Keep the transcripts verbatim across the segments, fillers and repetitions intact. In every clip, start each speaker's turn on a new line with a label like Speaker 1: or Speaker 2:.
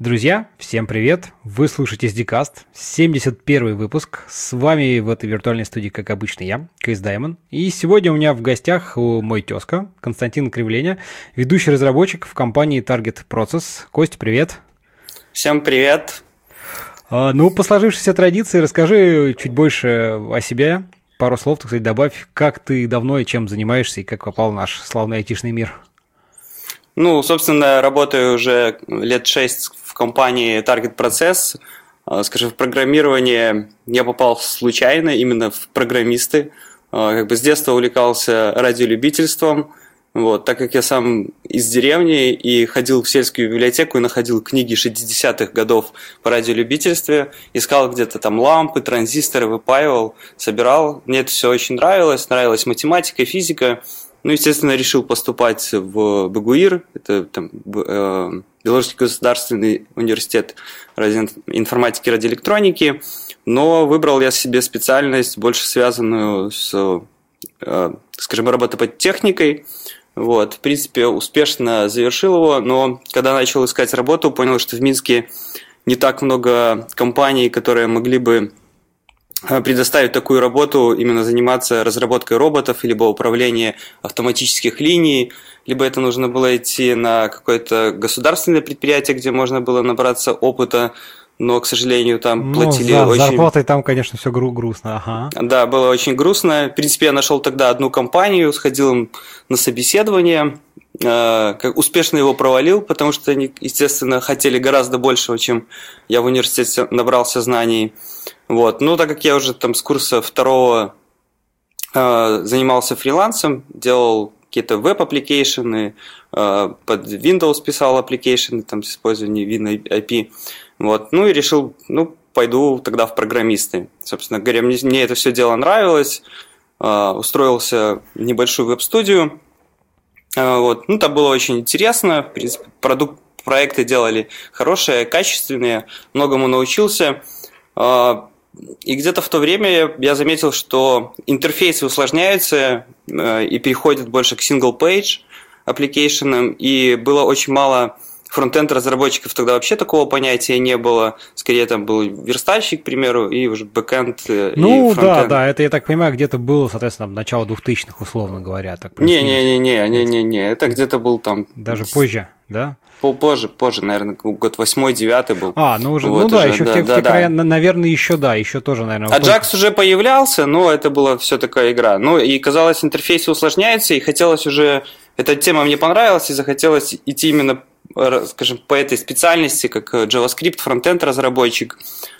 Speaker 1: Друзья, всем привет! Вы слушаете SDcast, семьдесят первый выпуск. С вами в этой виртуальной студии, как обычно, я, Кейс Даймон. И сегодня у меня в гостях мой тезка, Константин Кривленя, ведущий разработчик в компании Target Process. Кость, привет!
Speaker 2: Всем привет!
Speaker 1: А, ну, по сложившейся традиции, расскажи чуть больше о себе. Пару слов, так сказать, добавь, как ты давно и чем занимаешься, и как попал в наш славный айтишный мир.
Speaker 2: Ну, собственно, работаю уже лет шесть в компании Target Process. Скажем, в программирование я попал случайно, именно в программисты. Как бы с детства увлекался радиолюбительством. Вот, так как я сам из деревни и ходил в сельскую библиотеку и находил книги шестидесятых годов по радиолюбительству, искал где-то там лампы, транзисторы, выпаивал, собирал. Мне это все очень нравилось, нравилась математика, физика. Ну, естественно, решил поступать в БГУИР, это там, э, Белорусский государственный университет информатики и радиоэлектроники, но выбрал я себе специальность, больше связанную с, э, скажем, робототехникой. Вот, в принципе, успешно завершил его, но когда начал искать работу, понял, что в Минске не так много компаний, которые могли бы предоставить такую работу, именно заниматься разработкой роботов, либо управление автоматических линий, либо это нужно было идти на какое-то государственное предприятие, где можно было набраться опыта, но, к сожалению, там
Speaker 1: ну,
Speaker 2: платили
Speaker 1: за,
Speaker 2: очень...
Speaker 1: зарплатой там, конечно, все гру- грустно. Ага.
Speaker 2: Да, было очень грустно. В принципе, я нашел тогда одну компанию, сходил на собеседование, как успешно его провалил, потому что они, естественно, хотели гораздо большего, чем я в университете набрался знаний. Вот. Ну, так как я уже там с курса второго э, занимался фрилансом, делал какие-то веб-аппликейшены, э, под Windows писал аппликейшены, там, с использованием WinAPI. Вот. Ну, и решил, ну, пойду тогда в программисты. Собственно говоря, мне, мне это все дело нравилось. Э, устроился в небольшую веб-студию. Э, вот. Ну, там было очень интересно. В принципе, продукт, проекты делали хорошие, качественные. Многому научился. Э, И где-то в то время я заметил, что интерфейсы усложняются и переходят больше к single-page application, и было очень мало фронтенд разработчиков, тогда вообще такого понятия не было. Скорее там был верстальщик, к примеру, и уже бэкэнд
Speaker 1: ну,
Speaker 2: и фронтенд.
Speaker 1: Ну да, да, это, я так понимаю, где-то было, соответственно, начало двухтысячных, условно говоря.
Speaker 2: Не-не-не, не-не-не, это где-то был там...
Speaker 1: Даже позже, да?
Speaker 2: Позже, позже, наверное, год восьмой, девятый был.
Speaker 1: А, ну уже,
Speaker 2: вот
Speaker 1: ну да,
Speaker 2: уже,
Speaker 1: еще
Speaker 2: да,
Speaker 1: в те,
Speaker 2: да,
Speaker 1: в те
Speaker 2: да.
Speaker 1: края, наверное, еще да, еще тоже, наверное.
Speaker 2: Аджакс уже появлялся, но это была все такая игра. Ну и казалось, интерфейсы усложняются, и хотелось уже, эта тема мне понравилась, и захотелось идти именно, скажем, по этой специальности, как JavaScript, фронтенд разработчик.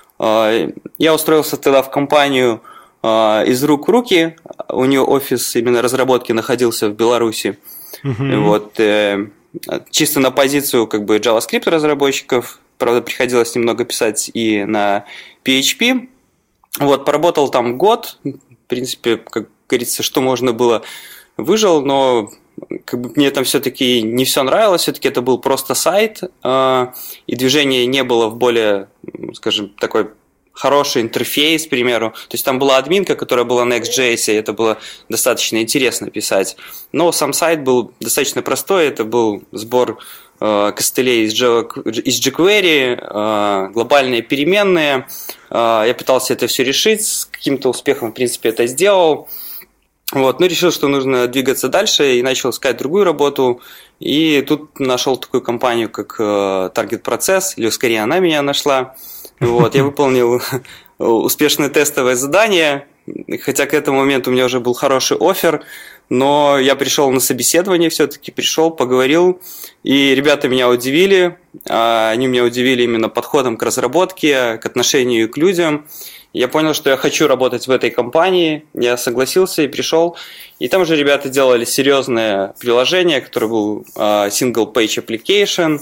Speaker 2: Я устроился тогда в компанию из рук в руки, у нее офис именно разработки находился в Беларуси. Uh-huh. Вот. Чисто на позицию как бы JavaScript разработчиков, правда, приходилось немного писать и на пи эйч пи. Вот, поработал там год, в принципе, как говорится, что можно было, выжил, но как бы мне там все-таки не все нравилось, все-таки это был просто сайт, и движения не было в более, скажем, такой хороший интерфейс, к примеру. То есть там была админка, которая была на экс джей эс, и это было достаточно интересно писать. Но сам сайт был достаточно простой, это был сбор э, костылей из, Java, из jQuery, э, глобальные переменные. Э, я пытался это все решить, с каким-то успехом, в принципе, это сделал. Вот, ну, решил, что нужно двигаться дальше, и начал искать другую работу. И тут нашел такую компанию, как э, Target Process, или скорее она меня нашла. Вот, я выполнил успешное тестовое задание, хотя к этому моменту у меня уже был хороший оффер, но я пришел на собеседование, все-таки пришел, поговорил, и ребята меня удивили, они меня удивили именно подходом к разработке, к отношению к людям. Я понял, что я хочу работать в этой компании, я согласился и пришел, и там же ребята делали серьезное приложение, которое был single page application,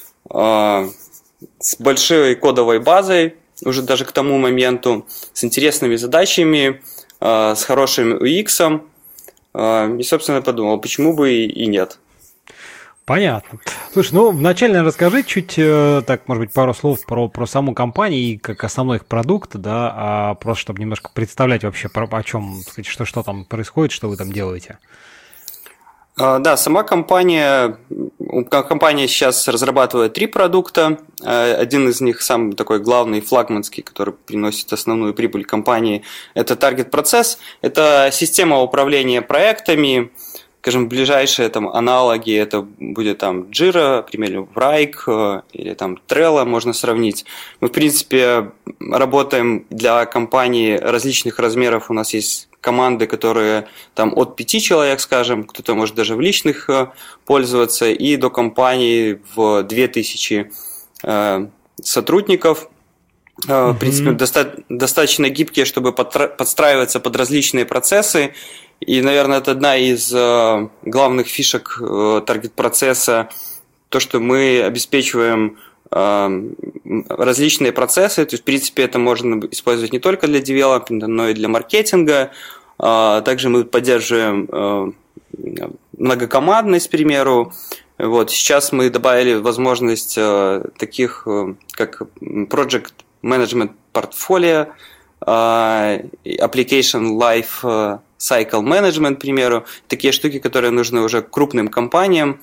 Speaker 2: с большой кодовой базой, уже даже к тому моменту, с интересными задачами, с хорошим ю экс. И, собственно, подумал, почему бы и нет.
Speaker 1: Понятно. Слушай, ну, вначале расскажи чуть, так, может быть, пару слов про, про саму компанию и как основной их продукт, да, а просто чтобы немножко представлять вообще, про, о чем, сказать, что, что там происходит, что вы там делаете.
Speaker 2: Да, сама компания, компания сейчас разрабатывает три продукта. Один из них, самый такой главный, флагманский, который приносит основную прибыль компании, это Target Process. Это система управления проектами. Скажем, ближайшие там аналоги, это будет там Jira, к примеру, Wrike или там Trello можно сравнить. Мы, в принципе, работаем для компаний различных размеров. У нас есть команды, которые там от пяти человек, скажем, кто-то может даже в личных пользоваться, и до компаний в две тысячи э, сотрудников. Mm-hmm. В принципе, доста- достаточно гибкие, чтобы подтра- подстраиваться под различные процессы. И, наверное, это одна из э, главных фишек э, таргет-процесса, то, что мы обеспечиваем э, различные процессы. То есть, в принципе, это можно использовать не только для девелопмента, но и для маркетинга. Э, также мы поддерживаем э, многокомандность, к примеру. Вот. Сейчас мы добавили возможность э, таких, э, как Project Management Portfolio, э, Application Life Cycle Management, к примеру, такие штуки, которые нужны уже крупным компаниям.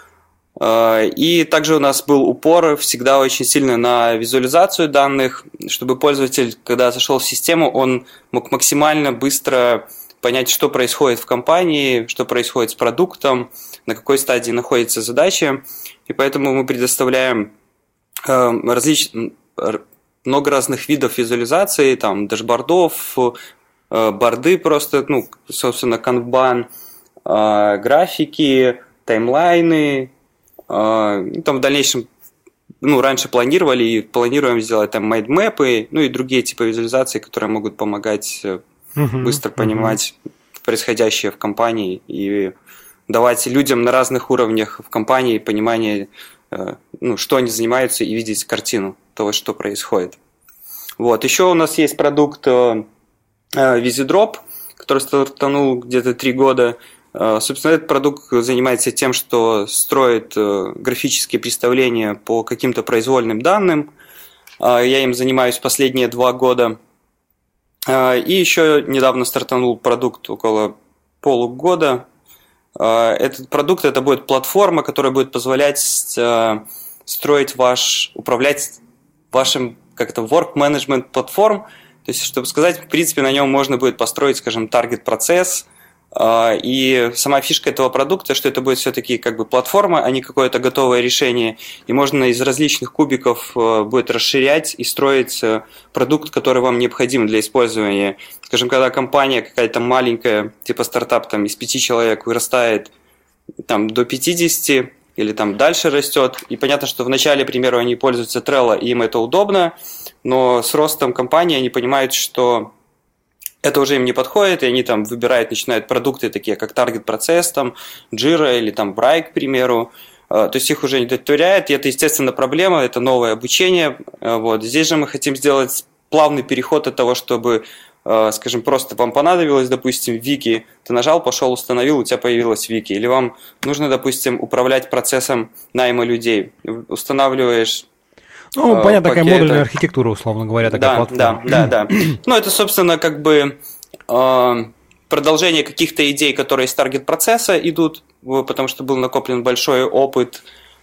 Speaker 2: И также у нас был упор всегда очень сильно на визуализацию данных, чтобы пользователь, когда зашел в систему, он мог максимально быстро понять, что происходит в компании, что происходит с продуктом, на какой стадии находится задача. И поэтому мы предоставляем различ... много разных видов визуализации, там, дашбордов, борды просто, ну, собственно, канбан, графики, таймлайны. Там в дальнейшем, ну, раньше планировали и планируем сделать там майндмэпы, ну и другие типы визуализации, которые могут помогать uh-huh, быстро понимать uh-huh. происходящее в компании и давать людям на разных уровнях в компании понимание, ну, что они занимаются, и видеть картину того, что происходит. Вот. Еще у нас есть продукт Визидроп, который стартанул где-то три года. Собственно, этот продукт занимается тем, что строит графические представления по каким-то произвольным данным. Я им занимаюсь последние два года. И еще недавно стартанул продукт около полугода. Этот продукт – это будет платформа, которая будет позволять строить ваш, управлять вашим как-то work management платформ. То есть, чтобы сказать, в принципе, на нем можно будет построить, скажем, таргет-процесс. И сама фишка этого продукта, что это будет все-таки как бы платформа, а не какое-то готовое решение. И можно из различных кубиков будет расширять и строить продукт, который вам необходим для использования. Скажем, когда компания какая-то маленькая, типа стартап, там, из пяти человек вырастает там, до пятидесяти, или там дальше растет. И понятно, что вначале, к примеру, они пользуются Trello, и им это удобно, но с ростом компании они понимают, что это уже им не подходит, и они там выбирают, начинают продукты такие, как Target Process, там, Jira или там Wrike, к примеру. То есть их уже не удовлетворяет, и это, естественно, проблема, это новое обучение. Вот. Здесь же мы хотим сделать плавный переход от того, чтобы, скажем, просто вам понадобилось, допустим, вики, ты нажал, пошел, установил, у тебя появилась вики. Или вам нужно, допустим, управлять процессом найма людей. Устанавливаешь...
Speaker 1: Ну, понятно, такая модульная архитектура, условно говоря, такая
Speaker 2: да,
Speaker 1: платформа.
Speaker 2: Да, да, да. Ну, это, собственно, как бы э, продолжение каких-то идей, которые из таргет-процесса идут, потому что был накоплен большой опыт.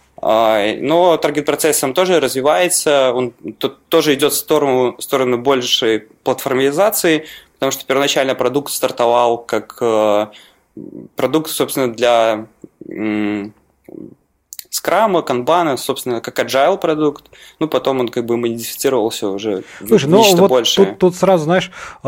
Speaker 2: Э, но таргет-процессом тоже развивается, он тоже идет в сторону, в сторону большей платформизации, потому что первоначально продукт стартовал как э, продукт, собственно, для... Э, скрама, канбана, собственно, как agile продукт. Ну, потом он как бы модифицировался уже.
Speaker 1: Слушай, ну вот большее. Тут, тут сразу, знаешь,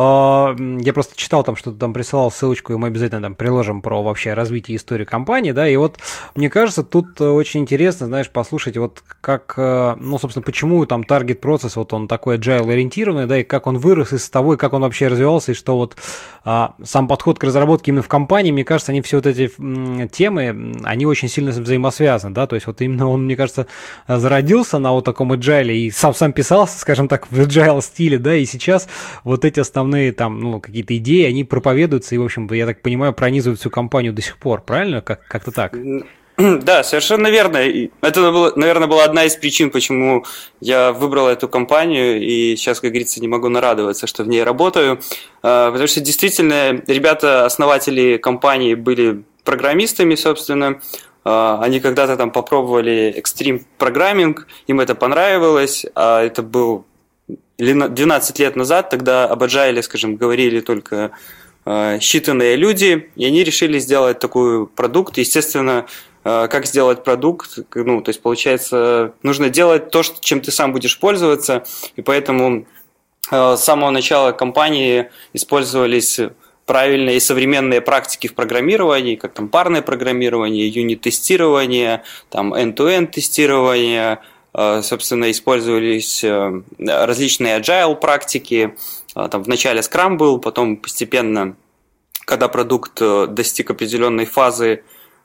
Speaker 1: э, я просто читал там, что ты там присылал ссылочку, и мы обязательно там приложим про вообще развитие истории компании, да, и вот мне кажется, тут очень интересно, знаешь, послушать вот как, э, ну, собственно, почему там Target Process, вот он такой agile-ориентированный, да, и как он вырос из того, и как он вообще развивался, и что вот э, сам подход к разработке именно в компании, мне кажется, они все вот эти м, темы, они очень сильно взаимосвязаны, да, то То есть вот именно он, мне кажется, зародился на вот таком agile и сам сам писался, скажем так, в agile стиле, да, и сейчас вот эти основные там, ну, какие-то идеи, они проповедуются и, в общем, я так понимаю, пронизывают всю компанию до сих пор, правильно? Как- как-то так?
Speaker 2: Да, совершенно верно. Это, наверное, была одна из причин, почему я выбрал эту компанию, и сейчас, как говорится, не могу нарадоваться, что в ней работаю, потому что действительно ребята, основатели компании, были программистами, собственно. Они когда-то там попробовали экстрим программинг, им это понравилось, а это был двенадцать лет назад, тогда об Agile, скажем, говорили только считанные люди, и они решили сделать такой продукт. Естественно, как сделать продукт, ну, то есть, получается, нужно делать то, чем ты сам будешь пользоваться, и поэтому с самого начала компании использовались правильные и современные практики в программировании, как там парное программирование, юнит-тестирование, там end-to-end тестирование, собственно, использовались различные agile практики, там вначале Scrum был, потом постепенно, когда продукт достиг определенной фазы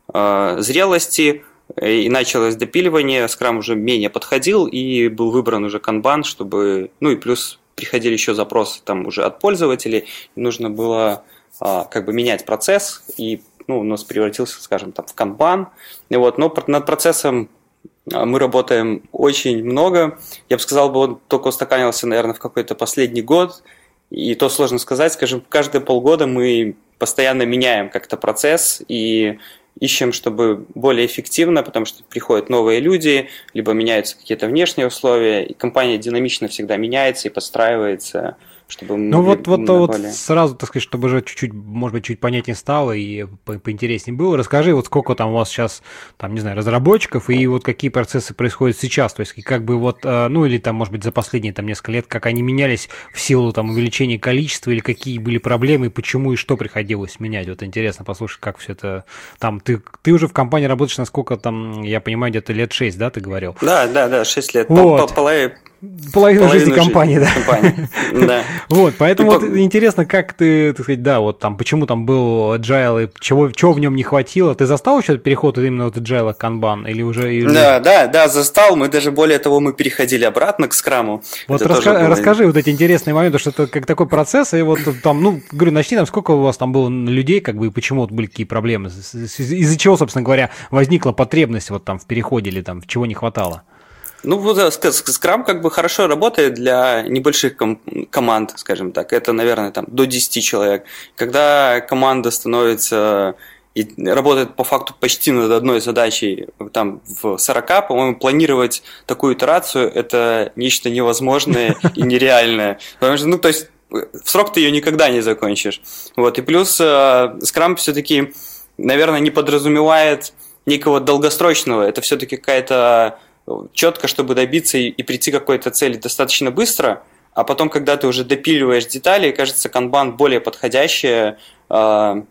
Speaker 2: зрелости и началось допиливание, Scrum уже менее подходил и был выбран уже Kanban, чтобы, ну и плюс приходили еще запросы там уже от пользователей, и нужно было а, как бы менять процесс, и ну, у нас превратился, скажем, там, в Kanban. И вот, но над процессом мы работаем очень много. Я бы сказал, бы он только устаканился, наверное, в какой-то последний год, и то сложно сказать, скажем, каждые полгода мы постоянно меняем как-то процесс и ищем, чтобы более эффективно, потому что приходят новые люди, либо меняются какие-то внешние условия, и компания динамично всегда меняется и подстраивается, чтобы мы
Speaker 1: ну вот, вот,
Speaker 2: более...
Speaker 1: вот сразу, так сказать, чтобы уже чуть-чуть, может быть, чуть понятнее стало и по поинтереснее было, расскажи, вот сколько там у вас сейчас, там, не знаю, разработчиков, и вот какие процессы происходят сейчас, то есть как бы вот, ну или там, может быть, за последние там несколько лет, как они менялись в силу там увеличения количества, или какие были проблемы, и почему, и что приходилось менять, вот интересно послушать, как все это, там, ты, ты уже в компании работаешь, насколько там, я понимаю, где-то лет шесть, да, ты говорил?
Speaker 2: Да, да, да, шесть лет,
Speaker 1: вот.
Speaker 2: Половина
Speaker 1: Половину жизни компании, да.
Speaker 2: Компании. Да.
Speaker 1: Вот, поэтому
Speaker 2: И
Speaker 1: вот по... интересно, как ты, так сказать, да, вот там, почему там был Agile, и чего, чего в нем не хватило? Ты застал еще переход именно от Agile к Kanban, или уже... Или...
Speaker 2: Да, да, да, застал, мы даже более того, мы переходили обратно к скраму.
Speaker 1: Вот раска... было... расскажи вот эти интересные моменты, что это как такой процесс, и вот там, ну, говорю, начни там, сколько у вас там было людей, как бы, и почему вот были какие проблемы, из-за чего, собственно говоря, возникла потребность вот там в переходе, или там, чего не хватало?
Speaker 2: Ну, вот Scrum как бы хорошо работает для небольших ком- команд, скажем так. Это, наверное, там до десяти человек. Когда команда становится и работает по факту почти над одной задачей, там в сорока, по-моему, планировать такую итерацию – это нечто невозможное и нереальное. Потому что, ну, то есть в срок ты ее никогда не закончишь. Вот. И плюс Scrum все-таки, наверное, не подразумевает некого долгосрочного. Это все-таки какая-то четко, чтобы добиться и, и прийти к какой-то цели достаточно быстро, а потом, когда ты уже допиливаешь детали, кажется, Kanban более подходящая э,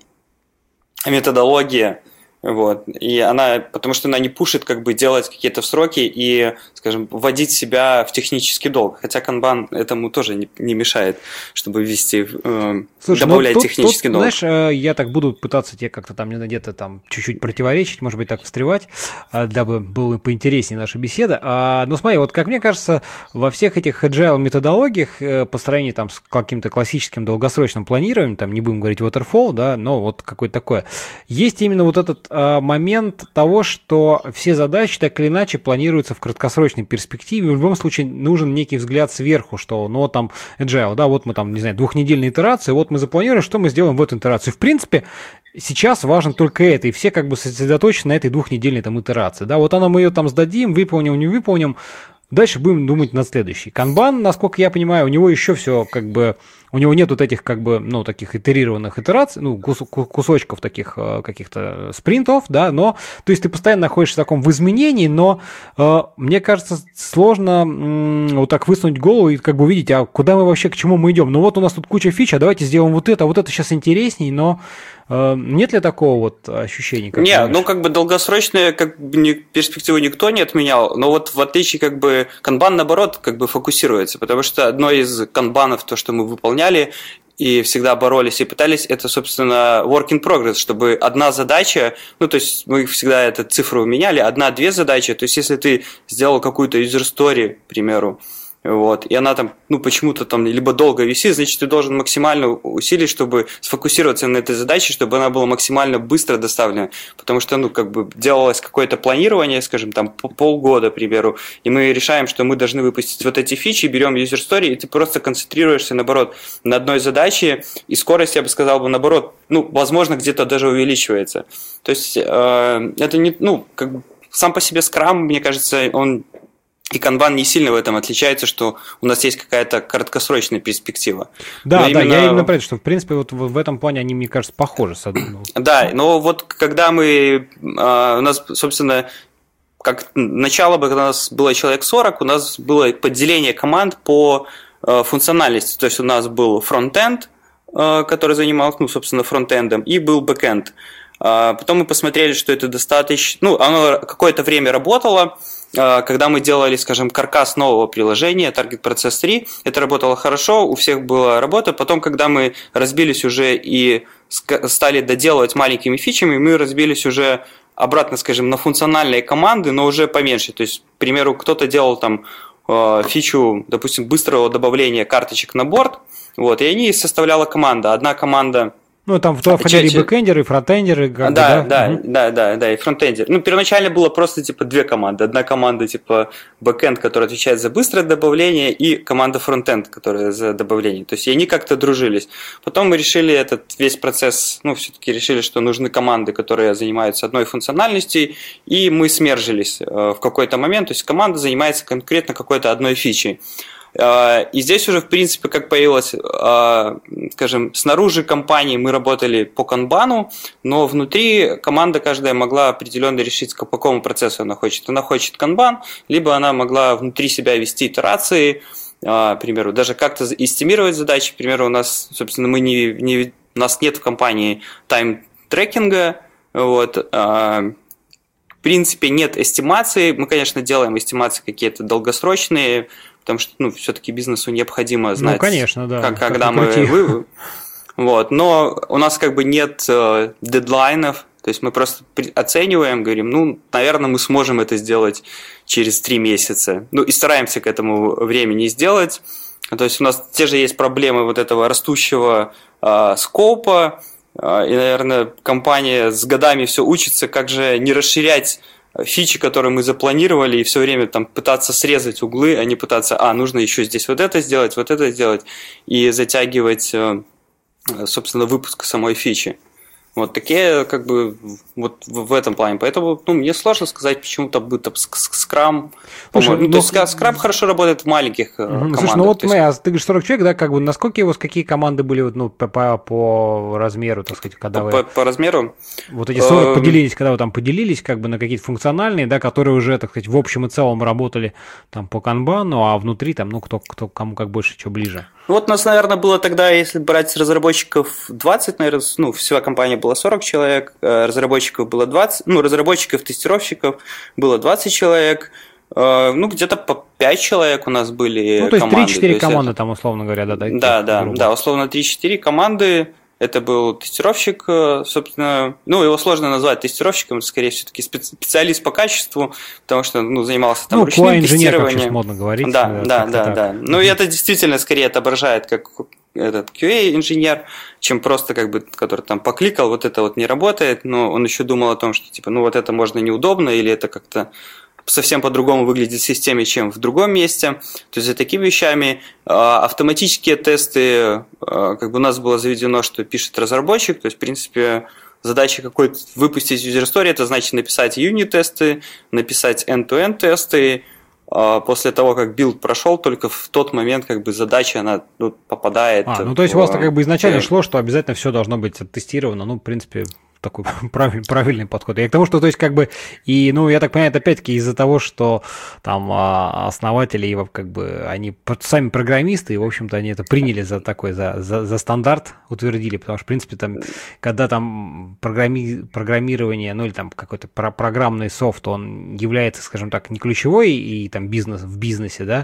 Speaker 2: методология. Вот. И она, потому что она не пушит как бы делать какие-то в сроки и, скажем, вводить себя в технический долг. Хотя Kanban этому тоже не, не мешает, чтобы ввести, э, Слушай, добавлять ну, тут, технический тут, долг.
Speaker 1: Знаешь, я так буду пытаться тебе как-то там где-то там чуть-чуть противоречить, может быть, так встревать, дабы было поинтереснее наша беседа. Но смотри, вот как мне кажется, во всех этих agile методологиях построения там с каким-то классическим долгосрочным планированием, там не будем говорить waterfall, да, но вот какое-то такое, есть именно вот этот момент того, что все задачи так или иначе планируются в краткосрочной перспективе. В любом случае нужен некий взгляд сверху, что ну вот там agile, да, вот мы там, не знаю, двухнедельные итерации, вот мы запланируем, что мы сделаем в эту итерацию. В принципе, сейчас важно только это, и все как бы сосредоточены на этой двухнедельной там итерации, да, вот она мы ее там сдадим, выполним, не выполним, дальше будем думать над следующей. Kanban, насколько я понимаю, у него еще все как бы, у него нет вот этих как бы, ну, таких итерированных итераций, ну, кус- кусочков таких каких-то спринтов, да, но, то есть ты постоянно находишься в таком в изменении, но э, мне кажется, сложно м- вот так высунуть голову и как бы увидеть, а куда мы вообще, к чему мы идем. Ну вот у нас тут куча фич, а давайте сделаем вот это, а вот это сейчас интересней, но э, нет ли такого вот ощущения? Как
Speaker 2: Нет, ну как бы долгосрочные как бы, не, перспективы никто не отменял, но вот в отличие как бы Kanban наоборот как бы фокусируется, потому что одно из канбанов, то, что мы выполняли, и всегда боролись и пытались, это, собственно, work in progress, чтобы одна задача, ну, то есть мы всегда эту цифру меняли, одна-две задачи, то есть если ты сделал какую-то user story, к примеру, вот, и она там, ну, почему-то там либо долго висит, значит, ты должен максимально усилить, чтобы сфокусироваться на этой задаче, чтобы она была максимально быстро доставлена, потому что, ну, как бы делалось какое-то планирование, скажем, там, полгода, к примеру, и мы решаем, что мы должны выпустить вот эти фичи, берем user story, и ты просто концентрируешься, наоборот, на одной задаче, и скорость, я бы сказал, бы, наоборот, ну, возможно, где-то даже увеличивается. То есть, э, это не, ну, как бы, сам по себе Scrum, мне кажется, он и Kanban не сильно в этом отличается, что у нас есть какая-то краткосрочная перспектива.
Speaker 1: Да, но да, именно... я именно про это, что в принципе вот в этом плане они, мне кажется, похожи с одной.
Speaker 2: Да, но вот когда мы, у нас, собственно, как начало, когда у нас было человек сорок, у нас было подделение команд по функциональности. То есть у нас был фронтенд, который занимался, ну, собственно, фронтендом, и был бэкенд. Потом мы посмотрели, что это достаточно, ну, оно какое-то время работало. Когда мы делали, скажем, каркас нового приложения, Target Process три, это работало хорошо, у всех была работа. Потом, когда мы разбились уже и стали доделывать маленькими фичами, мы разбились уже обратно, скажем, на функциональные команды, но уже поменьше. То есть, к примеру, кто-то делал там фичу, допустим, быстрого добавления карточек на борт, вот, и они составляла команда. Одна команда...
Speaker 1: Ну, там в туда входили и бэкэндеры, и фронтендеры.
Speaker 2: Да, да, да, угу. да, да, да, и фронтендер. Ну, первоначально было просто, типа, две команды. Одна команда, типа, бэкэнд, которая отвечает за быстрое добавление, и команда фронтенд, которая за добавление. То есть, и они как-то дружились. Потом мы решили этот весь процесс, ну, все-таки решили, что нужны команды, которые занимаются одной функциональностью, и мы смержились в какой-то момент. То есть, команда занимается конкретно какой-то одной фичей. И здесь уже, в принципе, как появилось, скажем, снаружи компании мы работали по канбану, но внутри команда каждая могла определенно решить, по какому процессу она хочет. Она хочет канбан, либо она могла внутри себя вести итерации, к примеру, даже как-то эстимировать задачи. К примеру, у нас, собственно, мы не, не, у нас нет в компании тайм-трекинга, вот, в принципе, нет эстимации. Мы, конечно, делаем эстимации какие-то долгосрочные, потому что, ну, все-таки бизнесу необходимо знать, ну, конечно, да, как, когда мы... Вы... Вот. Но у нас как бы нет э, дедлайнов, то есть мы просто оцениваем, говорим, ну, наверное, мы сможем это сделать через три месяца. Ну, и стараемся к этому времени сделать. То есть у нас те же есть проблемы вот этого растущего э, скопа, э, и, наверное, компания с годами все учится, как же не расширять фичи, которые мы запланировали, и все время там пытаться срезать углы, а не пытаться, а, нужно еще здесь вот это сделать, вот это сделать, и затягивать, собственно, выпуск самой фичи. Вот такие, как бы, вот в этом плане. Поэтому, ну, мне сложно сказать, почему-то будет скрам. Ну, ну, то есть скрам хорошо работает в маленьких угу. командах.
Speaker 1: Слушай, ну вот, есть... а ты говоришь сорок человек, да, как бы, насколько у вас какие команды были, ну, по, по, по размеру, так сказать, когда вы...
Speaker 2: По, по размеру?
Speaker 1: Вот эти сорок поделились, когда вы там поделились, как бы, на какие-то функциональные, да, которые уже, так сказать, в общем и целом работали там по канбану, а внутри там, ну, кто, кто кому как больше, что ближе.
Speaker 2: Вот у нас, наверное, было тогда, если брать разработчиков двадцать, наверное, ну, вся компания была сорок человек, разработчиков было двадцать, ну, разработчиков, тестировщиков было двадцать человек, ну, где-то по пять человек у нас были.
Speaker 1: Ну, то есть три-четыре команды это... там, условно говоря, да?
Speaker 2: Да, да, грубо. да, условно три-четыре команды. Это был тестировщик, собственно, ну, его сложно назвать тестировщиком, это скорее все-таки специалист по качеству, потому что, ну, занимался там
Speaker 1: ну,
Speaker 2: ручным тестированием.
Speaker 1: Как сейчас модно говорить.
Speaker 2: Да, да, да, да, да. Ну, и это действительно скорее отображает как этот кью эй-инженер, чем просто как бы, который там покликал, вот это вот не работает, но он еще думал о том, что типа, ну, вот это можно неудобно, или это как-то совсем по-другому выглядит в системе, чем в другом месте. То есть за такими вещами автоматические тесты, как бы у нас было заведено, что пишет разработчик, то есть в принципе задача какой-то выпустить user story, это значит написать юнит-тесты, написать end-to-end тесты. После того, как билд прошел, только в тот момент как бы задача она ну, попадает.
Speaker 1: А, ну то есть в... у вас как бы изначально шло, что обязательно все должно быть оттестировано, ну в принципе такой правильный, правильный подход. Я к тому, что, то есть, как бы, и, ну, я так понимаю, это опять-таки из-за того, что там основатели, как бы, они сами программисты, и, в общем-то, они это приняли за такой, за, за, за стандарт, утвердили, потому что, в принципе, там, когда там программи, программирование, ну, или там какой-то про- программный софт, он является, скажем так, не ключевой, и там бизнес в бизнесе, да,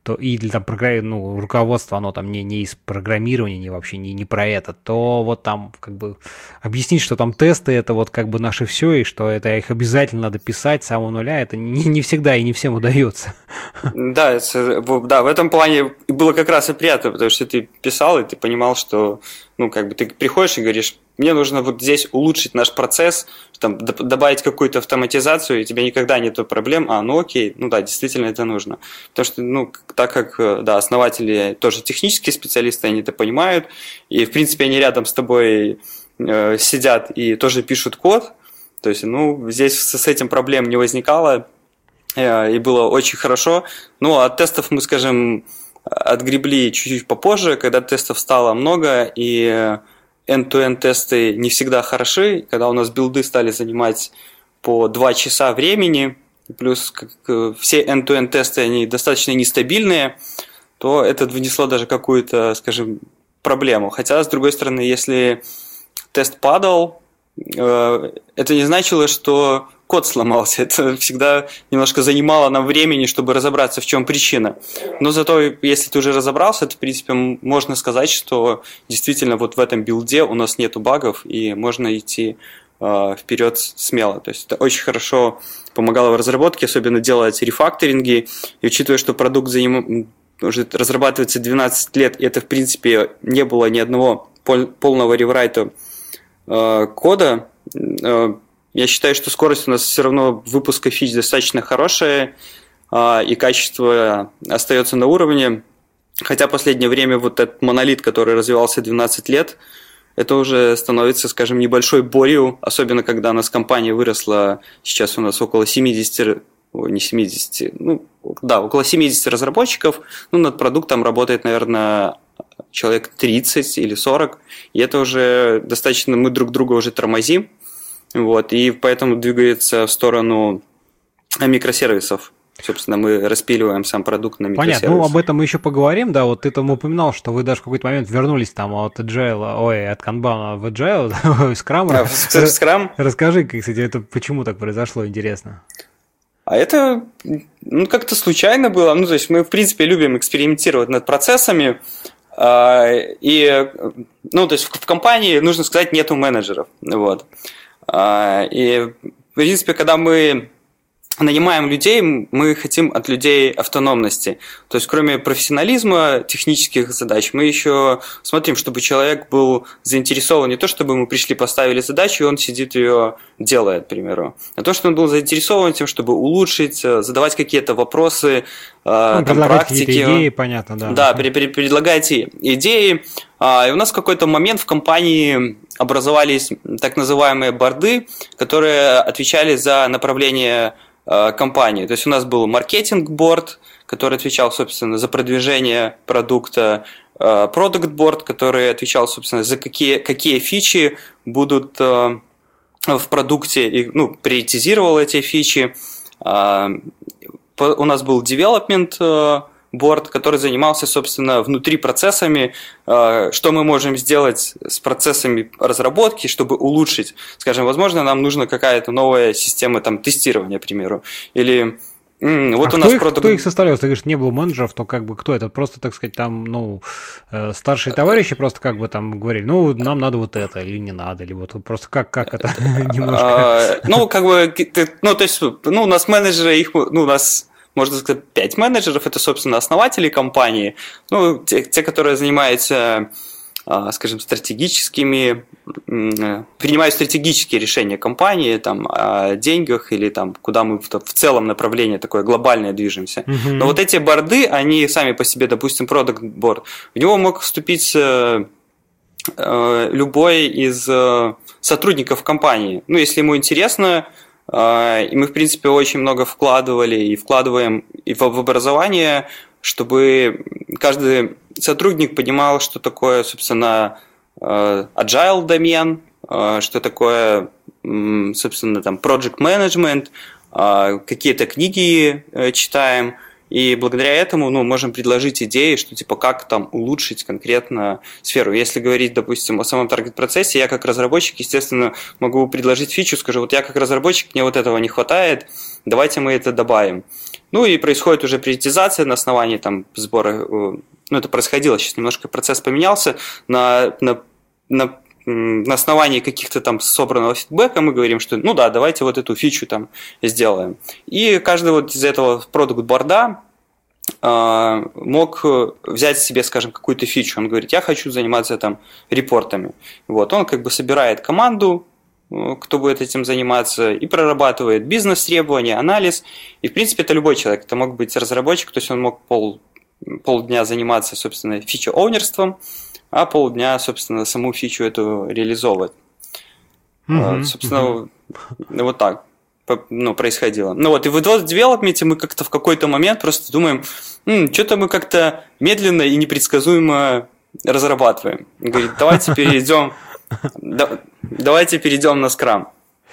Speaker 1: то и для там, ну, руководства оно там не, не из программирования, не вообще не, не про это, то вот там как бы объяснить, что там тесты это вот как бы наше все, и что это их обязательно надо писать с самого нуля, это не, не всегда и не всем удается.
Speaker 2: Да, это, да, в этом плане было как раз и приятно, потому что ты писал, и ты понимал, что ну, как бы ты приходишь и говоришь, мне нужно вот здесь улучшить наш процесс, там, добавить какую-то автоматизацию, и у тебя никогда нету проблем, а, ну окей, ну да, действительно это нужно. Потому что, ну, так как, да, основатели тоже технические специалисты, они это понимают, и, в принципе, они рядом с тобой э, сидят и тоже пишут код, то есть, ну, здесь с этим проблем не возникало, э, и было очень хорошо. Ну, от тестов мы, скажем, отгребли чуть-чуть попозже, когда тестов стало много, и end-to-end тесты не всегда хороши, когда у нас билды стали занимать по два часа времени, плюс как, все end-to-end тесты, они достаточно нестабильные, то это внесло даже какую-то, скажем, проблему. Хотя, с другой стороны, если тест падал, это не значило, что код сломался. Это всегда немножко занимало нам времени, чтобы разобраться, в чем причина. Но зато, если ты уже разобрался, то, в принципе, можно сказать, что действительно вот в этом билде у нас нету багов, и можно идти э, вперед смело. То есть это очень хорошо помогало в разработке, особенно делать рефакторинги. И учитывая, что продукт заним... уже разрабатывается двенадцать лет, и это, в принципе, не было ни одного полного реврайта э, кода, э, я считаю, что скорость у нас все равно выпуска фич достаточно хорошая, и качество остается на уровне. Хотя в последнее время вот этот монолит, который развивался двенадцать лет, это уже становится, скажем, небольшой болью, особенно когда у нас компания выросла, сейчас у нас около семьдесят, ой, не семьдесят, ну да, около семьдесят разработчиков, ну над продуктом работает, наверное, человек тридцать или сорок, и это уже достаточно, мы друг друга уже тормозим. Вот, и поэтому двигается в сторону микросервисов. Собственно, мы распиливаем сам продукт на микросервисы.
Speaker 1: Понятно, ну об этом мы еще поговорим, да, вот ты там упоминал, что вы даже в какой-то момент вернулись там от Agile, ой, от Kanban в Agile, в Scrum.
Speaker 2: А, в Scrum?
Speaker 1: Расскажи, кстати, это почему так произошло, интересно.
Speaker 2: А это, ну, как-то случайно было, ну, то есть мы, в принципе, любим экспериментировать над процессами, и, ну, то есть в компании, нужно сказать, нету менеджеров, вот. И, в принципе, когда мы нанимаем людей, мы хотим от людей автономности. То есть, кроме профессионализма, технических задач, мы еще смотрим, чтобы человек был заинтересован не то, чтобы мы пришли, поставили задачу, и он сидит ее делает, к примеру, а то, что он был заинтересован тем, чтобы улучшить, задавать какие-то вопросы, ну, там, практики.
Speaker 1: Идеи, понятно, да.
Speaker 2: Да, при, при, предлагайте идеи. И у нас в какой-то момент в компании образовались так называемые борды, которые отвечали за направление компании. То есть у нас был маркетинг-борд, который отвечал, собственно, за продвижение продукта, продукт-борд, который отвечал, собственно, за какие, какие фичи будут в продукте, и, ну, приоритизировал эти фичи. У нас был development борд, который занимался, собственно, внутри процессами, что мы можем сделать с процессами разработки, чтобы улучшить. Скажем, возможно, нам нужна какая-то новая система там, тестирования, к примеру. Или м, вот
Speaker 1: а
Speaker 2: у
Speaker 1: кто
Speaker 2: нас
Speaker 1: их,
Speaker 2: продукт...
Speaker 1: кто их составлял? Ты говоришь, не было менеджеров, то как бы кто это? Просто, так сказать, там, ну, старшие товарищи просто как бы там говорили, ну, нам надо вот это, или не надо, или вот просто как, как это немножко...
Speaker 2: Ну, как бы, ну, то есть, ну, у нас менеджеры, их, ну, у нас... Можно сказать, пять менеджеров, это, собственно, основатели компании, ну, те, те которые занимаются, скажем, стратегическими, принимают стратегические решения компании, там, о деньгах или там, куда мы в, в целом направлении такое глобальное движемся. Uh-huh. Но вот эти борды, они сами по себе, допустим, product board, в него мог вступить любой из сотрудников компании. Ну, если ему интересно. И мы, в принципе, очень много вкладывали и вкладываем и в образование, чтобы каждый сотрудник понимал, что такое, собственно, agile домен, что такое, собственно, там, project management, какие-то книги читаем. И благодаря этому, ну, можем предложить идеи, что типа как там улучшить конкретно сферу. Если говорить, допустим, о самом таргет-процессе, я как разработчик, естественно, могу предложить фичу, скажу, вот я как разработчик, мне вот этого не хватает, давайте мы это добавим. Ну и происходит уже приоритизация на основании там сбора, ну это происходило, сейчас немножко процесс поменялся, на, на, на, на основании каких-то там собранного фидбэка мы говорим, что ну да, давайте вот эту фичу там сделаем. И каждый вот из этого продукт-борда э, мог взять себе, скажем, какую-то фичу. Он говорит, я хочу заниматься там репортами. Вот, он как бы собирает команду, кто будет этим заниматься, и прорабатывает бизнес-требования, анализ. И, в принципе, это любой человек. Это мог быть разработчик, то есть он мог пол, полдня заниматься, собственно, фича-оунерством, а полдня, собственно, саму фичу эту реализовывать. Mm-hmm. Собственно, mm-hmm. вот так ну, происходило. Ну вот, и в девелопменте мы как-то в какой-то момент просто думаем, м-м, что-то мы как-то медленно и непредсказуемо разрабатываем. Говорит, давайте перейдем... Давайте перейдем на скрам.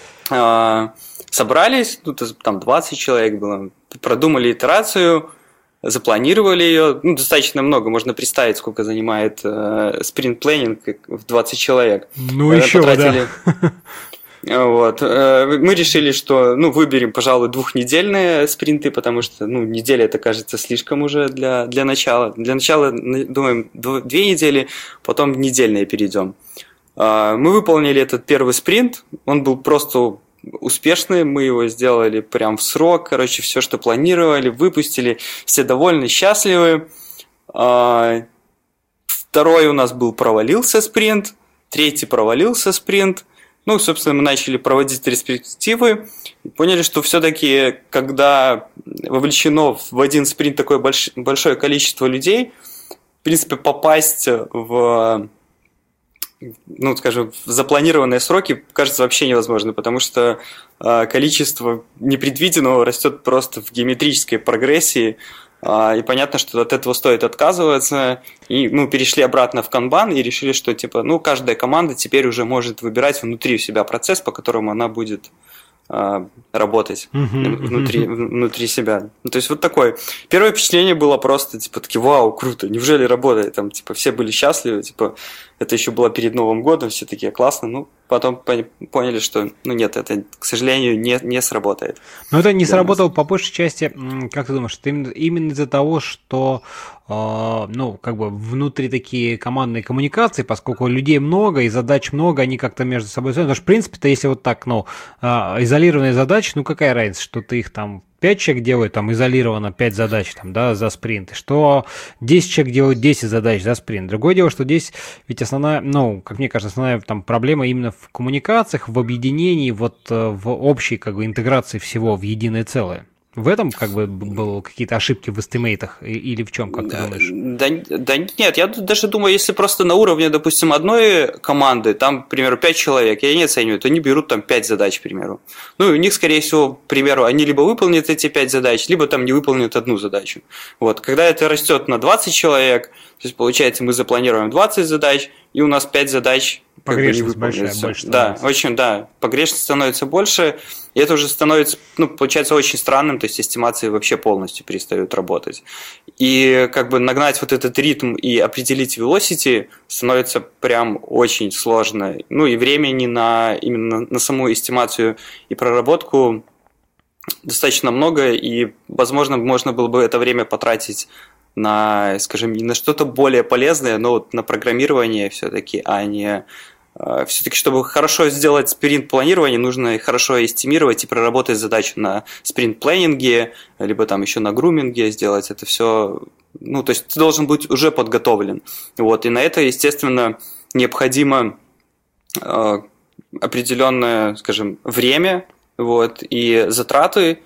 Speaker 2: Собрались, тут там двадцать человек было, продумали итерацию, запланировали ее, ну, достаточно много, можно представить, сколько занимает спринт-планинг в двадцать человек.
Speaker 1: Ну, еще потратили...
Speaker 2: да. Вот. Мы решили, что ну, выберем, пожалуй, двухнедельные спринты, потому что ну, неделя, это кажется слишком уже для, для начала. Для начала, думаем, две недели, потом недельные перейдем. Мы выполнили этот первый спринт, он был просто успешный, мы его сделали прям в срок, короче, все, что планировали, выпустили, все довольны, счастливы. Второй у нас был провалился спринт, третий провалился спринт. Ну, собственно, мы начали проводить ретроспективы и поняли, что все-таки, когда вовлечено в один спринт такое больш... большое количество людей, в принципе, попасть в... ну, скажем, в запланированные сроки кажется вообще невозможно, потому что э, количество непредвиденного растет просто в геометрической прогрессии, э, и понятно, что от этого стоит отказываться, и мы ну, перешли обратно в канбан и решили, что типа, ну, каждая команда теперь уже может выбирать внутри у себя процесс, по которому она будет э, работать uh-huh, внутри, uh-huh. внутри себя. Ну, то есть вот такое. Первое впечатление было просто, типа, такие, вау, круто, неужели работает? Там, типа, все были счастливы, типа, это еще было перед Новым годом, все такие, классно, ну, потом поняли, что, ну, нет, это, к сожалению, не, не сработает.
Speaker 1: Но это не сработало по большей части, как ты думаешь, это именно, именно из-за того, что, э, ну, как бы внутри такие командные коммуникации, поскольку людей много и задач много, они как-то между собой связаны. Потому что, в принципе-то, если вот так, ну, э, изолированные задачи, ну, какая разница, что ты их там пять человек делают, там, изолированно пять задач, там, да, за спринт, что десять человек делают десять задач за спринт. Другое дело, что здесь ведь основная, ну, как мне кажется, основная там проблема именно в коммуникациях, в объединении, вот в общей, как бы, интеграции всего в единое целое. В этом, как бы, было какие-то ошибки в эстимейтах или в чем, как ты думаешь?
Speaker 2: Да, да нет, я даже думаю, если просто на уровне, допустим, одной команды, там, к примеру, пять человек, я не оцениваю, то они берут там пять задач, к примеру. Ну, и у них, скорее всего, к примеру, они либо выполнят эти пять задач, либо там не выполнят одну задачу. Вот, когда это растет на двадцать человек, то есть, получается, мы запланируем двадцать задач, и у нас пять задач
Speaker 1: погрешность большая, больше
Speaker 2: да, очень, да, погрешность становится больше, и это уже становится, ну, получается, очень странным, то есть эстимации вообще полностью перестают работать. И как бы нагнать вот этот ритм и определить velocity становится прям очень сложно. Ну, и времени на именно на саму эстимацию и проработку достаточно много, и, возможно, можно было бы это время потратить на, скажем, не на что-то более полезное, но вот на программирование все-таки, а не... Все-таки, чтобы хорошо сделать спринт-планирование, нужно хорошо эстимировать и проработать задачу на спринт-планинге, либо там еще на груминге сделать это все. Ну, то есть ты должен быть уже подготовлен. Вот, и на это, естественно, необходимо э, определенное, скажем, время, вот, и затраты.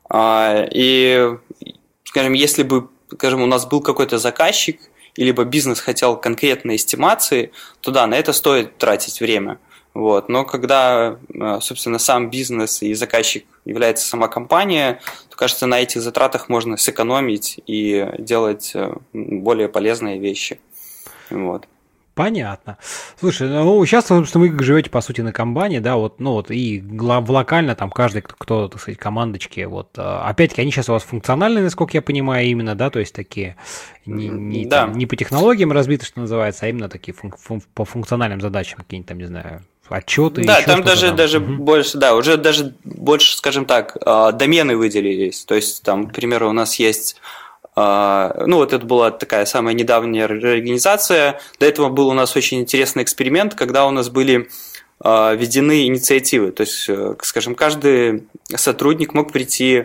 Speaker 2: Э, и, скажем, если бы, скажем, у нас был какой-то заказчик, либо бизнес хотел конкретной эстимации, то да, на это стоит тратить время. Вот. Но когда, собственно, сам бизнес и заказчик является сама компания, то, кажется, на этих затратах можно сэкономить и делать более полезные вещи. Вот.
Speaker 1: Понятно. Слушай, ну сейчас, собственно, вы живете, по сути, на канбане, да, вот, ну вот, и в локально там каждый, кто, кто, так сказать, командочки, вот, опять-таки, они сейчас у вас функциональные, насколько я понимаю, именно, да, то есть такие не, не,
Speaker 2: да.
Speaker 1: там, не по технологиям разбиты, что называется, а именно такие фун- фун- по функциональным задачам, какие-нибудь там, не знаю, отчеты.
Speaker 2: Да, там даже,
Speaker 1: там.
Speaker 2: даже
Speaker 1: угу.
Speaker 2: больше, да, уже даже больше, скажем так, домены выделились. То есть, там, к примеру, у нас есть, ну, вот это была такая самая недавняя реорганизация. До этого был у нас очень интересный эксперимент, когда у нас были введены инициативы. То есть, скажем, каждый сотрудник мог прийти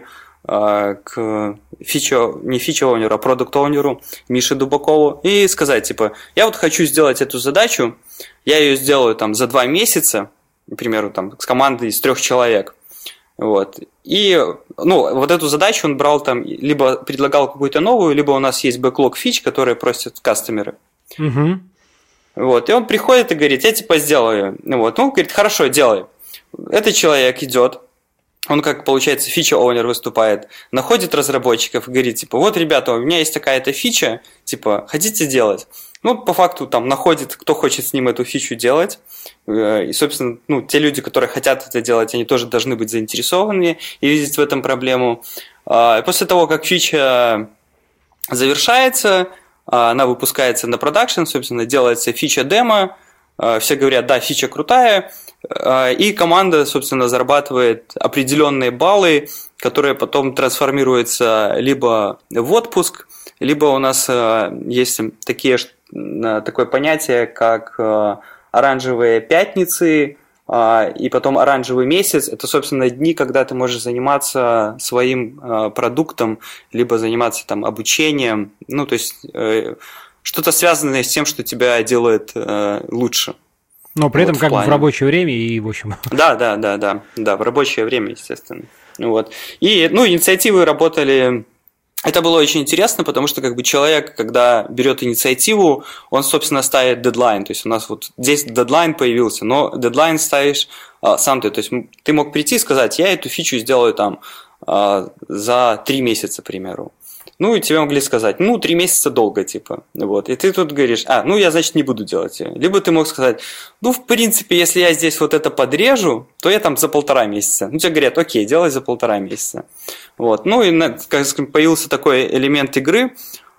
Speaker 2: к фичу, не фичу-оунеру, а продукт-оунеру Мише Дубакову и сказать, типа, я вот хочу сделать эту задачу, я ее сделаю там за два месяца, к примеру, там, с командой из трех человек. Вот. И, ну, вот эту задачу он брал там, либо предлагал какую-то новую, либо у нас есть бэклог фич, которые просят кастомеры.
Speaker 1: Угу.
Speaker 2: Вот. И он приходит и говорит, я типа сделаю. Вот. Ну, говорит, хорошо, делай. Этот человек идет, он, как получается, фича-оунер выступает, находит разработчиков и говорит, типа, вот, ребята, у меня есть такая-то фича, типа, хотите делать? Ну, по факту, там, находит, кто хочет с ним эту фичу делать. И, собственно, ну, те люди, которые хотят это делать, они тоже должны быть заинтересованы и видеть в этом проблему. И после того, как фича завершается, она выпускается на продакшн, собственно, делается фича-демо, все говорят, да, фича крутая, и команда, собственно, зарабатывает определенные баллы, которые потом трансформируются либо в отпуск, либо у нас есть такие, такое понятие, как оранжевые пятницы, и потом оранжевый месяц. Это, собственно, дни, когда ты можешь заниматься своим продуктом, либо заниматься там обучением, ну, то есть что-то связанное с тем, что тебя делает лучше.
Speaker 1: Но при этом
Speaker 2: вот
Speaker 1: как
Speaker 2: в
Speaker 1: бы в рабочее время и, в общем...
Speaker 2: Да, да, да, да, да, в рабочее время, естественно. Вот. И, ну, инициативы работали... Это было очень интересно, потому что как бы человек, когда берет инициативу, он, собственно, ставит дедлайн. То есть у нас вот здесь дедлайн появился, но дедлайн ставишь а, сам ты. То есть ты мог прийти и сказать, я эту фичу сделаю там а, за три месяца, к примеру. Ну, и тебе могли сказать, ну, три месяца долго, типа, вот, и ты тут говоришь, а, ну, я, значит, не буду делать ее. Либо ты мог сказать, ну, в принципе, если я здесь вот это подрежу, то я там за полтора месяца. Ну, тебе говорят, окей, делай за полтора месяца. Вот, ну, и, как сказать, появился такой элемент игры.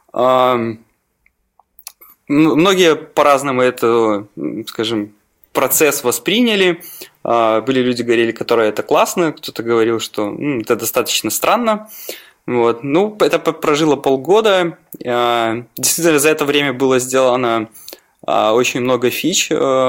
Speaker 2: Многие по-разному это, скажем, процесс восприняли. Были люди, говорили, которые это классно, кто-то говорил, что м, это достаточно странно. Вот. Ну, это прожило полгода. Действительно, за это время было сделано очень много фич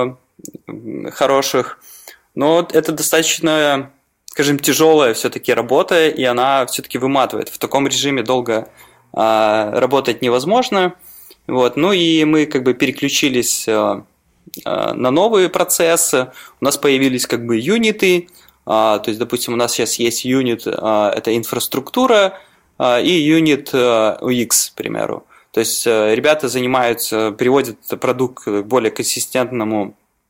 Speaker 2: хороших, но это достаточно, скажем, тяжелая все-таки работа, и она все-таки выматывает. В таком режиме долго работать невозможно. Вот. Ну и мы как бы переключились на новые процессы. У нас появились как бы юниты. Uh, то есть, допустим, у нас сейчас есть юнит, uh, это инфраструктура, uh, и юнит uh, ю экс, к примеру. То есть, uh, ребята занимаются, приводят продукт к более консистентному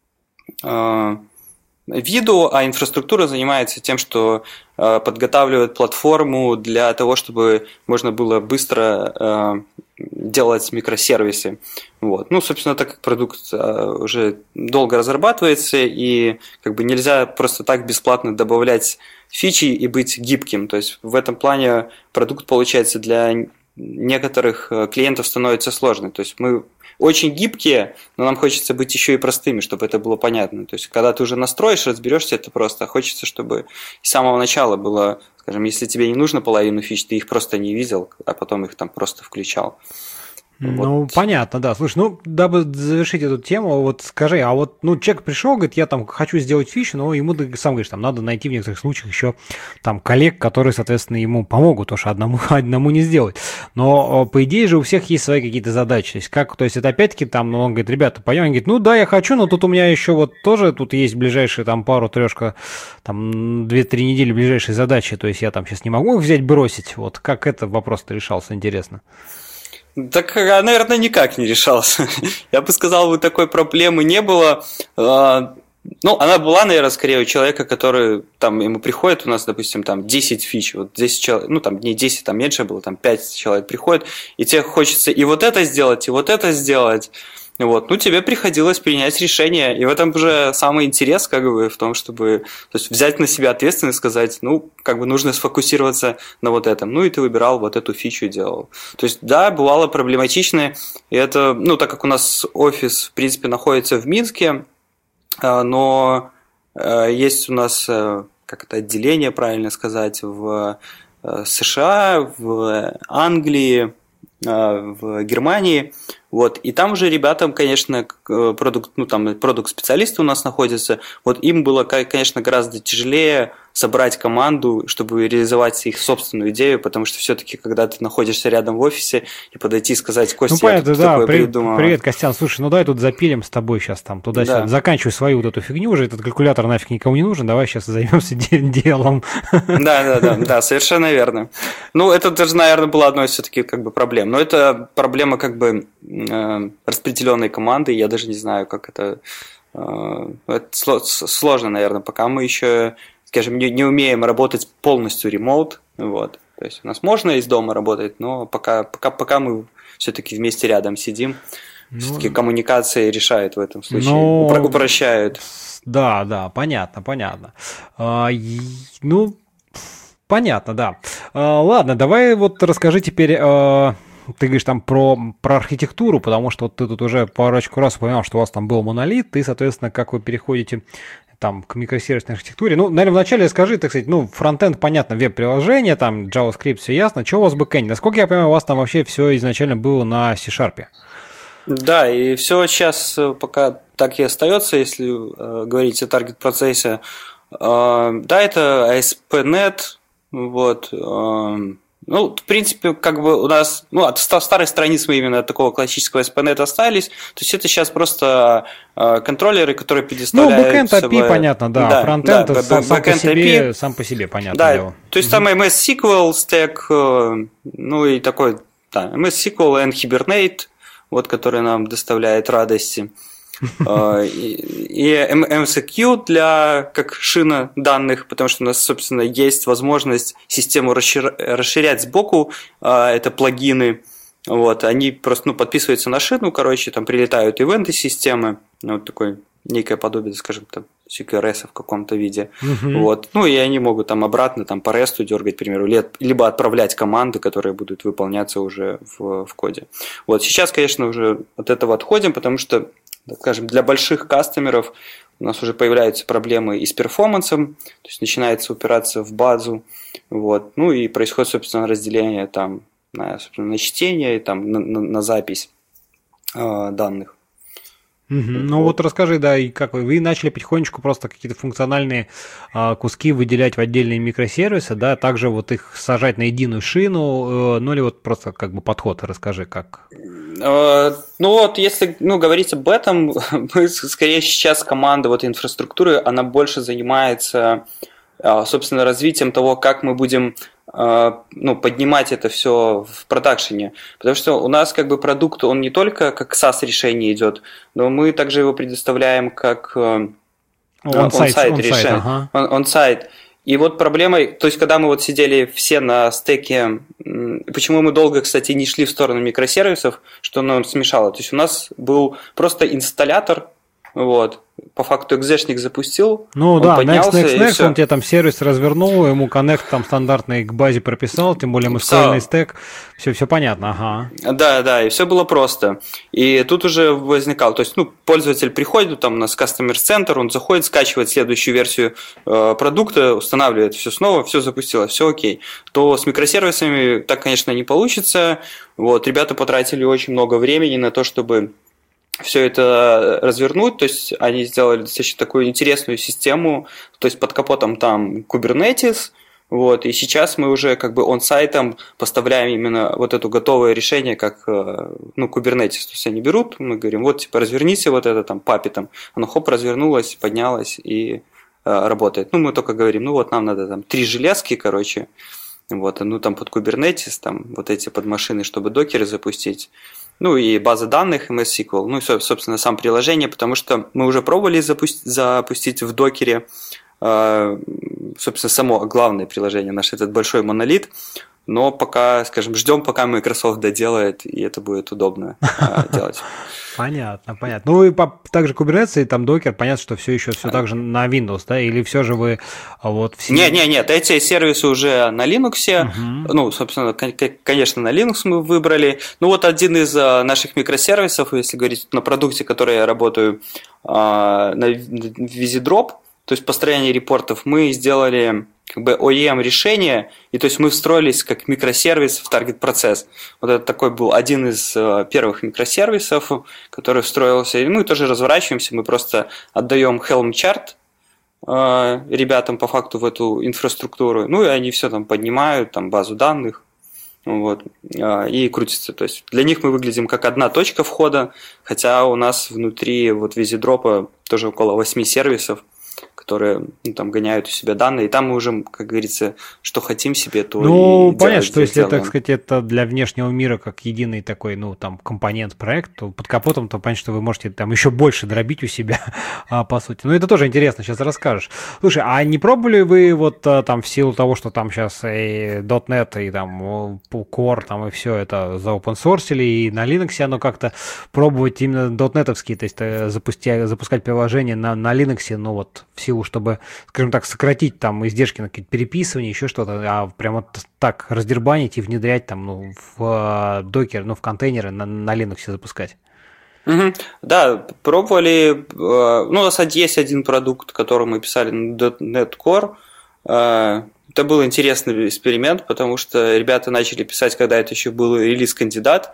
Speaker 2: uh, виду, а инфраструктура занимается тем, что uh, подготавливает платформу для того, чтобы можно было быстро uh, делать микросервисы. Вот. Ну, собственно, так как продукт а, уже долго разрабатывается, и как бы нельзя просто так бесплатно добавлять фичи и быть гибким. То есть в этом плане продукт, получается, для некоторых клиентов становится сложным. То есть мы очень гибкие, но нам хочется быть еще и простыми, чтобы это было понятно. То есть когда ты уже настроишь, разберешься, это просто. А хочется, чтобы с самого начала было, скажем, если тебе не нужно половину фич, ты их просто не видел, а потом их там просто включал.
Speaker 1: Ну, вот. Понятно, да. Слушай, ну, дабы завершить эту тему, вот скажи, а вот, ну, человек пришел, говорит, я там хочу сделать фичу, но ему ты сам говоришь, там, надо найти в некоторых случаях еще там коллег, которые, соответственно, ему помогут, потому что одному, одному не сделать. Но, по идее же, у всех есть свои какие-то задачи. То есть, как, то есть, это опять-таки там, ну, он говорит, ребята, пойдем, он говорит, ну, да, я хочу, но тут у меня еще вот тоже, тут есть ближайшие там пару-трешка, там, две-три недели ближайшие задачи, то есть, я там сейчас не могу их взять, бросить. Вот как этот вопрос-то решался, интересно.
Speaker 2: Так, наверное, никак не решался. Я бы сказал, бы такой проблемы не было. Ну, она была, наверное, скорее у человека, который там ему приходит, у нас, допустим, там десять фич, вот десять человек, ну, там не десять, там меньше было, там пять человек приходит, и тебе хочется и вот это сделать, и вот это сделать. Вот, ну, тебе приходилось принять решение, и в этом уже самый интерес, как бы, в том, чтобы, то есть, взять на себя ответственность, сказать, ну, как бы, нужно сфокусироваться на вот этом, ну, и ты выбирал вот эту фичу и делал. То есть, да, бывало проблематично, и это, ну, так как у нас офис, в принципе, находится в Минске, но есть у нас, как это, отделение, правильно сказать, в США, в Англии, в Германии, вот, и там же ребятам, конечно, продукт, ну, там продукт-специалисты у нас находятся, вот им было, конечно, гораздо тяжелее собрать команду, чтобы реализовать их собственную идею, потому что все-таки, когда ты находишься рядом в офисе, и подойти и сказать: Костя,
Speaker 1: ну, понятно,
Speaker 2: я тут
Speaker 1: да,
Speaker 2: такое
Speaker 1: при,
Speaker 2: придумал.
Speaker 1: Привет, Костян, слушай, ну давай тут запилим с тобой сейчас там туда-сюда, да. Заканчивай свою вот эту фигню уже, этот калькулятор нафиг никому не нужен, давай сейчас займемся делом.
Speaker 2: Да, да, да, да, совершенно верно. Ну, это даже, наверное, было одной из все-таки как бы проблем, но это проблема как бы э, распределенной команды, я даже не знаю, как это, э, это сложно, наверное, пока мы еще, скажем, не, не умеем работать полностью ремоут, вот. То есть у нас можно из дома работать, но пока, пока, пока мы все-таки вместе рядом сидим, ну, все-таки коммуникации решают в этом случае, но... Упро- упрощают.
Speaker 1: Да, да, понятно, понятно. А, ну, понятно, да. А, ладно, давай вот расскажи теперь. А... Ты говоришь там про, про архитектуру, потому что вот ты тут уже парочку раз упоминал, что у вас там был монолит, и, соответственно, как вы переходите там к микросервисной архитектуре. Ну, наверное, вначале скажи, так сказать, ну, фронтенд, понятно, веб-приложение, там JavaScript, все ясно. Что у вас в бэкэнде? Насколько я понимаю, у вас там вообще все изначально было на C-Sharp.
Speaker 2: Да, и все сейчас пока так и остается, если э, говорить о таргет-процессе. Э, да, это эй эс пи точка нет, вот. Э, Ну, в принципе, как бы у нас, ну, от старой страницы мы именно от такого классического эй эс пи точка нет остались. То есть это сейчас просто э, контроллеры, которые предоставляют.
Speaker 1: Ну, бэкэнд эй пи ай, понятно, да.
Speaker 2: да
Speaker 1: Фронтенд
Speaker 2: да,
Speaker 1: сам, сам, по себе,
Speaker 2: эй пи ай.
Speaker 1: сам по себе, понятно.
Speaker 2: Да,
Speaker 1: дело.
Speaker 2: то есть там эм эс эс ку эль стек, э, ну и такой, да, эм эс эс ку эль and Hibernate, вот, который нам доставляет радости. И эм эс кью для как шина данных, потому что у нас, собственно, есть возможность систему расширять сбоку, это плагины, вот, они просто, ну, подписываются на шину, короче, там прилетают ивенты системы, вот такой некое подобие, скажем, там, си кью ар эс в каком-то виде, uh-huh. вот, ну и они могут там обратно там по ресту дергать, к примеру, либо отправлять команды, которые будут выполняться уже в, в коде. Вот, сейчас, конечно, уже от этого отходим, потому что, скажем, для больших кастомеров у нас уже появляются проблемы и с перформансом, то есть начинается упираться в базу, вот, ну и происходит, собственно, разделение там на, собственно, на чтение и там на, на, на запись э, данных.
Speaker 1: Угу. Ну вот. вот расскажи, да, и как вы, вы начали потихонечку просто какие-то функциональные а, куски выделять в отдельные микросервисы, да, также вот их сажать на единую шину, э, ну или вот просто как бы подход, расскажи, как.
Speaker 2: Э, ну вот, если ну, говорить об этом, мы скорее сейчас команда вот инфраструктуры, она больше занимается, собственно, развитием того, как мы будем ну, поднимать это все в продакшене. Потому что у нас как бы продукт, он не только как SaaS-решение идет, но мы также его предоставляем как on-site решение. Ага. On-site. И вот проблема, то есть когда мы вот сидели все на стеке, почему мы долго, кстати, не шли в сторону микросервисов, что нам смешало. То есть у нас был просто инсталлятор, вот, по факту экзешник запустил,
Speaker 1: ну
Speaker 2: он
Speaker 1: да,
Speaker 2: поднялся,
Speaker 1: next, next, next,
Speaker 2: и
Speaker 1: он тебе там сервис развернул, ему коннект там стандартный к базе прописал, тем более мы эс стек, все, все понятно, ага.
Speaker 2: Да, да, и все было просто. И тут уже возникал, то есть, ну, пользователь приходит, там у нас Customer Center, он заходит, скачивает следующую версию э, продукта, устанавливает все снова, все запустилось, все окей. То с микросервисами так, конечно, не получится. Вот, ребята потратили очень много времени на то, чтобы все это развернуть, то есть они сделали достаточно такую интересную систему, то есть под капотом там Kubernetes, вот, и сейчас мы уже как бы он-сайтом поставляем именно вот это готовое решение, как, ну, Kubernetes, то есть они берут, мы говорим, вот, типа, разверните вот это там папитом, оно хоп, развернулось, поднялось и э, работает. Ну, мы только говорим, ну, вот нам надо там три железки, короче, вот, ну, там под Kubernetes, там вот эти под машины, чтобы докеры запустить. Ну и база данных эм эс эс ку эль, ну и, собственно, сам приложение, потому что мы уже пробовали запустить, запустить в докере, собственно, само главное приложение, наш этот большой монолит, но пока, скажем, ждем, пока Microsoft доделает, и это будет удобно делать.
Speaker 1: Понятно, понятно. Ну и по, также Kubernetes и там Docker, понятно, что все еще все так же на Windows, да? Или все же вы вот все...
Speaker 2: Нет, нет, нет, эти сервисы уже на Linux, uh-huh. ну, собственно, конечно, на Linux мы выбрали. Ну вот один из наших микросервисов, если говорить на продукте, который я работаю, на VisiDrop, то есть построение репортов, мы сделали как бы о и эм-решение, и то есть мы встроились как микросервис в Target процесс. Вот это такой был один из первых микросервисов, который встроился. И мы тоже разворачиваемся, мы просто отдаем Helm chart ребятам по факту в эту инфраструктуру, ну и они все там поднимают, там базу данных, вот, и крутится. То есть для них мы выглядим как одна точка входа, хотя у нас внутри вот VisiDrop тоже около восьми сервисов, которые ну, там гоняют у себя данные, и там мы уже, как говорится, что хотим себе, то
Speaker 1: ну,
Speaker 2: и
Speaker 1: понятно,
Speaker 2: делать,
Speaker 1: что если,
Speaker 2: делаем.
Speaker 1: так сказать, это для внешнего мира как единый такой, ну, там, компонент-проект, то под капотом, то понятно, что вы можете там еще больше дробить у себя, по сути. Ну, это тоже интересно, сейчас расскажешь. Слушай, а не пробовали вы вот там в силу того, что там сейчас и .дот нет, и там Core, там, и все это заопенсорсили, и на Linux оно как-то пробовать именно .дот нет-овские, то есть запусти, запускать приложение на, на Linux, ну, вот в силу, чтобы, скажем так, сократить там издержки на какие-то переписывания, еще что-то, а прямо так раздербанить и внедрять там, ну, в докер, ну, в контейнеры на, на Linux запускать.
Speaker 2: Угу. Да, пробовали. Ну, у нас есть один продукт, который мы писали на .дот нет Core. Это был интересный эксперимент, потому что ребята начали писать, когда это еще был релиз-кандидат.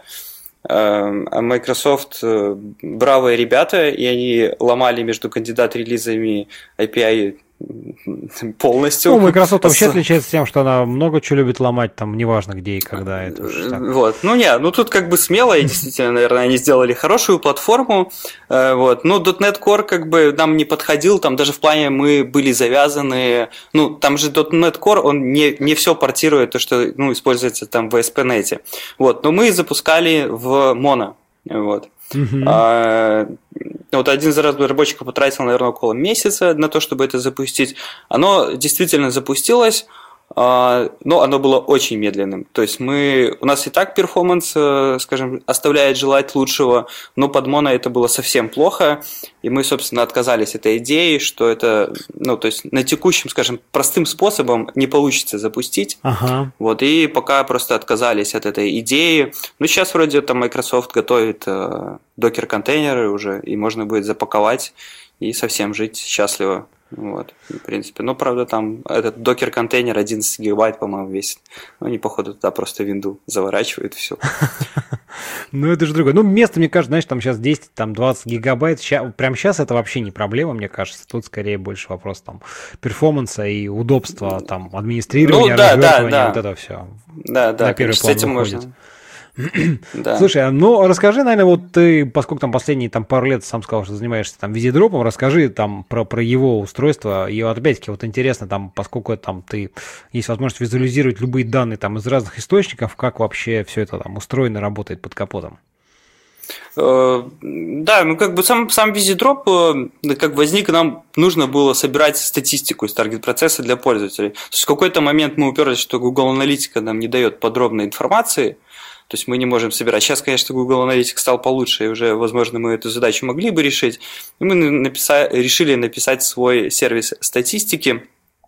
Speaker 2: А Microsoft бравые ребята, и они ломали между кандидат-релизами эй пи ай полностью.
Speaker 1: Ну, Microsoft вообще отличается тем, что она много чего любит ломать, там неважно где и когда. Это
Speaker 2: вот. Ну, не, ну тут как бы смело, и действительно, наверное, они сделали хорошую платформу. Вот. Ну, .дот нет Core как бы нам не подходил, там даже в плане мы были завязаны. Ну, там же .дот нет Core, он не, не все портирует, то, что ну, используется там в эй эс пи нет. Вот. Но мы запускали в Mono. Вот. Uh-huh. А, вот один из разработчиков потратил, наверное, около месяца на то, чтобы это запустить. Оно действительно запустилось, но оно было очень медленным. То есть мы, у нас и так перформанс, скажем, оставляет желать лучшего, но под моно это было совсем плохо, и мы, собственно, отказались от этой идеи, что это, ну, то есть на текущем, скажем, простым способом не получится запустить.
Speaker 1: Ага.
Speaker 2: Вот, и пока просто отказались от этой идеи. Ну, сейчас вроде там Microsoft готовит докер-контейнеры уже, и можно будет запаковать и совсем жить счастливо. Вот, в принципе. Но, правда, там этот докер-контейнер одиннадцать гигабайт, по-моему, весит. Ну, они, походу, туда просто винду заворачивают, и все.
Speaker 1: Ну, это же другое. Ну, место, мне кажется, знаешь, там сейчас десять, там двадцать гигабайт. Прямо сейчас это вообще не проблема, мне кажется. Тут скорее больше вопрос там перформанса и удобства, там, администрирования, развертывания, вот это все.
Speaker 2: Да, да,
Speaker 1: на первый план выходит.
Speaker 2: Да.
Speaker 1: Слушай, ну расскажи, наверное, вот ты, поскольку там последние там, пару лет сам сказал, что занимаешься там VisiDrop'ом, расскажи там про, про его устройство. И вот опять-таки вот интересно, там, поскольку там ты есть возможность визуализировать любые данные там из разных источников, как вообще все это там устроено, работает под капотом.
Speaker 2: Да, ну как бы сам, сам VisiDrop, как возник, нам нужно было собирать статистику из таргет-процесса для пользователей. То есть в какой-то момент мы уперлись, что Google Аналитика нам не дает подробной информации. То есть мы не можем собирать. Сейчас, конечно, Google Analytics стал получше, и уже, возможно, мы эту задачу могли бы решить. И мы написали, решили написать свой сервис статистики.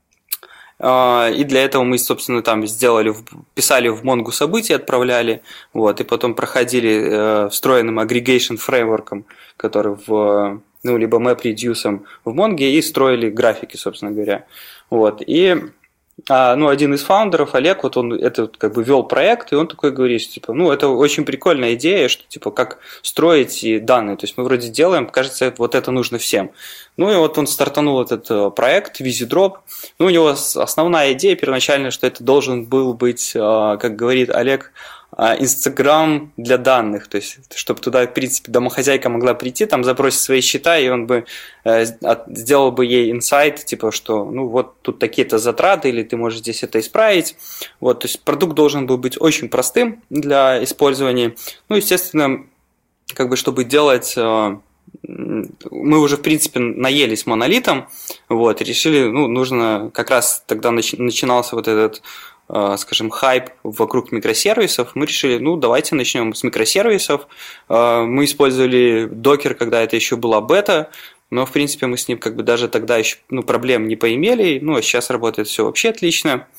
Speaker 2: И для этого мы, собственно, там сделали, писали в Mongo события, отправляли, вот, и потом проходили встроенным aggregation фреймворком, который в, ну, либо MapReduce в Mongo, и строили графики, собственно говоря. Вот, и А, ну, один из фаундеров, Олег, вот он это как бы вел проект, и он такой говорит, что, типа, ну, это очень прикольная идея, что, типа, как строить данные. То есть мы вроде делаем, кажется, вот это нужно всем. Ну, и вот он стартанул этот проект VisiDrop. Ну, у него основная идея первоначально, что это должен был быть, как говорит Олег, Инстаграм для данных, то есть, чтобы туда, в принципе, домохозяйка могла прийти, там запросить свои счета, и он бы э, сделал бы ей инсайт, типа, что, ну, вот тут такие-то затраты, или ты можешь здесь это исправить. Вот, то есть, продукт должен был быть очень простым для использования. Ну, естественно, как бы, чтобы делать... Э, мы уже, в принципе, наелись монолитом, вот, и решили, ну, нужно, как раз тогда нач- начинался вот этот, э, скажем, хайп вокруг микросервисов, мы решили, ну, давайте начнем с микросервисов. Э, мы использовали докер, когда это еще была бета, но, в принципе, мы с ним как бы даже тогда еще, ну, проблем не поимели, ну, а сейчас работает все вообще отлично.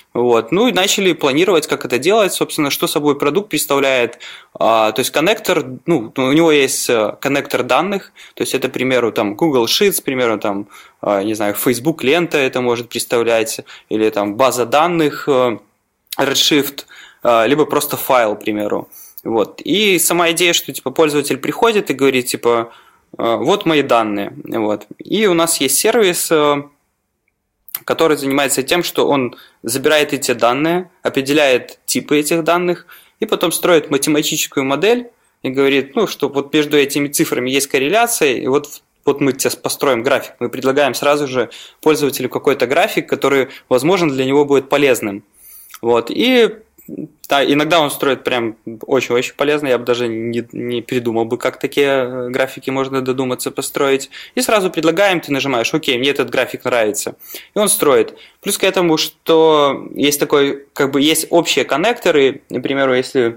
Speaker 2: Вот. Ну и начали планировать, как это делать, собственно, что собой продукт представляет. А, то есть коннектор, ну, у него есть коннектор данных, то есть это, к примеру, там Google Sheets, к примеру, там, не знаю, Facebook лента это может представлять, или там база данных Redshift, либо просто файл, к примеру. Вот. И сама идея, что типа пользователь приходит и говорит, типа, вот мои данные. Вот. И у нас есть сервис, который занимается тем, что он забирает эти данные, определяет типы этих данных и потом строит математическую модель и говорит, ну, что вот между этими цифрами есть корреляция, и вот, вот мы сейчас построим график. Мы предлагаем сразу же пользователю какой-то график, который, возможно, для него будет полезным. Вот. И да, иногда он строит прям очень-очень полезно, я бы даже не, не придумал бы, как такие графики можно додуматься построить. И сразу предлагаем, ты нажимаешь, окей, мне этот график нравится. И он строит. Плюс к этому, что есть такой, как бы есть общие коннекторы, например, если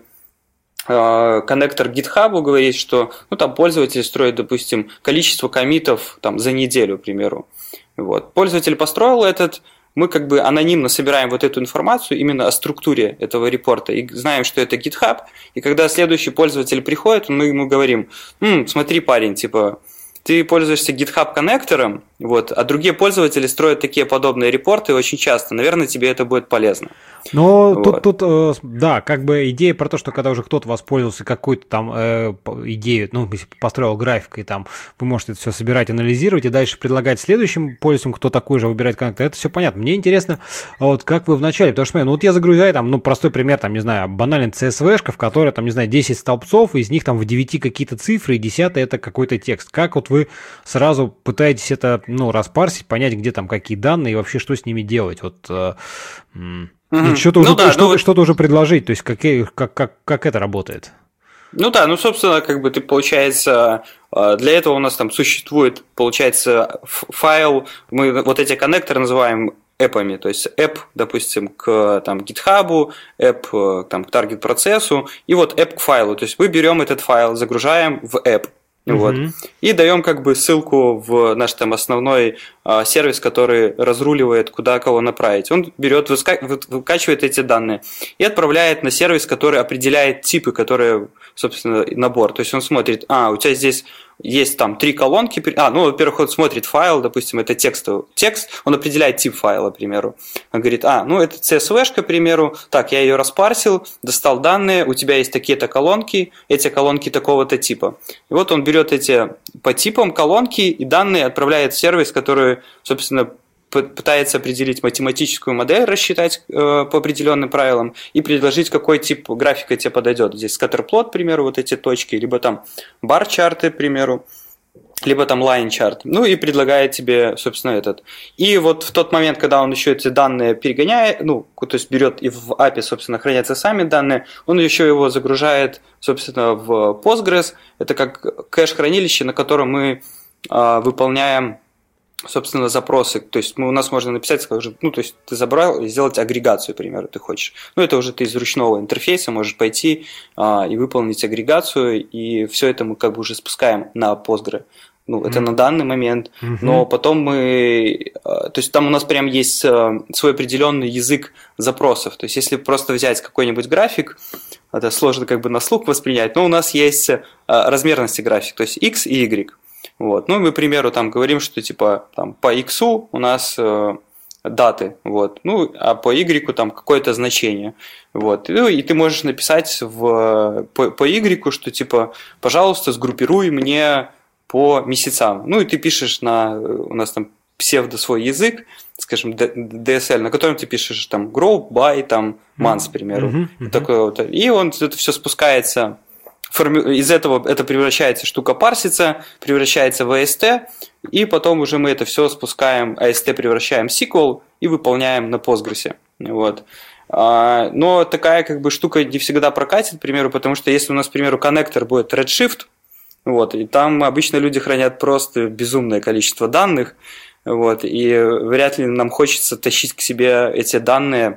Speaker 2: э, коннектор GitHub говорит, что ну, там пользователь строит, допустим, количество коммитов там, за неделю, к примеру. Вот. Пользователь построил этот, мы как бы анонимно собираем вот эту информацию именно о структуре этого репорта и знаем, что это GitHub, и когда следующий пользователь приходит, мы ему говорим, М, смотри, парень, типа, ты пользуешься GitHub коннектором, вот, а другие пользователи строят такие подобные репорты очень часто, наверное, тебе это будет полезно.
Speaker 1: Но вот. тут, тут, да, как бы идея про то, что когда уже кто-то воспользовался какой-то там э, идеей, ну, построил график, и там вы можете это все собирать, анализировать, и дальше предлагать следующим пользователям, кто такой же выбирает коннектор, это все понятно. Мне интересно, вот как вы вначале, потому что, ну, вот я загружаю там, ну, простой пример, там, не знаю, банальный си эс ви-шка, в которой, там, не знаю, десять столбцов, из них там в девяти какие-то цифры, и десятый это какой-то текст. Как вот вы сразу пытаетесь это, ну, распарсить, понять, где там какие данные, и вообще что с ними делать, вот... Э, Mm-hmm. Что-то, ну, уже, да, что-то, ну, что-то уже предложить, то есть как, как, как, как это работает?
Speaker 2: Ну да, ну собственно, как бы ты, получается, для этого у нас там существует, получается, файл, мы вот эти коннекторы называем эпами, то есть app, допустим, к там, GitHub, app там, к таргет-процессу, и вот app к файлу, то есть мы берем этот файл, загружаем в app. Вот. Mm-hmm. И даем как бы ссылку в наш там основной а, сервис, который разруливает, куда кого направить. Он берет, выска... выкачивает эти данные и отправляет на сервис, который определяет типы, которые, собственно, набор. То есть он смотрит, а, у тебя здесь есть там три колонки. А, ну, во-первых, он смотрит файл, допустим, это текстовый текст, он определяет тип файла, к примеру. Он говорит, а, ну, это си эс ви-шка, к примеру, так, я ее распарсил, достал данные, у тебя есть такие-то колонки, эти колонки такого-то типа. И вот он берет эти по типам колонки и данные отправляет в сервис, который, собственно, пытается определить математическую модель, рассчитать э, по определенным правилам и предложить, какой тип графика тебе подойдет. Здесь скаттерплот, к примеру, вот эти точки, либо там бар-чарты, к примеру, либо там лайн-чарт. Ну и предлагает тебе, собственно, этот. И вот в тот момент, когда он еще эти данные перегоняет, ну, то есть берет и в эй пи ай, собственно, хранятся сами данные, он еще его загружает, собственно, в Postgres. Это как кэш-хранилище, на котором мы э, выполняем, собственно, запросы, то есть мы, у нас можно написать, скажем, ну, то есть ты забрал и сделать агрегацию, к примеру, ты хочешь. Ну, это уже ты из ручного интерфейса можешь пойти а, и выполнить агрегацию, и все это мы как бы уже спускаем на Postgre. Ну, mm-hmm. это на данный момент, mm-hmm. но потом мы, то есть там у нас прям есть свой определенный язык запросов, то есть если просто взять какой-нибудь график, это сложно как бы на слух воспринять, но у нас есть размерности график, то есть x и y. Вот. Ну, мы, к примеру, там говорим, что типа там, по x у нас э, даты, вот. Ну, а по y там какое-то значение. Вот. Ну, и ты можешь написать в, по, по y, что типа, пожалуйста, сгруппируй мне по месяцам. Ну, и ты пишешь на, у нас там псевдо свой язык, скажем, ди эс эл, на котором ты пишешь там grow by там months, к примеру. Mm-hmm. Mm-hmm. Такое вот. И он это все спускается. Из этого это превращается, штука парсится, превращается в эй эс ти, и потом уже мы это все спускаем, эй эс ти превращаем в эс ку эль и выполняем на Postgres. Вот. Но такая как бы штука не всегда прокатит, к примеру, потому что если у нас, к примеру, коннектор будет Redshift, вот, и там обычно люди хранят просто безумное количество данных, вот, и вряд ли нам хочется тащить к себе эти данные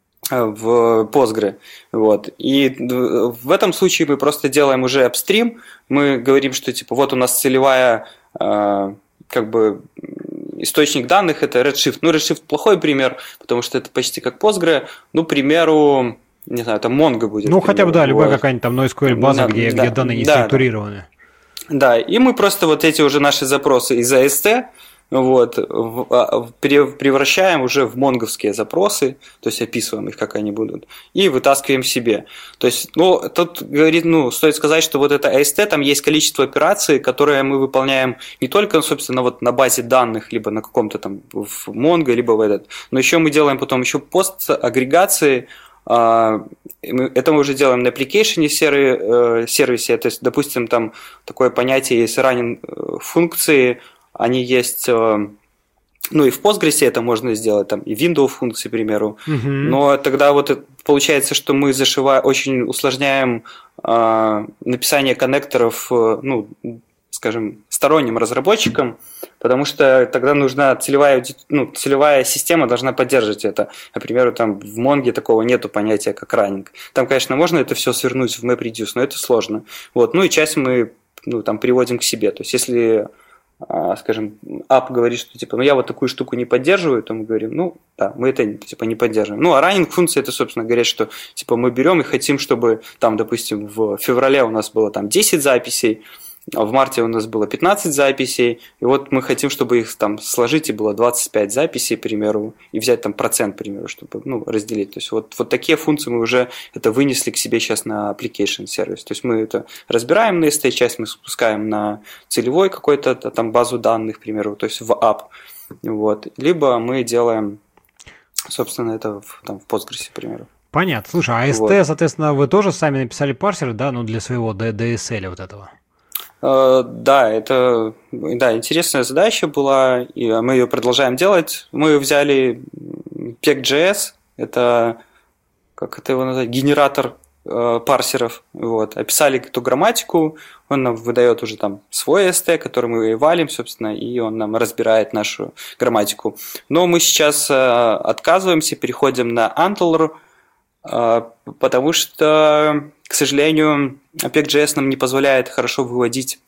Speaker 2: в Postgre. Вот. И в этом случае мы просто делаем уже апстрим, мы говорим, что типа вот у нас целевая э, как бы источник данных – это Redshift. Ну, Redshift плохой пример, потому что это почти как Postgre. Ну, к примеру, не знаю, там Mongo будет.
Speaker 1: Ну, хотя бы, да, любая какая-нибудь там NoSQL-база, да, где, да, где данные не да, структурированы.
Speaker 2: Да, и мы просто вот эти уже наши запросы из эй эс ти вот, превращаем уже в монговские запросы, то есть описываем их, как они будут, и вытаскиваем себе. То есть, ну, тут говорит, ну, стоит сказать, что вот это эй эс ти, там есть количество операций, которые мы выполняем не только, собственно, вот на базе данных, либо на каком-то там в Mongo, либо в этот, но еще мы делаем потом еще пост-агрегации. Это мы уже делаем на application сервисе, то есть, допустим, там такое понятие есть running функции, они есть, ну и в Postgres это можно сделать, там и window функции, к примеру, uh-huh. но тогда вот получается, что мы зашиваем, очень усложняем э, написание коннекторов, ну, скажем, сторонним разработчикам, потому что тогда нужна целевая, ну, целевая система должна поддерживать это. Например, там в Mongo такого нету понятия, как running. Там, конечно, можно это все свернуть в MapReduce, но это сложно. Вот. Ну и часть мы, ну, там, приводим к себе. То есть, если, скажем, app говорит, что типа, ну я вот такую штуку не поддерживаю, то мы говорим, ну да, мы это типа не поддерживаем. Ну а running функция, это, собственно, говорит, что типа мы берем и хотим, чтобы там, допустим, в феврале у нас было там десять записей, а в марте у нас было пятнадцать записей, и вот мы хотим, чтобы их там сложить, и было двадцать пять записей, к примеру, и взять там процент, к примеру, чтобы, ну, разделить. То есть вот, вот такие функции мы уже это вынесли к себе сейчас на application сервис. То есть мы это разбираем на эс ти, часть мы спускаем на целевой какой-то там базу данных, к примеру, то есть в app. Вот. Либо мы делаем, собственно, это в, там, в Postgres, к примеру.
Speaker 1: Понятно. Слушай, а эс ти, вот. Соответственно, вы тоже сами написали парсер, да, ну, для своего ди эс эл вот этого?
Speaker 2: Uh, да, это да, интересная задача была, и мы ее продолжаем делать. Мы взяли Peg.js, это, как это его назвать, генератор э, парсеров, вот, описали эту грамматику, он нам выдает уже там свой эс ти, который мы валим, собственно, и он нам разбирает нашу грамматику. Но мы сейчас э, отказываемся, переходим на Antler, э, потому что, к сожалению, Peg.js нам не позволяет хорошо выводить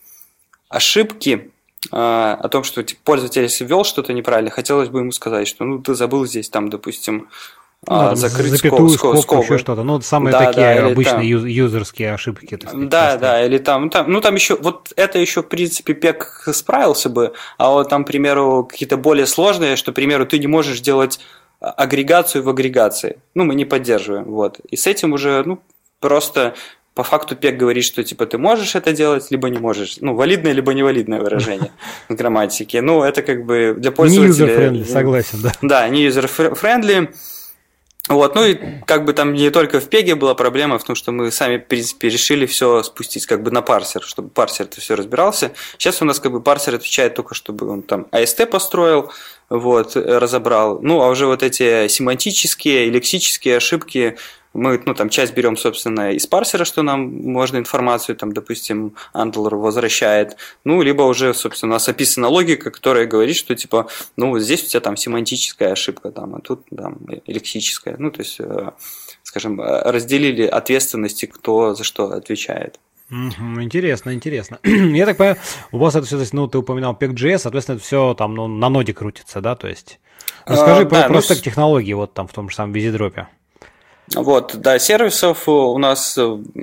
Speaker 2: ошибки э, о том, что типа, пользователь, если ввел что-то неправильно, хотелось бы ему сказать, что ну ты забыл здесь, там, допустим,
Speaker 1: ну, закрыть запятую, скоб, скобку, еще что-то. Ну, самые да, такие да, обычные там, ю- юзерские ошибки. Так сказать,
Speaker 2: да, да, или там, там, ну там еще, вот это еще, в принципе, Peg справился бы, а вот там, к примеру, какие-то более сложные, что, к примеру, ты не можешь делать агрегацию в агрегации. Ну, мы не поддерживаем, вот. И с этим уже, ну, просто по факту Peg говорит, что типа ты можешь это делать, либо не можешь. Ну, валидное, либо невалидное выражение в грамматике. Ну, это как бы для пользователя...
Speaker 1: Не user-friendly, согласен, да.
Speaker 2: Да, не user-friendly. Вот, ну и как бы там не только в Peg была проблема в том, что мы сами, в принципе, решили все спустить как бы на парсер, чтобы парсер это все разбирался. Сейчас у нас как бы парсер отвечает только, чтобы он там эй эс ти построил, вот, разобрал. Ну, а уже вот эти семантические и лексические ошибки мы, ну, там, часть берем, собственно, из парсера, что нам можно информацию, там, допустим, Antler возвращает, ну, либо уже, собственно, у нас описана логика, которая говорит, что, типа, ну, вот здесь у тебя там семантическая ошибка, там, а тут, там, лексическая, ну, то есть, скажем, разделили ответственности, кто за что отвечает.
Speaker 1: Интересно, интересно. Я так понимаю, у вас это все, ну, ты упоминал Peg.js, соответственно, это все там, ну, на ноде крутится, да, то есть, расскажи а, про, да, просто ну, к технологии, вот там, в том же самом визидропе.
Speaker 2: Вот, да, сервисов у нас,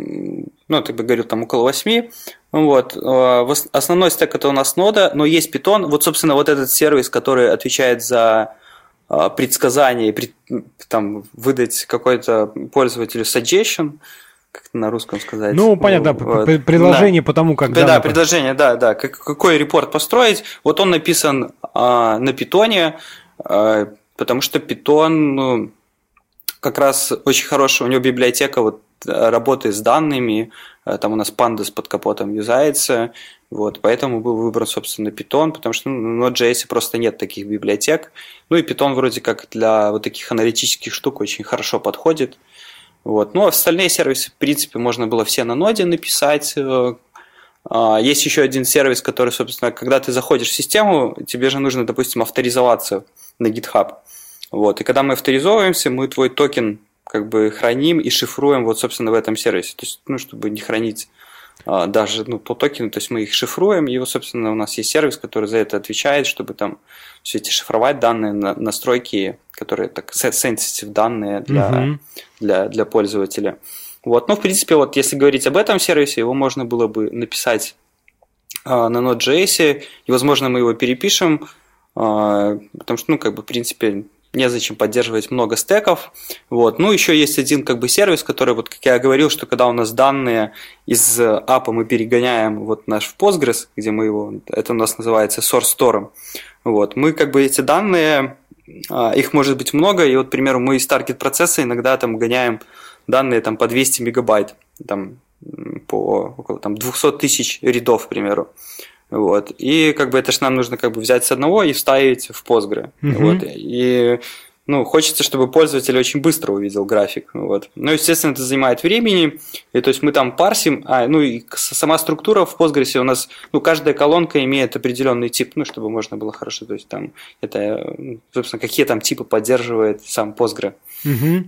Speaker 2: ну, ты бы говорил, там около восьми. Вот. Основной стек это у нас нода, но есть Python. Вот, собственно, вот этот сервис, который отвечает за предсказание, там, выдать какой-то пользователю suggestion, как это на русском сказать.
Speaker 1: Ну, понятно, вот. Предложение да. по тому, как...
Speaker 2: Да, да, предложение, да, да. Как, какой репорт построить. Вот он написан а, на Python, а, потому что Python... Ну, как раз очень хорошая у него библиотека вот, работы с данными, там у нас Pandas под капотом юзается, вот, поэтому был выбран, собственно, Python, потому что ну, в Node.js просто нет таких библиотек, ну и Python вроде как для вот таких аналитических штук очень хорошо подходит, вот, ну а остальные сервисы, в принципе, можно было все на ноде написать. Есть еще один сервис, который, собственно, когда ты заходишь в систему, тебе же нужно, допустим, авторизоваться на GitHub. Вот. И когда мы авторизовываемся, мы твой токен как бы храним и шифруем вот, собственно, в этом сервисе. То есть, ну, чтобы не хранить даже ну, по токену, то есть мы их шифруем, и, собственно, у нас есть сервис, который за это отвечает, чтобы там все эти шифровать данные, настройки, которые так sensitive данные для, uh-huh. для, для пользователя. Вот. Ну, в принципе, вот если говорить об этом сервисе, его можно было бы написать а, на Node.js, и, возможно, мы его перепишем, а, потому что, ну, как бы, в принципе, незачем поддерживать много стеков. Вот. Ну, еще есть один как бы сервис, который, вот как я говорил, что когда у нас данные из апа мы перегоняем вот наш в Postgres, где мы его, это у нас называется source store, вот, мы как бы эти данные, их может быть много, и вот, к примеру, мы из таргет процесса иногда там гоняем данные там по двести мегабайт, там по около там двести тысяч рядов, к примеру. Вот. И как бы это же нам нужно как бы взять с одного и вставить в Postgre. Mm-hmm. Вот. И ну, хочется, чтобы пользователь очень быстро увидел график. Вот. Ну, естественно, это занимает времени. И то есть мы там парсим, а, ну и сама структура в Postgres у нас, ну, каждая колонка имеет определенный тип, ну, чтобы можно было хорошо, то есть там это, собственно, какие там типы поддерживает сам Postgre. Mm-hmm.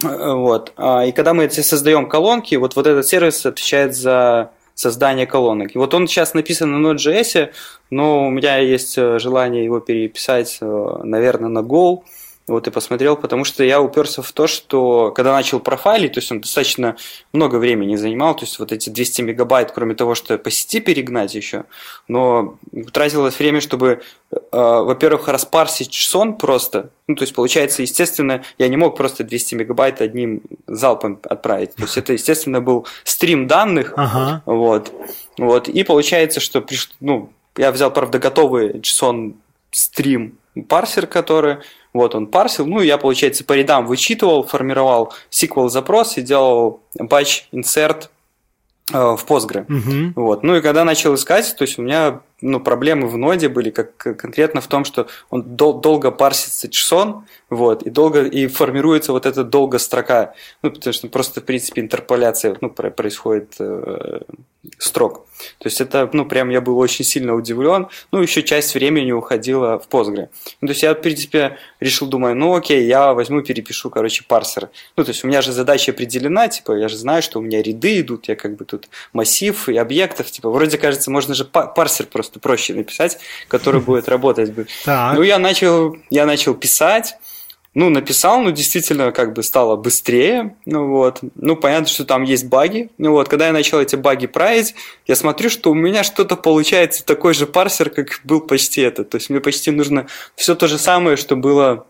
Speaker 2: Вот. И когда мы эти создаем колонки, вот, вот этот сервис отвечает за создание колонок. И вот он сейчас написан на Node.js, но у меня есть желание его переписать, наверное, на Go. Вот и посмотрел, потому что я уперся в то, что когда начал профайлить, то есть он достаточно много времени занимал, то есть вот эти двести мегабайт, кроме того, что по сети перегнать еще, но тратилось время, чтобы, э, во-первых, распарсить JSON просто, ну то есть получается, естественно, я не мог просто двести мегабайт одним залпом отправить, то есть это, естественно, был стрим данных, ага. вот, вот, и получается, что, ну, я взял, правда, готовый JSON стрим парсер, который вот он парсил, ну, я, получается, по рядам вычитывал, формировал сиквел-запрос и делал batch insert э, в Postgre. Uh-huh. Вот. Ну, и когда начал искать, то есть у меня ну, проблемы в ноде были как, конкретно в том, что он дол- долго парсится JSON, вот, и долго и формируется вот эта долго строка, ну, потому что просто, в принципе, интерполяция ну, происходит э, строк. То есть это, ну, прям я был очень сильно удивлен. Ну, еще часть времени уходила в Postgre. Ну, то есть я, в принципе, решил, думаю, ну, окей, я возьму, перепишу, короче, парсер. Ну, то есть у меня же задача определена, типа, я же знаю, что у меня ряды идут, я как бы тут массив и объектов, типа, вроде кажется, можно же парсер просто проще написать, который будет работать. Ну, я начал, я начал писать, ну, написал, ну, действительно, как бы стало быстрее, ну, вот, ну, понятно, что там есть баги, ну, вот, когда я начал эти баги править, я смотрю, что у меня что-то получается такой же парсер, как был почти этот, то есть мне почти нужно все то же самое, что было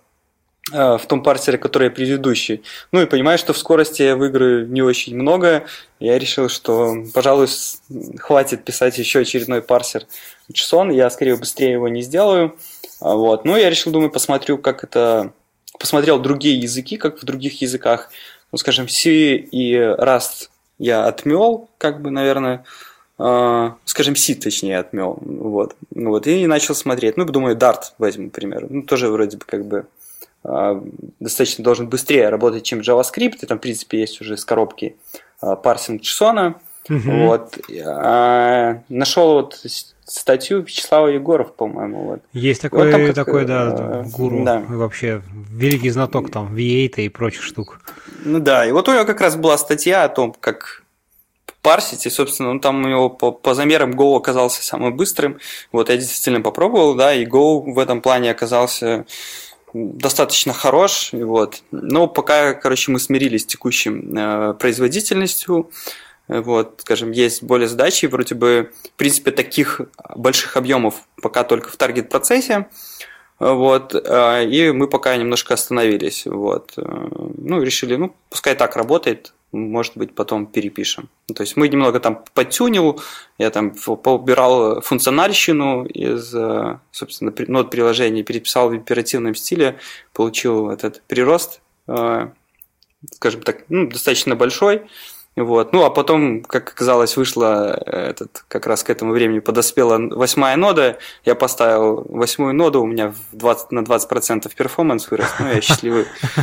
Speaker 2: в том парсере, который предыдущий. Ну и понимаю, что в скорости я выиграю не очень много. Я решил, что, пожалуй, хватит писать еще очередной парсер JSON. Я, скорее, быстрее его не сделаю. Вот. Ну, я решил, думаю, посмотрю, как это... Посмотрел другие языки, как в других языках. Ну, скажем, C и Rust я отмел, как бы, наверное... Скажем, C, точнее, отмел. Вот. Вот. И начал смотреть. Ну, думаю, Dart возьму, к примеру. Ну, тоже вроде бы как бы достаточно должен быстрее работать, чем JavaScript, и там, в принципе, есть уже с коробки парсинг JSON. Uh-huh. Вот. А, нашел вот статью Вячеслава Егоров, по-моему. Вот.
Speaker 1: Есть такой, вот как, такой да, гуру, да. Вообще великий знаток там ви восемь и прочих штук.
Speaker 2: Ну да, и вот у него как раз была статья о том, как парсить, и, собственно, ну, там у него по, по замерам Go оказался самым быстрым. Вот я действительно попробовал, да, и Go в этом плане оказался достаточно хорош, вот. Но пока, короче, мы смирились с текущим э, производительностью, вот, скажем, есть более задачи, вроде бы, в принципе, таких больших объемов пока только в таргет-процессе, вот, э, и мы пока немножко остановились, вот, ну, решили, ну, пускай так работает, может быть, потом перепишем. То есть мы немного там подтюнил, я там поубирал функциональщину из, собственно, нод приложений, переписал в императивном стиле, получил этот прирост, скажем так, ну, достаточно большой. Вот. Ну, а потом, как оказалось, вышла этот, как раз к этому времени подоспела восьмая нода, я поставил восьмую ноду, у меня двадцать, на двадцать процентов перформанс вырос, ну, я счастливый.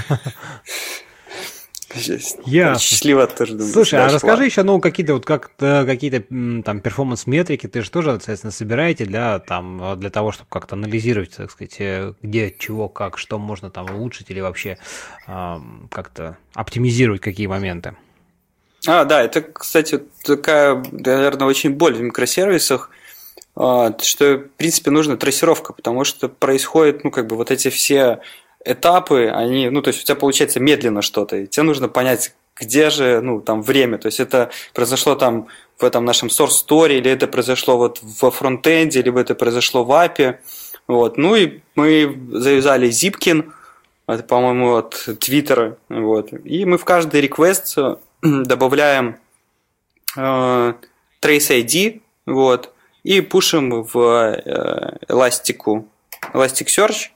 Speaker 1: Я
Speaker 2: счастливо тоже думаю.
Speaker 1: Слушай, а расскажи еще, ну, какие-то вот как какие-то там перформанс-метрики ты же тоже, соответственно, собираете для, там, для того, чтобы как-то анализировать, так сказать, где, чего, как, что можно там улучшить или вообще э, как-то оптимизировать какие моменты?
Speaker 2: А, да, это, кстати, такая, наверное, очень боль в микросервисах, что, в принципе, нужна трассировка, потому что происходят, ну, как бы вот эти все этапы, они, ну, то есть у тебя получается медленно что-то, и тебе нужно понять, где же, ну, там, время, то есть это произошло там в этом нашем source story, или это произошло вот во фронтенде, либо это произошло в эй пи ай, вот, ну, и мы завязали Zipkin, это, по-моему, от Twitter, вот, и мы в каждый реквест добавляем э, Trace ай ди, вот, и пушим в э, Elastic, Elasticsearch,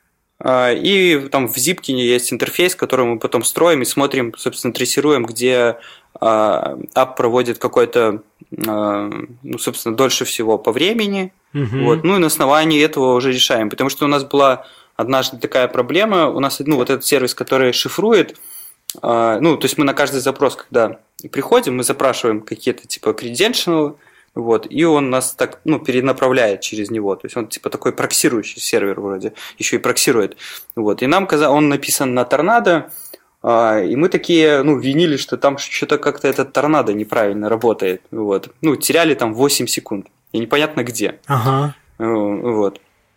Speaker 2: э, и там в Zipkin есть интерфейс, который мы потом строим и смотрим, собственно, трассируем, где э, app проводит какой-то, э, ну, собственно, дольше всего по времени, mm-hmm. вот, ну, и на основании этого уже решаем, потому что у нас была однажды такая проблема, у нас, ну, вот этот сервис, который шифрует, ну, то есть мы на каждый запрос, когда приходим, мы запрашиваем какие-то типа credentials, вот, и он нас так, ну, перенаправляет через него, то есть он типа такой проксирующий сервер вроде, еще и проксирует, вот, и нам казалось, он написан на торнадо, и мы такие, ну, винили, что там что-то как-то этот торнадо неправильно работает, вот, ну, теряли там восемь секунд, и непонятно где,
Speaker 1: ага.
Speaker 2: Вот.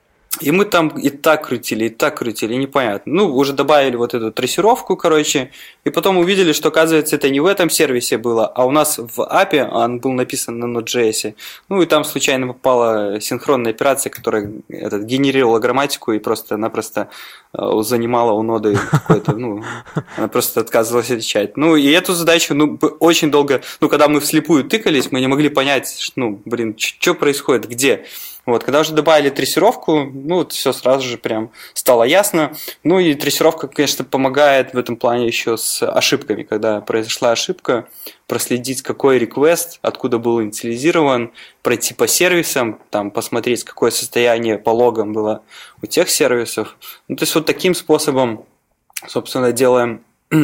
Speaker 2: И мы там и так крутили, и так крутили, и непонятно. Ну, уже добавили вот эту трассировку, короче, и потом увидели, что, оказывается, это не в этом сервисе было, а у нас в эй пи ай он был написан на Node.js. Ну, и там случайно попала синхронная операция, которая этот, генерировала грамматику и просто-напросто занимала у ноды какой-то, ну, она просто отказывалась отвечать. Ну, и эту задачу, ну, очень долго, ну, когда мы вслепую тыкались, мы не могли понять, ну, блин, что происходит, где. Вот, когда уже добавили трассировку, ну, вот все сразу же прям стало ясно. Ну, и трассировка, конечно, помогает в этом плане еще с ошибками. Когда произошла ошибка, проследить, какой реквест, откуда был инициализирован, пройти по сервисам, там, посмотреть, какое состояние по логам было у тех сервисов. Ну, то есть, вот таким способом, собственно, делаем,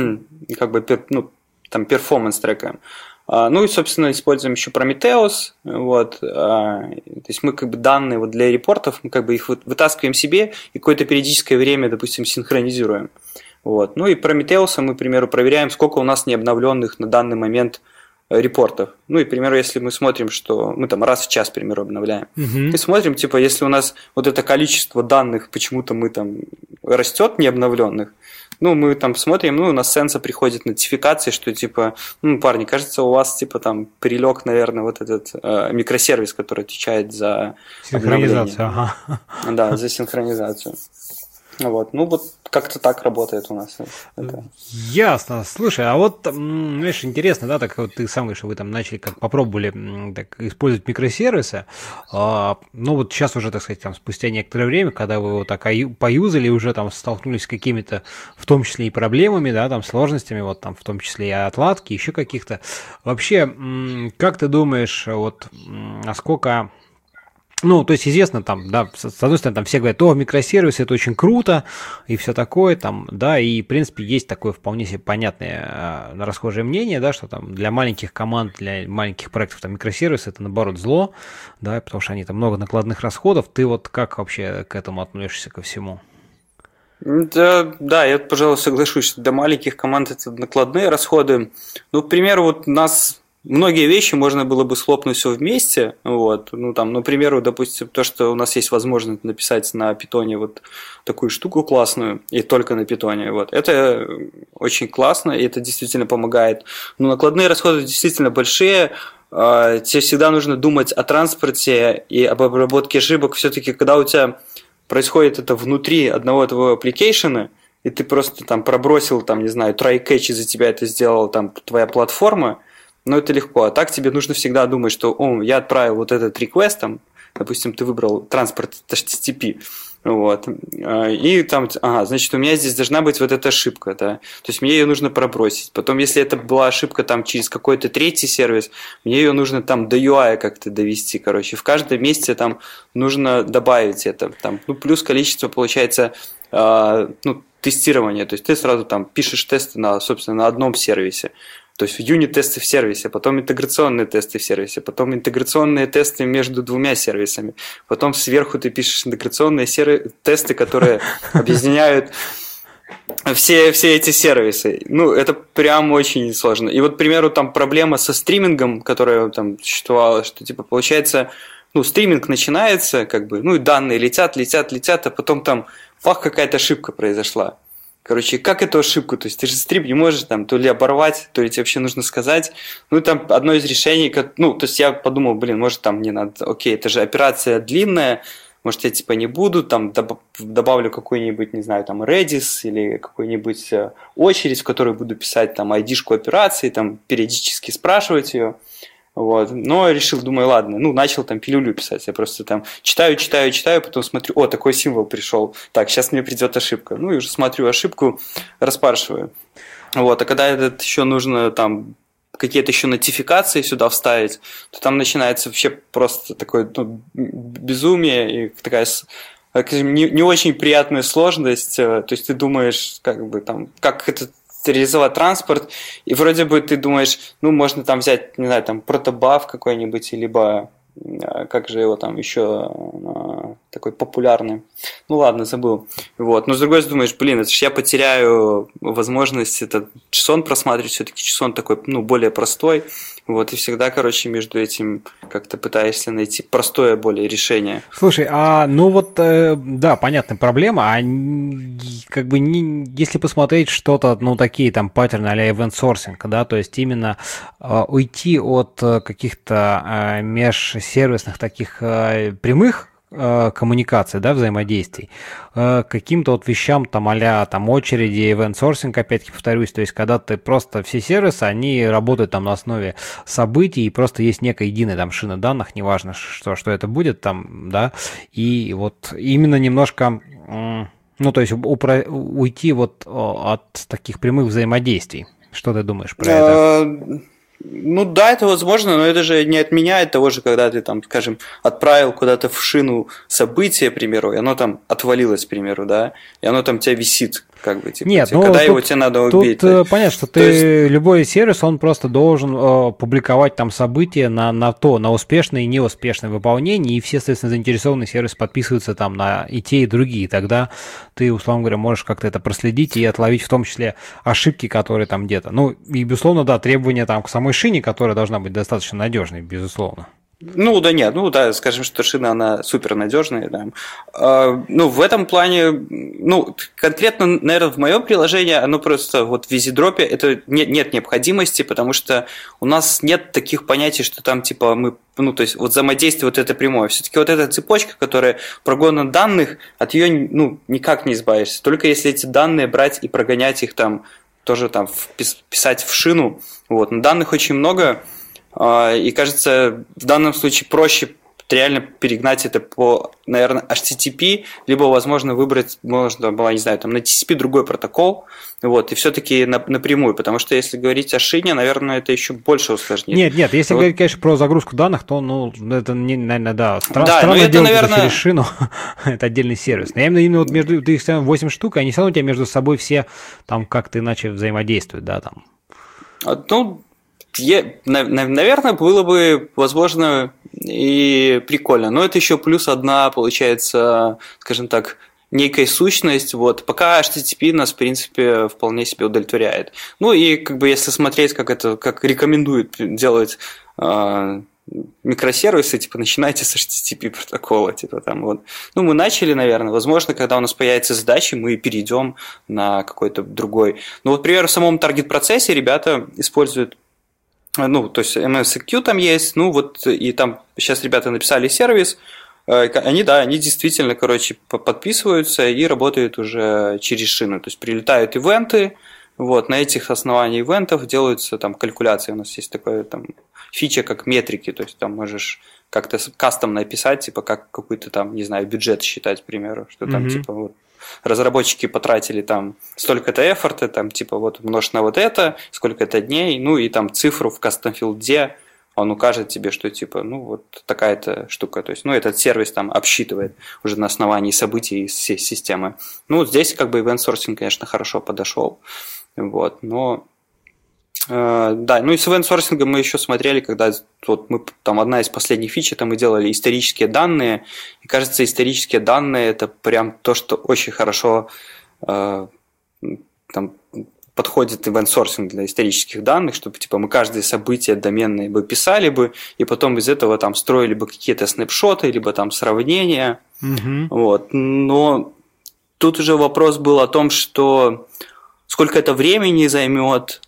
Speaker 2: как бы, ну, там, перформанс трекаем. Ну и, собственно, используем еще Prometheus, вот, то есть мы как бы данные вот для репортов, мы как бы их вытаскиваем себе и какое-то периодическое время, допустим, синхронизируем. Вот. Ну и Prometheus мы, к примеру, проверяем, сколько у нас необновленных на данный момент репортов. Ну и, к примеру, если мы смотрим, что мы там раз в час, к примеру, обновляем, mm-hmm. и смотрим, типа, если у нас вот это количество данных, почему-то мы там растет необновленных, ну, мы там смотрим, ну, у нас с Sense приходит нотификация, что, типа, ну, парни, кажется, у вас, типа, там, прилег, наверное, вот этот э, микросервис, который отвечает за
Speaker 1: синхронизацию, ага.
Speaker 2: Да, за синхронизацию. Вот, ну, вот как-то так работает у нас. Это.
Speaker 1: Ясно. Слушай, а вот, знаешь, интересно, да, так вот ты сам говоришь, что вы там начали, как попробовали так, использовать микросервисы, а, ну, вот сейчас уже, так сказать, там, спустя некоторое время, когда вы вот так поюзали, уже там столкнулись с какими-то, в том числе и проблемами, да, там, сложностями, вот там, в том числе и отладки, еще каких-то. Вообще, как ты думаешь, вот, насколько... Ну, то есть, известно, там, да, с одной стороны, там все говорят, о, микросервисы, это очень круто, и все такое, там, да, и, в принципе, есть такое вполне себе понятное э, расхожее мнение, да, что там для маленьких команд, для маленьких проектов, там, микросервисы, это, наоборот, зло, да, потому что они там много накладных расходов. Ты вот как вообще к этому относишься, ко всему?
Speaker 2: Да, да, я, пожалуй, соглашусь, что для маленьких команд это накладные расходы. Ну, к примеру, вот у нас... Многие вещи можно было бы схлопнуть все вместе, вот, ну там, например, допустим, то, что у нас есть возможность написать на питоне вот такую штуку классную, и только на питоне, вот, это очень классно, и это действительно помогает, но накладные расходы действительно большие, тебе всегда нужно думать о транспорте и об обработке ошибок, все-таки, когда у тебя происходит это внутри одного твоего аппликейшена, и ты просто там пробросил, там, не знаю, try-catch, и за тебя это сделала там твоя платформа, но это легко. А так тебе нужно всегда думать, что о, я отправил вот этот request, там, допустим, ты выбрал транспорт эйч ти ти пи, вот, и там, ага, значит, у меня здесь должна быть вот эта ошибка, да, то есть мне ее нужно пробросить. Потом, если это была ошибка там через какой-то третий сервис, мне ее нужно там до ю ай как-то довести, короче. В каждом месте там нужно добавить это, там, ну, плюс количество, получается, э, ну, тестирования, то есть ты сразу там пишешь тесты на, собственно, на одном сервисе. То есть юнит-тесты в сервисе, потом интеграционные тесты в сервисе, потом интеграционные тесты между двумя сервисами, потом сверху ты пишешь интеграционные серви- тесты, которые объединяют все, все эти сервисы. Ну, это прям очень сложно. И вот, к примеру, там проблема со стримингом, которая там существовала, что, типа, получается, ну, стриминг начинается, как бы, ну, и данные летят, летят, летят, а потом там, фах, какая-то ошибка произошла. Короче, как эту ошибку? То есть ты же стрим не можешь там то ли оборвать, то ли тебе вообще нужно сказать. Ну, и там одно из решений, как, ну, то есть я подумал, блин, может там не надо, окей, это же операция длинная, может, я типа не буду, там добавлю какой-нибудь, не знаю, там Redis или какую-нибудь очередь, в которой буду писать там ай ди-шку операции, там периодически спрашивать ее. Вот. Но решил, думаю, ладно, ну, начал там пилюлю писать. Я просто там читаю, читаю, читаю, потом смотрю, о, такой символ пришел. Так, сейчас мне придет ошибка. Ну, и уже смотрю ошибку, распаршиваю. Вот, а когда этот еще нужно там какие-то еще нотификации сюда вставить, то там начинается вообще просто такое, ну, безумие и такая, скажем, не, не очень приятная сложность. То есть ты думаешь, как бы там, как это реализовать транспорт, и вроде бы ты думаешь, ну, можно там взять, не знаю, там протобаф какой-нибудь, либо как же его там еще такой популярный. Ну ладно, забыл. Вот. Но с другой стороны думаешь, блин, это ж я потеряю возможность этот JSON просматривать, все-таки JSON такой, ну, более простой. Вот, и всегда, короче, между этим как-то пытаешься найти простое более решение.
Speaker 1: Слушай, а ну вот, э, да, понятная проблема, а как бы не, если посмотреть что-то, ну, такие там паттерны а-ля event sourcing, да, то есть именно э, уйти от каких-то э, межсервисных таких э, прямых коммуникации, да, взаимодействий, к каким-то вот вещам там а-ля там очереди, event sourcing, опять-таки повторюсь, то есть когда ты просто все сервисы, они работают там на основе событий, и просто есть некая единая там шина данных, неважно, что, что это будет там, да, и вот именно немножко, ну, то есть упро- уйти вот от таких прямых взаимодействий. Что ты думаешь про это?
Speaker 2: Ну да, это возможно, но это же не отменяет того же, когда ты там, скажем, отправил куда-то в шину событие, к примеру, и оно там отвалилось, к примеру, да, и оно там у тебя висит, как бы, типа,
Speaker 1: Нет,
Speaker 2: тебе,
Speaker 1: ну,
Speaker 2: когда
Speaker 1: тут,
Speaker 2: его тебе надо убить.
Speaker 1: Тут
Speaker 2: да?
Speaker 1: понятно, что ты,
Speaker 2: есть...
Speaker 1: любой сервис, он просто должен э, публиковать там события на, на то, на успешное и неуспешное выполнение, и все, соответственно, заинтересованные сервисы подписываются там на и те, и другие, тогда ты, условно говоря, можешь как-то это проследить и отловить в том числе ошибки, которые там где-то. Ну, и, безусловно, да, требования там к самой шине, которая должна быть достаточно надежной, безусловно.
Speaker 2: Ну да нет, ну да, скажем, что шина, она супер надежная, да. А, ну, в этом плане, ну, конкретно, наверное, в моем приложении, оно просто вот в EasyDrop это нет, нет необходимости, потому что у нас нет таких понятий, что там типа мы, ну, то есть вот взаимодействие вот это прямое. Все-таки вот эта цепочка, которая прогона данных, от ее, ну, никак не избавишься. Только если эти данные брать и прогонять их там, тоже там писать в шину. Вот. Но данных очень много. И кажется, в данном случае проще реально перегнать это по, наверное, эйч ти ти пи, либо, возможно, выбрать, можно было, не знаю, там, на ти си пи другой протокол, вот, и все-таки на, напрямую, потому что если говорить о шине, наверное, это еще больше усложнит.
Speaker 1: Нет, нет, если
Speaker 2: вот.
Speaker 1: говорить, конечно, про загрузку данных, то, ну, это, не, наверное, да, стра-
Speaker 2: да,
Speaker 1: странно
Speaker 2: это,
Speaker 1: делать
Speaker 2: наверное...
Speaker 1: это через шину, это отдельный сервис. Но именно, именно вот между, ты их восемь штук, они все равно у тебя между собой все там как-то иначе взаимодействуют, да, там.
Speaker 2: Ну, наверное, было бы, возможно, и прикольно. Но это еще плюс одна, получается, скажем так, некая сущность. Вот. Пока эйч ти ти пи нас, в принципе, вполне себе удовлетворяет. Ну и как бы если смотреть, как это, как рекомендуют делать э, микросервисы, типа, начинайте с эйч ти ти пи протокола, типа там вот. Ну, мы начали, наверное, возможно, когда у нас появятся задачи, мы перейдем на какой-то другой. Ну, вот, например, в самом таргет-процессе ребята используют, ну, то есть эм эс кью там есть, ну, вот, и там сейчас ребята написали сервис, они, да, они действительно, короче, подписываются и работают уже через шину, то есть прилетают ивенты, вот, на этих основаниях ивентов делаются там калькуляции, у нас есть такая там фича, как метрики, то есть там можешь как-то кастомно описать, типа, как какой-то там, не знаю, бюджет считать, к примеру, что там, mm-hmm. типа, вот, разработчики потратили там столько-то эфорта, там, типа, вот, умножь на вот это, сколько-то дней, ну, и там цифру в кастом-филде, он укажет тебе, что, типа, ну, вот такая-то штука, то есть, ну, этот сервис там обсчитывает уже на основании событий из всей системы. Ну, здесь, как бы, event-sourcing, конечно, хорошо подошел, вот, но... Да, ну и с event-sourcing мы еще смотрели, когда вот мы, там одна из последних фич, это мы делали исторические данные, и кажется, исторические данные это прям то, что очень хорошо э, там подходит ивент-сорсинг для исторических данных, чтобы типа мы каждое событие доменное бы писали бы, и потом из этого там строили бы какие-то снапшоты, либо там сравнения. Mm-hmm. Вот. Но тут уже вопрос был о том, что сколько это времени займет,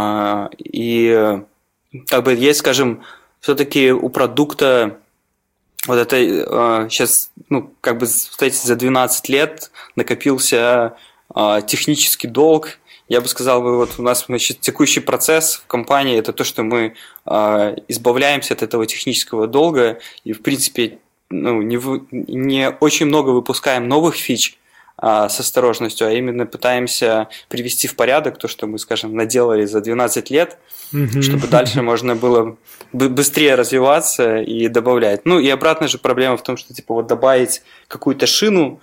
Speaker 2: и как бы есть, скажем, все-таки у продукта вот это сейчас, ну, как бы, кстати, за двенадцать лет накопился технический долг. Я бы сказал, вот у нас значит, текущий процесс в компании – это то, что мы избавляемся от этого технического долга и, в принципе, ну, не, не очень много выпускаем новых фич с осторожностью, а именно пытаемся привести в порядок то, что мы, скажем, наделали за двенадцать лет, mm-hmm. чтобы дальше можно было быстрее развиваться и добавлять. Ну и обратная же проблема в том, что типа вот добавить какую-то шину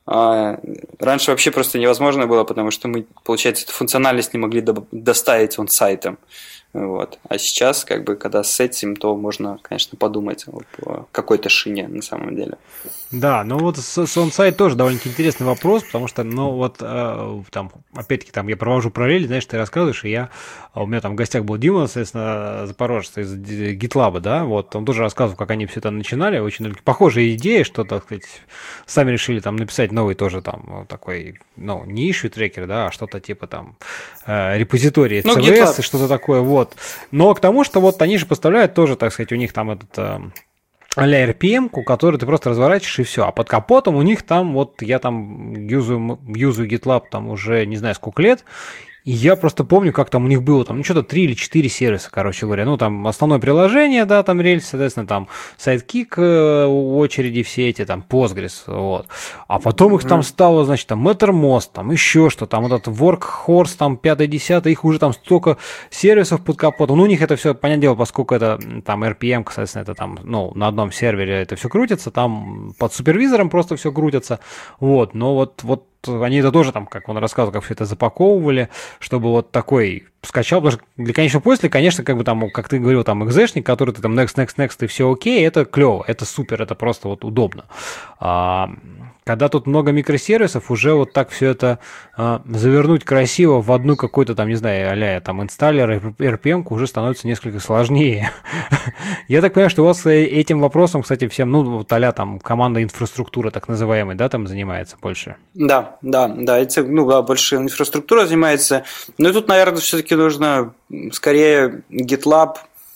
Speaker 2: раньше вообще просто невозможно было, потому что мы, получается, эту функциональность не могли до- доставить он сайтом. Вот. А сейчас, как бы, когда с этим, то можно, конечно, подумать о какой-то шине на самом деле.
Speaker 1: Да, ну вот с, с он-сайт тоже довольно интересный вопрос, потому что, ну вот, э, там, опять-таки, там я провожу параллели, знаешь, ты рассказываешь, и я, у меня там в гостях был Дима, соответственно, Запорожец из GitLab, да, вот, он тоже рассказывал, как они все это начинали, очень похожая идея, что, так сказать, сами решили там написать новый тоже там такой, ну, не issue трекер, да, а что-то типа там э, репозитории си ви эс и что-то такое, вот. Но к тому, что вот они же поставляют тоже, так сказать, у них там этот э, а-ля эр пи эм-ку, которую ты просто разворачиваешь и все. А под капотом у них там, вот я там юзаю, юзаю GitLab там уже не знаю сколько лет, и я просто помню, как там у них было, там, ну, что-то три или четыре сервиса, короче говоря. Ну, там, основное приложение, да, там, рельс, соответственно, там, Sidekick, э, очереди все эти, там, Postgres, вот. А потом их mm-hmm. там стало, значит, там, Mattermost, там, еще что, там, вот этот Workhorse, там, пятое-десятое, их уже там столько сервисов под капотом. Ну, у них это все, понятное дело, поскольку это, там, эр пи эм, соответственно, это там, ну, на одном сервере это все крутится, там, под супервизором просто все крутится, вот. Но вот, вот, они это тоже там, как он рассказывал, как все это запаковывали, чтобы вот такой скачал, потому что для конечного пользователя, конечно, как бы там, как ты говорил, там экзешник, который ты там next, next, next, и все окей, это клево, это супер, это просто вот удобно. А, когда тут много микросервисов, уже вот так все это а, завернуть красиво в одну какую-то там, не знаю, а-ля там инсталлер, эр пи эм-ку уже становится несколько сложнее. Я так понимаю, что у вас этим вопросом, кстати, всем, ну, вот а-ля там команда инфраструктура так называемой, да, там занимается больше?
Speaker 2: Да, да, да, это, ну, да, больше инфраструктура занимается, но тут, наверное, все-таки нужно скорее GitLab,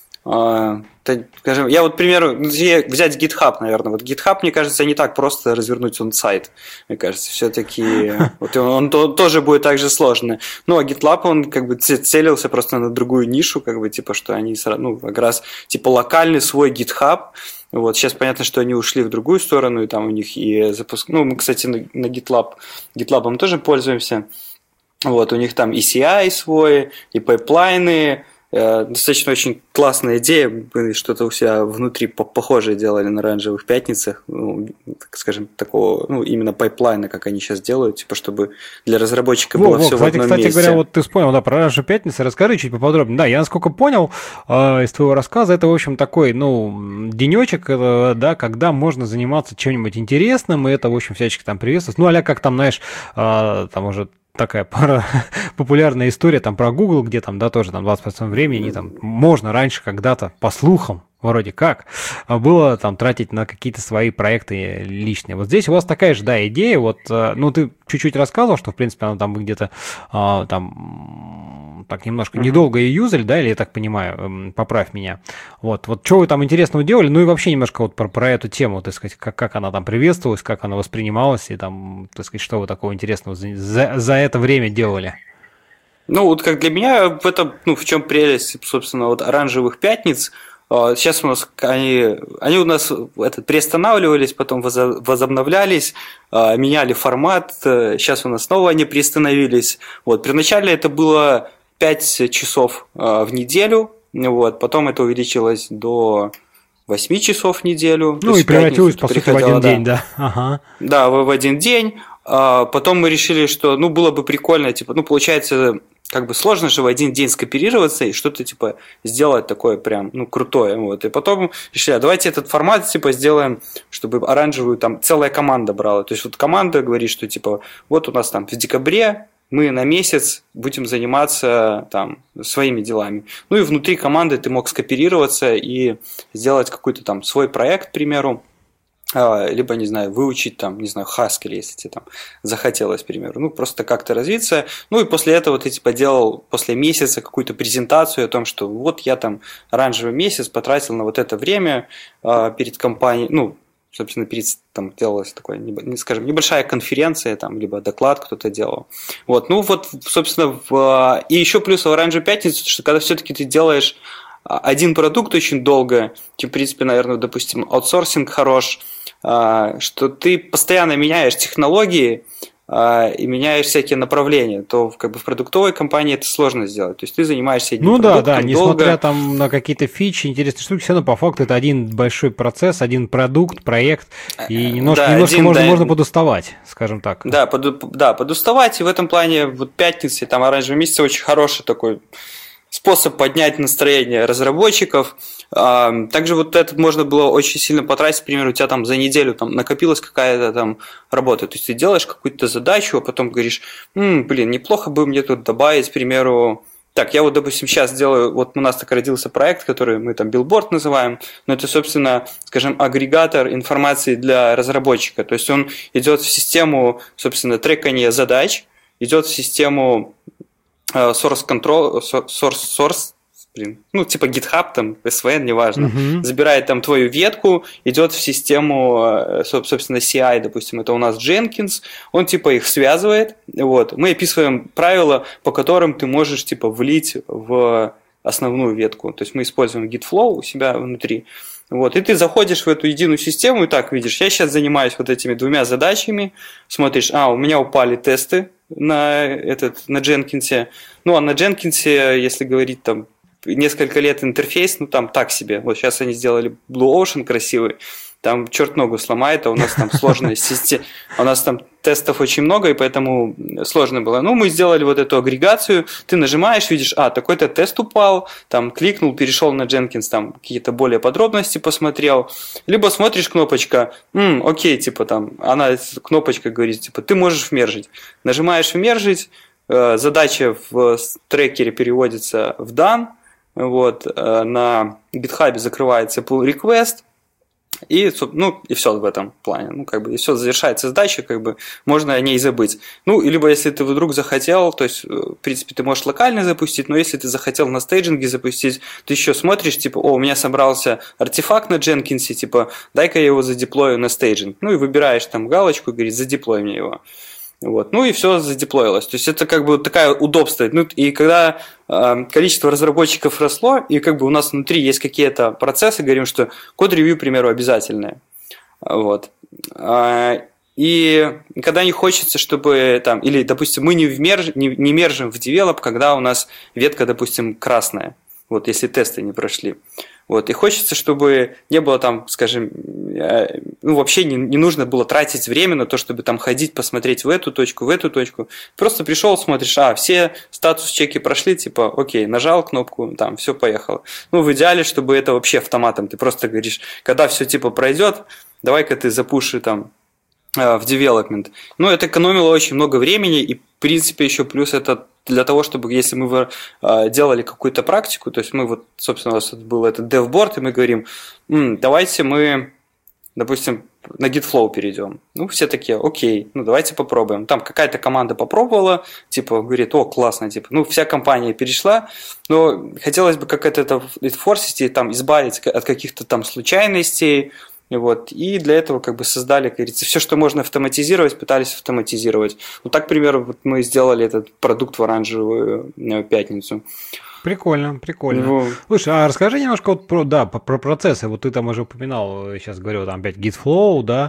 Speaker 2: э, скажем, я вот, к примеру, взять GitHub, наверное, вот GitHub, мне кажется, не так просто развернуть он сайт, мне кажется, все-таки вот он, он то, тоже будет так же сложно, ну, а GitLab, он как бы целился просто на другую нишу, как бы, типа, что они, ну, как раз, типа, локальный свой GitHub. Вот, сейчас понятно, что они ушли в другую сторону, и там у них и запуск... Ну, мы, кстати, на, на GitLab, GitLab мы тоже пользуемся. Вот, у них там и си ай свой, и пайплайны. Э, достаточно очень классная идея. Мы что-то у себя внутри похожее делали на оранжевых пятницах. Ну, так скажем, такого, ну, именно пайплайна, как они сейчас делают, типа, чтобы для разработчика во, было во, все кстати, в одном
Speaker 1: кстати
Speaker 2: месте.
Speaker 1: Говоря, вот ты вспомнил, да, про оранжевые пятницы. Расскажи чуть поподробнее. Да, я насколько понял э, из твоего рассказа, это, в общем, такой, ну, денечек, э, да, когда можно заниматься чем-нибудь интересным, и это, в общем, всячески там приветствуется. Ну, а-ля как там, знаешь, э, там уже такая пара, популярная история там про Google, где там, да, тоже там двадцать процентов времени, там можно раньше когда-то, по слухам, вроде как, было там тратить на какие-то свои проекты личные. Вот здесь у вас такая же, да, идея, вот, ну, ты чуть-чуть рассказывал, что, в принципе, она там где-то там так немножко mm-hmm. недолго ее юзали, да, или я так понимаю, поправь меня. Вот, вот что вы там интересного делали, ну и вообще немножко вот про, про эту тему, так сказать, как, как она там приветствовалась, как она воспринималась, и там, так сказать, что вы такого интересного за, за, за это время делали?
Speaker 2: Ну, вот как для меня это, ну, в чем прелесть, собственно, вот оранжевых пятниц. Сейчас у нас они, они у нас это, приостанавливались, потом возобновлялись, меняли формат. Сейчас у нас снова они приостановились. Вот. Первоначально это было пять часов в неделю, вот. Потом это увеличилось до восемь часов в неделю.
Speaker 1: Ну и превратилось, по сути, в один да. день, да. Ага.
Speaker 2: Да, в, в один день. Потом мы решили, что ну, было бы прикольно, типа, ну, получается, как бы сложно же в один день скопироваться и что-то, типа, сделать такое прям, ну, крутое. Вот. И потом решили, а давайте этот формат, типа, сделаем, чтобы оранжевую там целая команда брала. То есть, вот команда говорит, что, типа, вот у нас там в декабре мы на месяц будем заниматься там своими делами. Ну и внутри команды ты мог скооперироваться и сделать какой-то там свой проект, к примеру, либо, не знаю, выучить там, не знаю, Haskell, если тебе там захотелось, к примеру. Ну, просто как-то развиться. Ну, и после этого ты, типа, делал после месяца какую-то презентацию о том, что вот я там оранжевый месяц потратил на вот это время э, перед компанией, ну, собственно, перед, там делалась такая, скажем, небольшая конференция, там, либо доклад кто-то делал. Вот, ну, вот, собственно, в... и еще плюс в оранжевую пятницу, что когда все-таки ты делаешь один продукт очень долго, в принципе, наверное, допустим, аутсорсинг хорош, что ты постоянно меняешь технологии и меняешь всякие направления, то как бы в продуктовой компании это сложно сделать. То есть ты занимаешься одним
Speaker 1: ну
Speaker 2: продуктом
Speaker 1: да, да,
Speaker 2: долго.
Speaker 1: Несмотря там на какие-то фичи, интересные штуки, все равно по факту это один большой процесс, один продукт, проект, и немножко, да, немножко один, можно, да, можно подуставать, скажем так.
Speaker 2: Да, под, да, подуставать, и в этом плане вот пятница и там оранжевый месяц очень хороший такой способ поднять настроение разработчиков. Также вот это можно было очень сильно потратить, например, у тебя там за неделю там накопилась какая-то там работа, то есть ты делаешь какую-то задачу, а потом говоришь, М, блин, неплохо бы мне тут добавить, к примеру, так, я вот, допустим, сейчас делаю, вот у нас так родился проект, который мы там Billboard называем, но это, собственно, скажем, агрегатор информации для разработчика, то есть он идет в систему, собственно, трекания задач, идет в систему source control, source, source, блин, ну, типа GitHub, там, эс ви эн, неважно, uh-huh. забирает там твою ветку, идет в систему, собственно, си ай, допустим, это у нас Jenkins, он, типа, их связывает, вот, мы описываем правила, по которым ты можешь, типа, влить в основную ветку, то есть мы используем GitFlow у себя внутри, вот, и ты заходишь в эту единую систему и так видишь, я сейчас занимаюсь вот этими двумя задачами, смотришь, а, у меня упали тесты на, этот, на Jenkins, ну, а на Jenkins, если говорить там, несколько лет интерфейс, ну, там так себе, вот сейчас они сделали Blue Ocean красивый, там черт ногу сломает, а у нас там сложная система, у нас там тестов очень много, и поэтому сложно было. Ну, мы сделали вот эту агрегацию, ты нажимаешь, видишь, а, такой-то тест упал, там кликнул, перешел на Jenkins, там какие-то более подробности посмотрел, либо смотришь кнопочка, м, окей, типа там, она, кнопочка говорит, типа, ты можешь вмержить. Нажимаешь вмержить, э, задача в трекере переводится в done, вот, э, на GitHub закрывается pull request, и, ну, и все в этом плане. Ну, как бы, и все, завершается задача, как бы, можно о ней забыть. Ну, и либо если ты вдруг захотел, то есть, в принципе, ты можешь локально запустить, но если ты захотел на стейджинге запустить, ты еще смотришь, типа, о, у меня собрался артефакт на Jenkins, типа, дай-ка я его задеплою на стейджинг. Ну, и выбираешь там галочку и говоришь, задеплой мне его. Вот. Ну и все задеплоилось. То есть это как бы такое удобство. Ну, и когда э, количество разработчиков росло, и как бы у нас внутри есть какие-то процессы, говорим, что код-ревью, к примеру, обязательное. Вот. Э, и когда не хочется, чтобы там, или, допустим, мы не, вмерж, не, не мержим в девелоп, когда у нас ветка, допустим, красная. Вот, если тесты не прошли. Вот, и хочется, чтобы не было там, скажем, ну, вообще не, не нужно было тратить время на то, чтобы там ходить, посмотреть в эту точку, в эту точку. Просто пришел, смотришь, а, все статус-чеки прошли, типа, окей, нажал кнопку, там, все, поехало. Ну, в идеале, чтобы это вообще автоматом. Ты просто говоришь, когда все, типа, пройдет, давай-ка ты запуши там в development. Ну, это экономило очень много времени, и, в принципе, еще плюс это для того, чтобы, если мы делали какую-то практику, то есть мы вот, собственно, у нас был этот DevBoard, и мы говорим, М, давайте мы, допустим, на GitFlow перейдем. Ну, все такие, окей, ну, давайте попробуем. Там какая-то команда попробовала, типа, говорит, о, классно, типа, ну, вся компания перешла, но хотелось бы как-то это форсить и там избавить от каких-то там случайностей. Вот. И для этого как бы создали, как говорится, все, что можно автоматизировать, пытались автоматизировать. Вот так, к примеру, вот мы сделали этот продукт в оранжевую пятницу.
Speaker 1: Прикольно, прикольно. Ну, слушай, а расскажи немножко вот про, да, про процессы. Вот ты там уже упоминал, сейчас говорю, там опять GitFlow, да.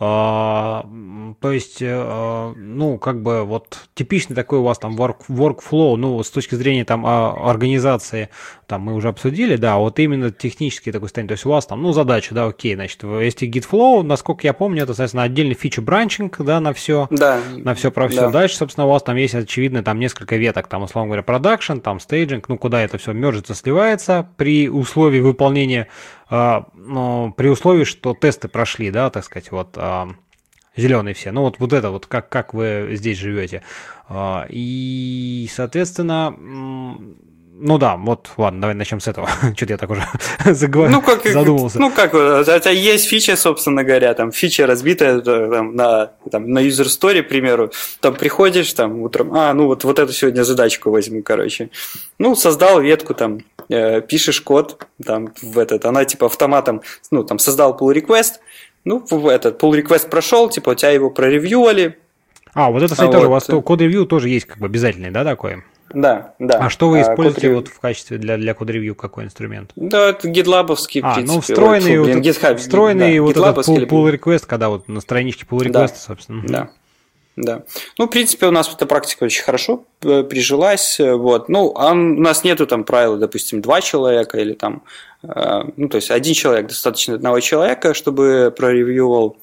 Speaker 1: А, то есть, а, ну, как бы вот типичный такой у вас там work, workflow, ну, с точки зрения там организации, там мы уже обсудили, да, вот именно технический такой состояние. То есть у вас там, ну, задача, да, окей, значит, если GitFlow, насколько я помню, это, соответственно, отдельный фича-бранчинг, да, на все,
Speaker 2: да,
Speaker 1: на все про все. Да. Дальше, собственно, у вас там есть, очевидно, там несколько веток, там, условно говоря, продакшн, там, стейджинг, ну, куда это все мержится, сливается при условии выполнения, э, ну, при условии, что тесты прошли, да, так сказать, вот, э, Зеленые все. Ну, вот, вот это вот, как, как вы здесь живете. И, соответственно, ну да, вот, ладно, давай начнем с этого. Что-то я так уже заговорил,
Speaker 2: ну, как,
Speaker 1: задумался.
Speaker 2: Ну, как, это есть фича, собственно говоря, там, фича разбитая там, на, там, на user story, к примеру, там, приходишь, там, утром, а, ну, вот, вот эту сегодня задачку возьму, короче. Ну, создал ветку, там, э, пишешь код, там, в этот, она, типа, автоматом, ну, там, создал pull request, ну, этот pull request прошел, типа, у тебя его проревьювали.
Speaker 1: А, вот это, кстати, а тоже, вот. У вас код-ревью тоже есть, как бы, обязательный, да, такой?
Speaker 2: Да, да.
Speaker 1: А что вы используете а, вот в качестве для, для код-ревью, какой инструмент?
Speaker 2: Да, это GitLab-овский, в
Speaker 1: а,
Speaker 2: принципе.
Speaker 1: ну, встроенный,
Speaker 2: Ой, фу, блин,
Speaker 1: вот,
Speaker 2: GitHub,
Speaker 1: встроенный
Speaker 2: да,
Speaker 1: вот этот pull, pull request, когда вот на страничке pull request,
Speaker 2: да,
Speaker 1: собственно.
Speaker 2: Да, да. Ну, в принципе, у нас эта практика очень хорошо прижилась. Вот. Ну, а у нас нету там правила, допустим, два человека или там, ну, то есть один человек, достаточно одного человека, чтобы проревьювал.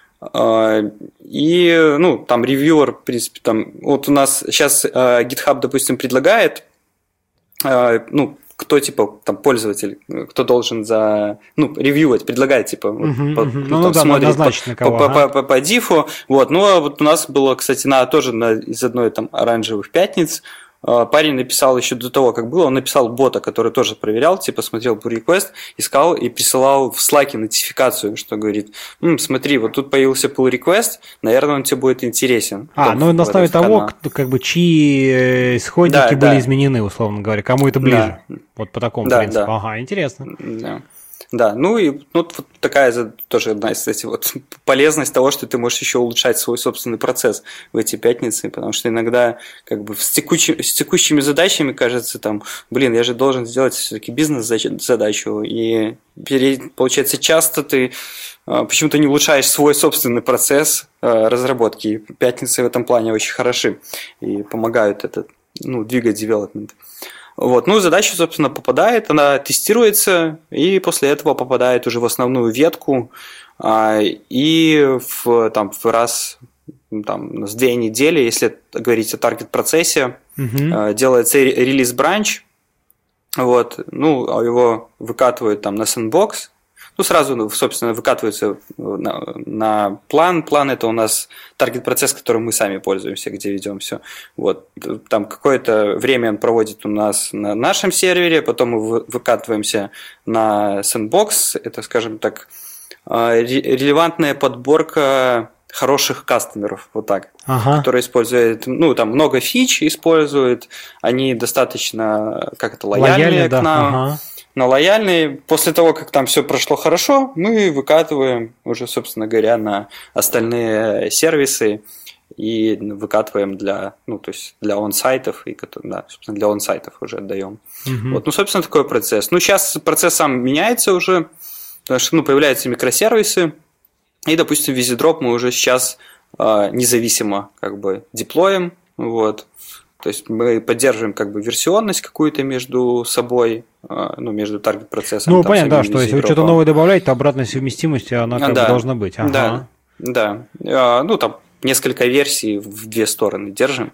Speaker 2: И, ну, там ревьюер, в принципе, там, вот у нас сейчас GitHub, допустим, предлагает, ну, кто, типа, там, пользователь, кто должен за, ну, ревьювать, предлагает, типа,
Speaker 1: uh-huh,
Speaker 2: по,
Speaker 1: uh-huh.
Speaker 2: ну,
Speaker 1: ну,
Speaker 2: там,
Speaker 1: да,
Speaker 2: смотрит
Speaker 1: по,
Speaker 2: по, по, по, по дифу, вот, ну, вот у нас было, кстати, на, тоже на, из одной, там, оранжевых пятниц, парень написал еще до того, как было, он написал бота, который тоже проверял, типа смотрел pull request, искал и присылал в Slack нотификацию, что говорит, М, смотри, вот тут появился pull request, наверное, он тебе будет интересен.
Speaker 1: А, ну на основе того, кто, как бы, чьи исходники да, были да. изменены, условно говоря, кому это ближе. Да. Вот по такому
Speaker 2: да,
Speaker 1: принципу.
Speaker 2: Да.
Speaker 1: Ага, интересно.
Speaker 2: Да. Да, ну и ну, вот такая тоже одна из, кстати, вот полезность того, что ты можешь еще улучшать свой собственный процесс в эти пятницы, потому что иногда как бы с, текучи, с текущими задачами кажется там, блин, я же должен сделать все-таки бизнес-задачу, и получается часто ты почему-то не улучшаешь свой собственный процесс разработки, и пятницы в этом плане очень хороши и помогают это, ну, двигать девелопмент. Вот. Ну, задача, собственно, попадает, она тестируется, и после этого попадает уже в основную ветку, и в, там, в раз там, с две недели, если говорить о таргет-процессе, uh-huh. делается релиз-бранч, вот, ну, его выкатывают там на сэндбокс, ну, сразу, собственно, выкатывается на, на план. План – это у нас таргет-процесс, которым мы сами пользуемся, где ведем все. Вот. Там какое-то время он проводит у нас на нашем сервере, потом мы выкатываемся на Sandbox. Это, скажем так, релевантная подборка хороших кастомеров, вот так, ага. которые используют, ну, там много фич используют, они достаточно, как это, лояльные Лояльны, к да. нам. Ага. Но лояльные, после того, как там все прошло хорошо, мы выкатываем уже, собственно говоря, на остальные сервисы и выкатываем для, ну, то есть для он-сайтов, и, да, собственно, для он-сайтов уже отдаем. Угу. Вот, ну, собственно, такой процесс. Ну, сейчас процесс сам меняется уже, потому что, ну, появляются микросервисы, и, допустим, визидроп мы уже сейчас э, независимо как бы деплоим, вот. То есть мы поддерживаем как бы версионность какую-то между собой, ну, между таргет-процессом.
Speaker 1: Ну, понятно, да, что если вы что-то новое добавляете, то обратная совместимость, она как
Speaker 2: да,
Speaker 1: бы должна быть. Ага.
Speaker 2: Да, да. Ну, там несколько версий в две стороны держим.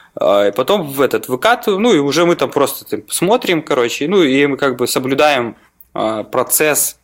Speaker 2: И потом в этот выкатываем, ну, и уже мы там просто там, смотрим, короче, ну, и мы как бы соблюдаем процесс,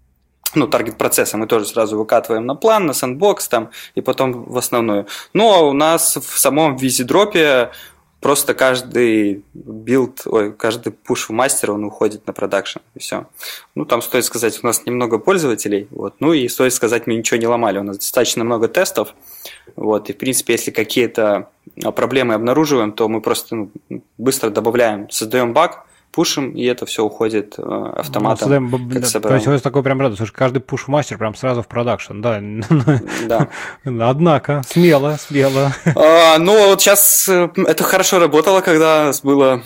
Speaker 2: ну, таргет-процесса мы тоже сразу выкатываем на план, на сэндбокс там, и потом в основную. Ну, а у нас в самом визидропе просто каждый билд, ой, каждый пуш в мастер, он уходит на продакшн, и все. Ну, там стоит сказать, у нас немного пользователей, вот, ну, и стоит сказать, мы ничего не ломали, у нас достаточно много тестов, вот, и, в принципе, если какие-то проблемы обнаруживаем, то мы просто ну, быстро добавляем, создаем баг, пушим, и это все уходит э, автоматом. Ну,
Speaker 1: да, то есть у такой прям радость, что каждый пуш-мастер прям сразу в продакшн, да.
Speaker 2: Да.
Speaker 1: Однако, смело, смело.
Speaker 2: А, ну, вот сейчас это хорошо работало, когда у нас было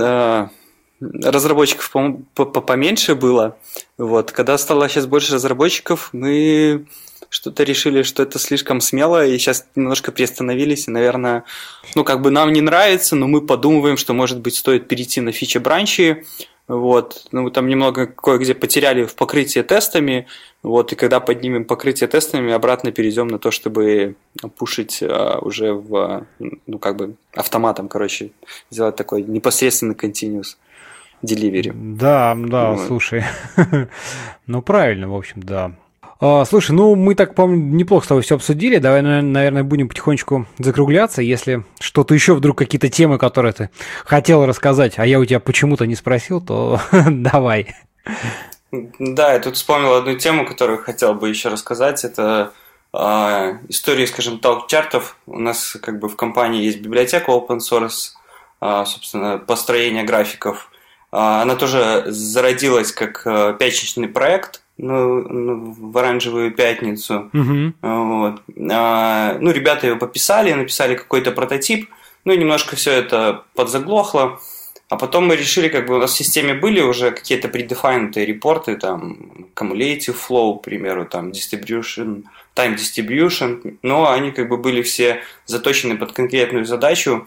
Speaker 2: э, разработчиков поменьше было. Вот. Когда стало сейчас больше разработчиков, мы что-то решили, что это слишком смело, и сейчас немножко приостановились, и, наверное, ну, как бы нам не нравится, но мы подумываем, что, может быть, стоит перейти на фичи-бранчи, вот, ну, мы там немного кое-где потеряли в покрытии тестами, вот, и когда поднимем покрытие тестами, обратно перейдем на то, чтобы пушить а, уже в, ну, как бы автоматом, короче, сделать такой непосредственный continuous delivery.
Speaker 1: Да, да, вот. Слушай, ну, правильно, в общем, да. А, слушай, ну мы так, по-моему, неплохо с тобой все обсудили. Давай, наверное, будем потихонечку закругляться. Если что-то еще, вдруг какие-то темы, которые ты хотел рассказать, а я у тебя почему-то не спросил, то давай.
Speaker 2: Да, я тут вспомнил одну тему, которую хотел бы еще рассказать. Это э, история, скажем, талк-чартов. У нас как бы в компании есть библиотека open source, э, собственно, построение графиков. Э, она тоже зародилась как э, пятничный проект, ну, ну, в оранжевую пятницу.
Speaker 1: Mm-hmm.
Speaker 2: Вот. А, ну, ребята его пописали, написали какой-то прототип, ну, и немножко все это подзаглохло. А потом мы решили, как бы у нас в системе были уже какие-то предефайнутые репорты, там, cumulative flow, к примеру, там, distribution, time distribution, но они как бы были все заточены под конкретную задачу.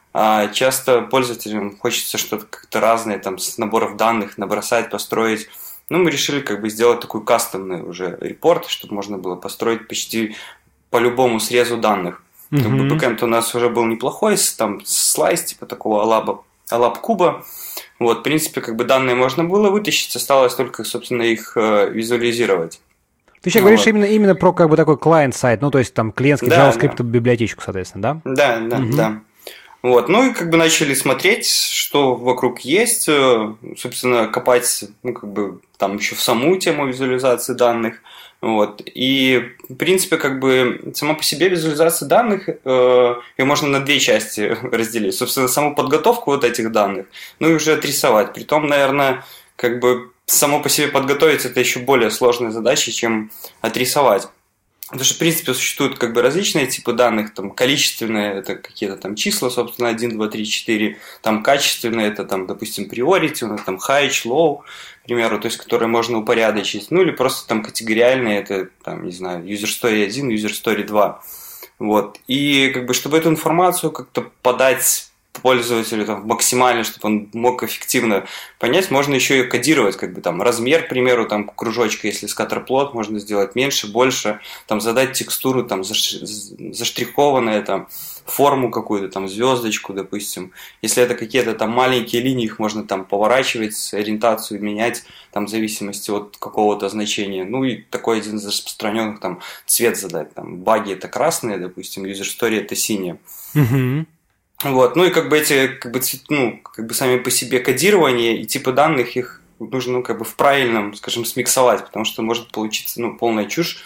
Speaker 2: А часто пользователям хочется что-то как-то разное, там, с наборов данных набросать, построить. Ну, мы решили как бы сделать такой кастомный уже репорт, чтобы можно было построить почти по любому срезу данных. Mm-hmm. Как бы бэкэнд у нас уже был неплохой, там слайс типа такого алаба, алаб куба. Вот, в принципе, как бы данные можно было вытащить, осталось только, собственно, их э, визуализировать.
Speaker 1: Ты сейчас ну, говоришь вот. именно, именно про как бы такой клиент-сайт, ну, то есть там клиентский
Speaker 2: да,
Speaker 1: JavaScript
Speaker 2: да.
Speaker 1: библиотечку, соответственно, да?
Speaker 2: Да, да, mm-hmm. да. Вот, ну и как бы начали смотреть, что вокруг есть, собственно, копать, ну, как бы, там еще в саму тему визуализации данных, вот, и, в принципе, как бы, сама по себе визуализация данных, э, ее можно на две части разделить, собственно, саму подготовку вот этих данных, ну и уже отрисовать, притом, наверное, как бы, само по себе подготовить это еще более сложная задача, чем отрисовать. Потому что, в принципе, существуют как бы различные типы данных, там количественные, это какие-то там числа, собственно, один, два, три, четыре, там качественные, это там, допустим, priority, у нас там high, low, к примеру, то есть, которые можно упорядочить, ну или просто там категориальные, это там, не знаю, user story один, user story два, вот, и как бы, чтобы эту информацию как-то подать пользователю там, максимально, чтобы он мог эффективно понять, можно еще и кодировать, как бы там размер, к примеру, там кружочка, если скаттерплот, можно сделать меньше, больше, там задать текстуру, там заштрихованное, там форму какую-то, там звездочку, допустим. Если это какие-то там маленькие линии, их можно там поворачивать, ориентацию менять, там в зависимости от какого-то значения. Ну и такой один из распространенных там цвет задать, там баги это красные, допустим, user story это синие.
Speaker 1: Mm-hmm.
Speaker 2: Вот, ну и как бы эти, как бы, ну, как бы сами по себе кодирование и типы данных, их нужно, ну, как бы в правильном, скажем, смиксовать, потому что может получиться, ну, полная чушь,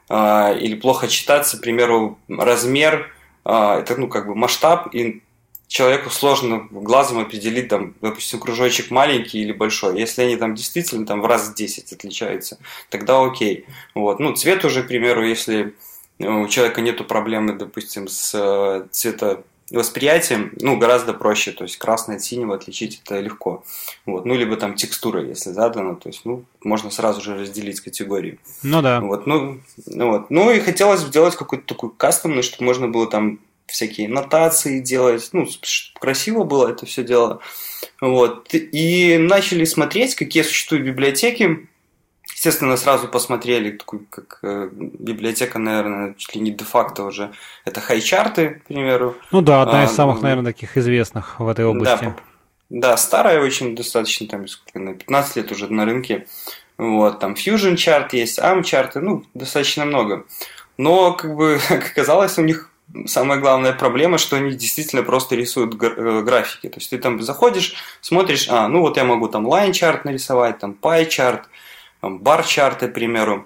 Speaker 2: э, или плохо читаться, к примеру, размер, э, это, ну, как бы масштаб, и человеку сложно глазом определить, там, допустим, кружочек маленький или большой. Если они там действительно там в раз в десять отличаются, тогда окей. Вот, ну, цвет уже, к примеру, если у человека нету проблемы, допустим, с э, цвета восприятием, ну, гораздо проще, то есть красное от синего отличить это легко. Вот. Ну, либо там текстура, если задана, то есть, ну, можно сразу же разделить категории.
Speaker 1: Ну, да.
Speaker 2: Вот, ну, вот. Ну, и хотелось сделать какой-то такой кастомный, чтобы можно было там всякие нотации делать, ну, чтобы красиво было это все дело. Вот. И начали смотреть, какие существуют библиотеки. Естественно, сразу посмотрели, такую, как э, библиотека, наверное, чуть ли не де-факто уже. Это хайчарты, к примеру.
Speaker 1: Ну да, одна из
Speaker 2: а,
Speaker 1: самых, наверное, таких известных в этой области.
Speaker 2: Да, да, старая очень достаточно, там, пятнадцать лет уже на рынке. Вот, там Fusion чарт есть, эй эм чарты, ну, достаточно много. Но, как бы, как оказалось, у них самая главная проблема, что они действительно просто рисуют графики. То есть ты там заходишь, смотришь, а, ну вот я могу там line-чарт нарисовать, там pie-чарт, бар-чарты, к примеру.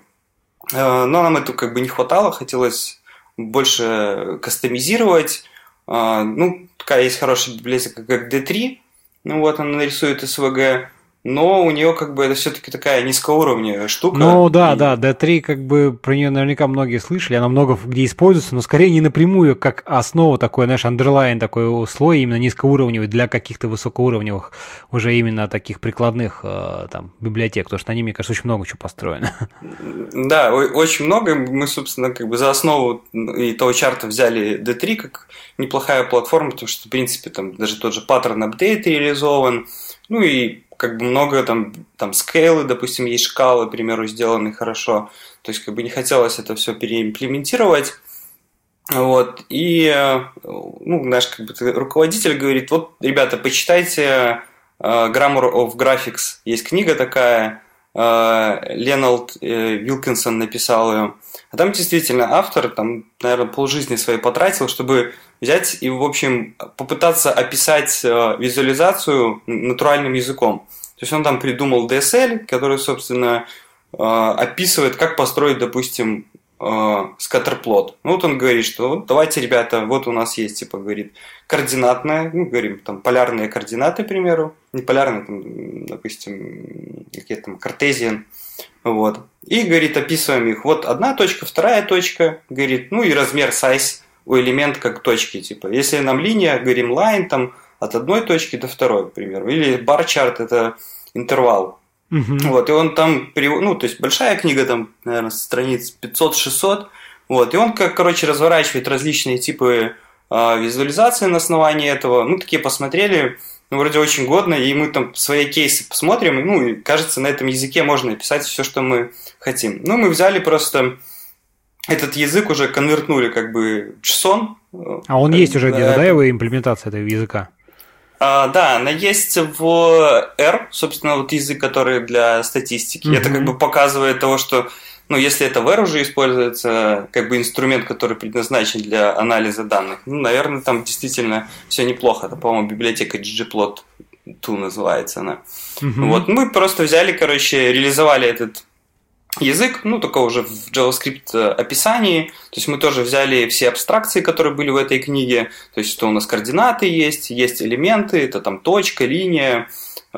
Speaker 2: Но нам это как бы не хватало, хотелось больше кастомизировать. Ну, такая есть хорошая библиотека, как ди три. Ну вот, она нарисует эс ви джи. Но у нее как бы это все-таки такая низкоуровневая штука.
Speaker 1: Ну да,
Speaker 2: и...
Speaker 1: да, ди три как бы про нее наверняка многие слышали, она много где используется, но скорее не напрямую, как основа такой, знаешь, underline, такой слой именно низкоуровневый для каких-то высокоуровневых, уже именно таких прикладных э, там библиотек, потому что на ними, мне кажется, очень много чего построено.
Speaker 2: Да, очень много. Мы, собственно, как бы за основу и того чарта взяли ди три как неплохая платформа, потому что, в принципе, там даже тот же паттерн апдейт реализован, ну и как бы много там, там скейлы, допустим, есть шкалы, к примеру, сделаны хорошо. То есть, как бы не хотелось это все переимплементировать. Вот. И, ну, наш как бы, руководитель говорит, вот, ребята, почитайте uh, Grammar of Graphics. Есть книга такая, Леналд Вилкинсон написал ее. А там действительно автор, там, наверное, полжизни своей потратил, чтобы взять и, в общем, попытаться описать визуализацию натуральным языком. То есть он там придумал ди эс эл, который, собственно, описывает, как построить, допустим, скаттерплот. Ну, вот он говорит, что вот давайте, ребята, вот у нас есть, типа, говорит, координатная, ну, говорим, там, полярные координаты, к примеру, не полярные, там, допустим, какие-то там, картезиан, вот. И, говорит, описываем их. Вот одна точка, вторая точка, говорит, ну, и размер, size у элемента как точки, типа. Если нам линия, говорим, line, там, от одной точки до второй, к примеру. Или бар-чарт – это интервал. Uh-huh. Вот, и он там, ну, то есть большая книга, там, наверное, страниц пятьсот-шестьсот, вот, и он, как, короче, разворачивает различные типы э, визуализации на основании этого, ну, такие посмотрели, ну, вроде очень годно, и мы там свои кейсы посмотрим, и, ну, и, кажется, на этом языке можно писать все, что мы хотим. Ну, мы взяли просто этот язык, уже конвертнули, как бы, JSON.
Speaker 1: А он есть уже где-то, да, его имплементация этого языка?
Speaker 2: А, да, она есть в R, собственно, вот язык, который для статистики. Mm-hmm. Это как бы показывает того, что, ну, если это в R уже используется, как бы инструмент, который предназначен для анализа данных, ну, наверное, там действительно все неплохо. Это, по-моему, библиотека ggplot два называется она. Mm-hmm. Вот, мы просто взяли, короче, реализовали этот язык, ну, только уже в JavaScript описании, то есть мы тоже взяли все абстракции, которые были в этой книге, то есть что у нас координаты есть, есть элементы, это там точка, линия, э,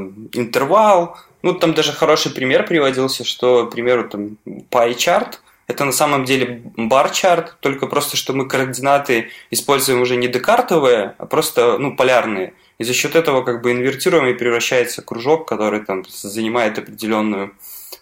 Speaker 2: интервал, ну, там даже хороший пример приводился, что, к примеру, там pie-chart, это на самом деле бар-чарт, только просто, что мы координаты используем уже не декартовые, а просто, ну, полярные, и за счет этого как бы инвертируем и превращается кружок, который там занимает определенную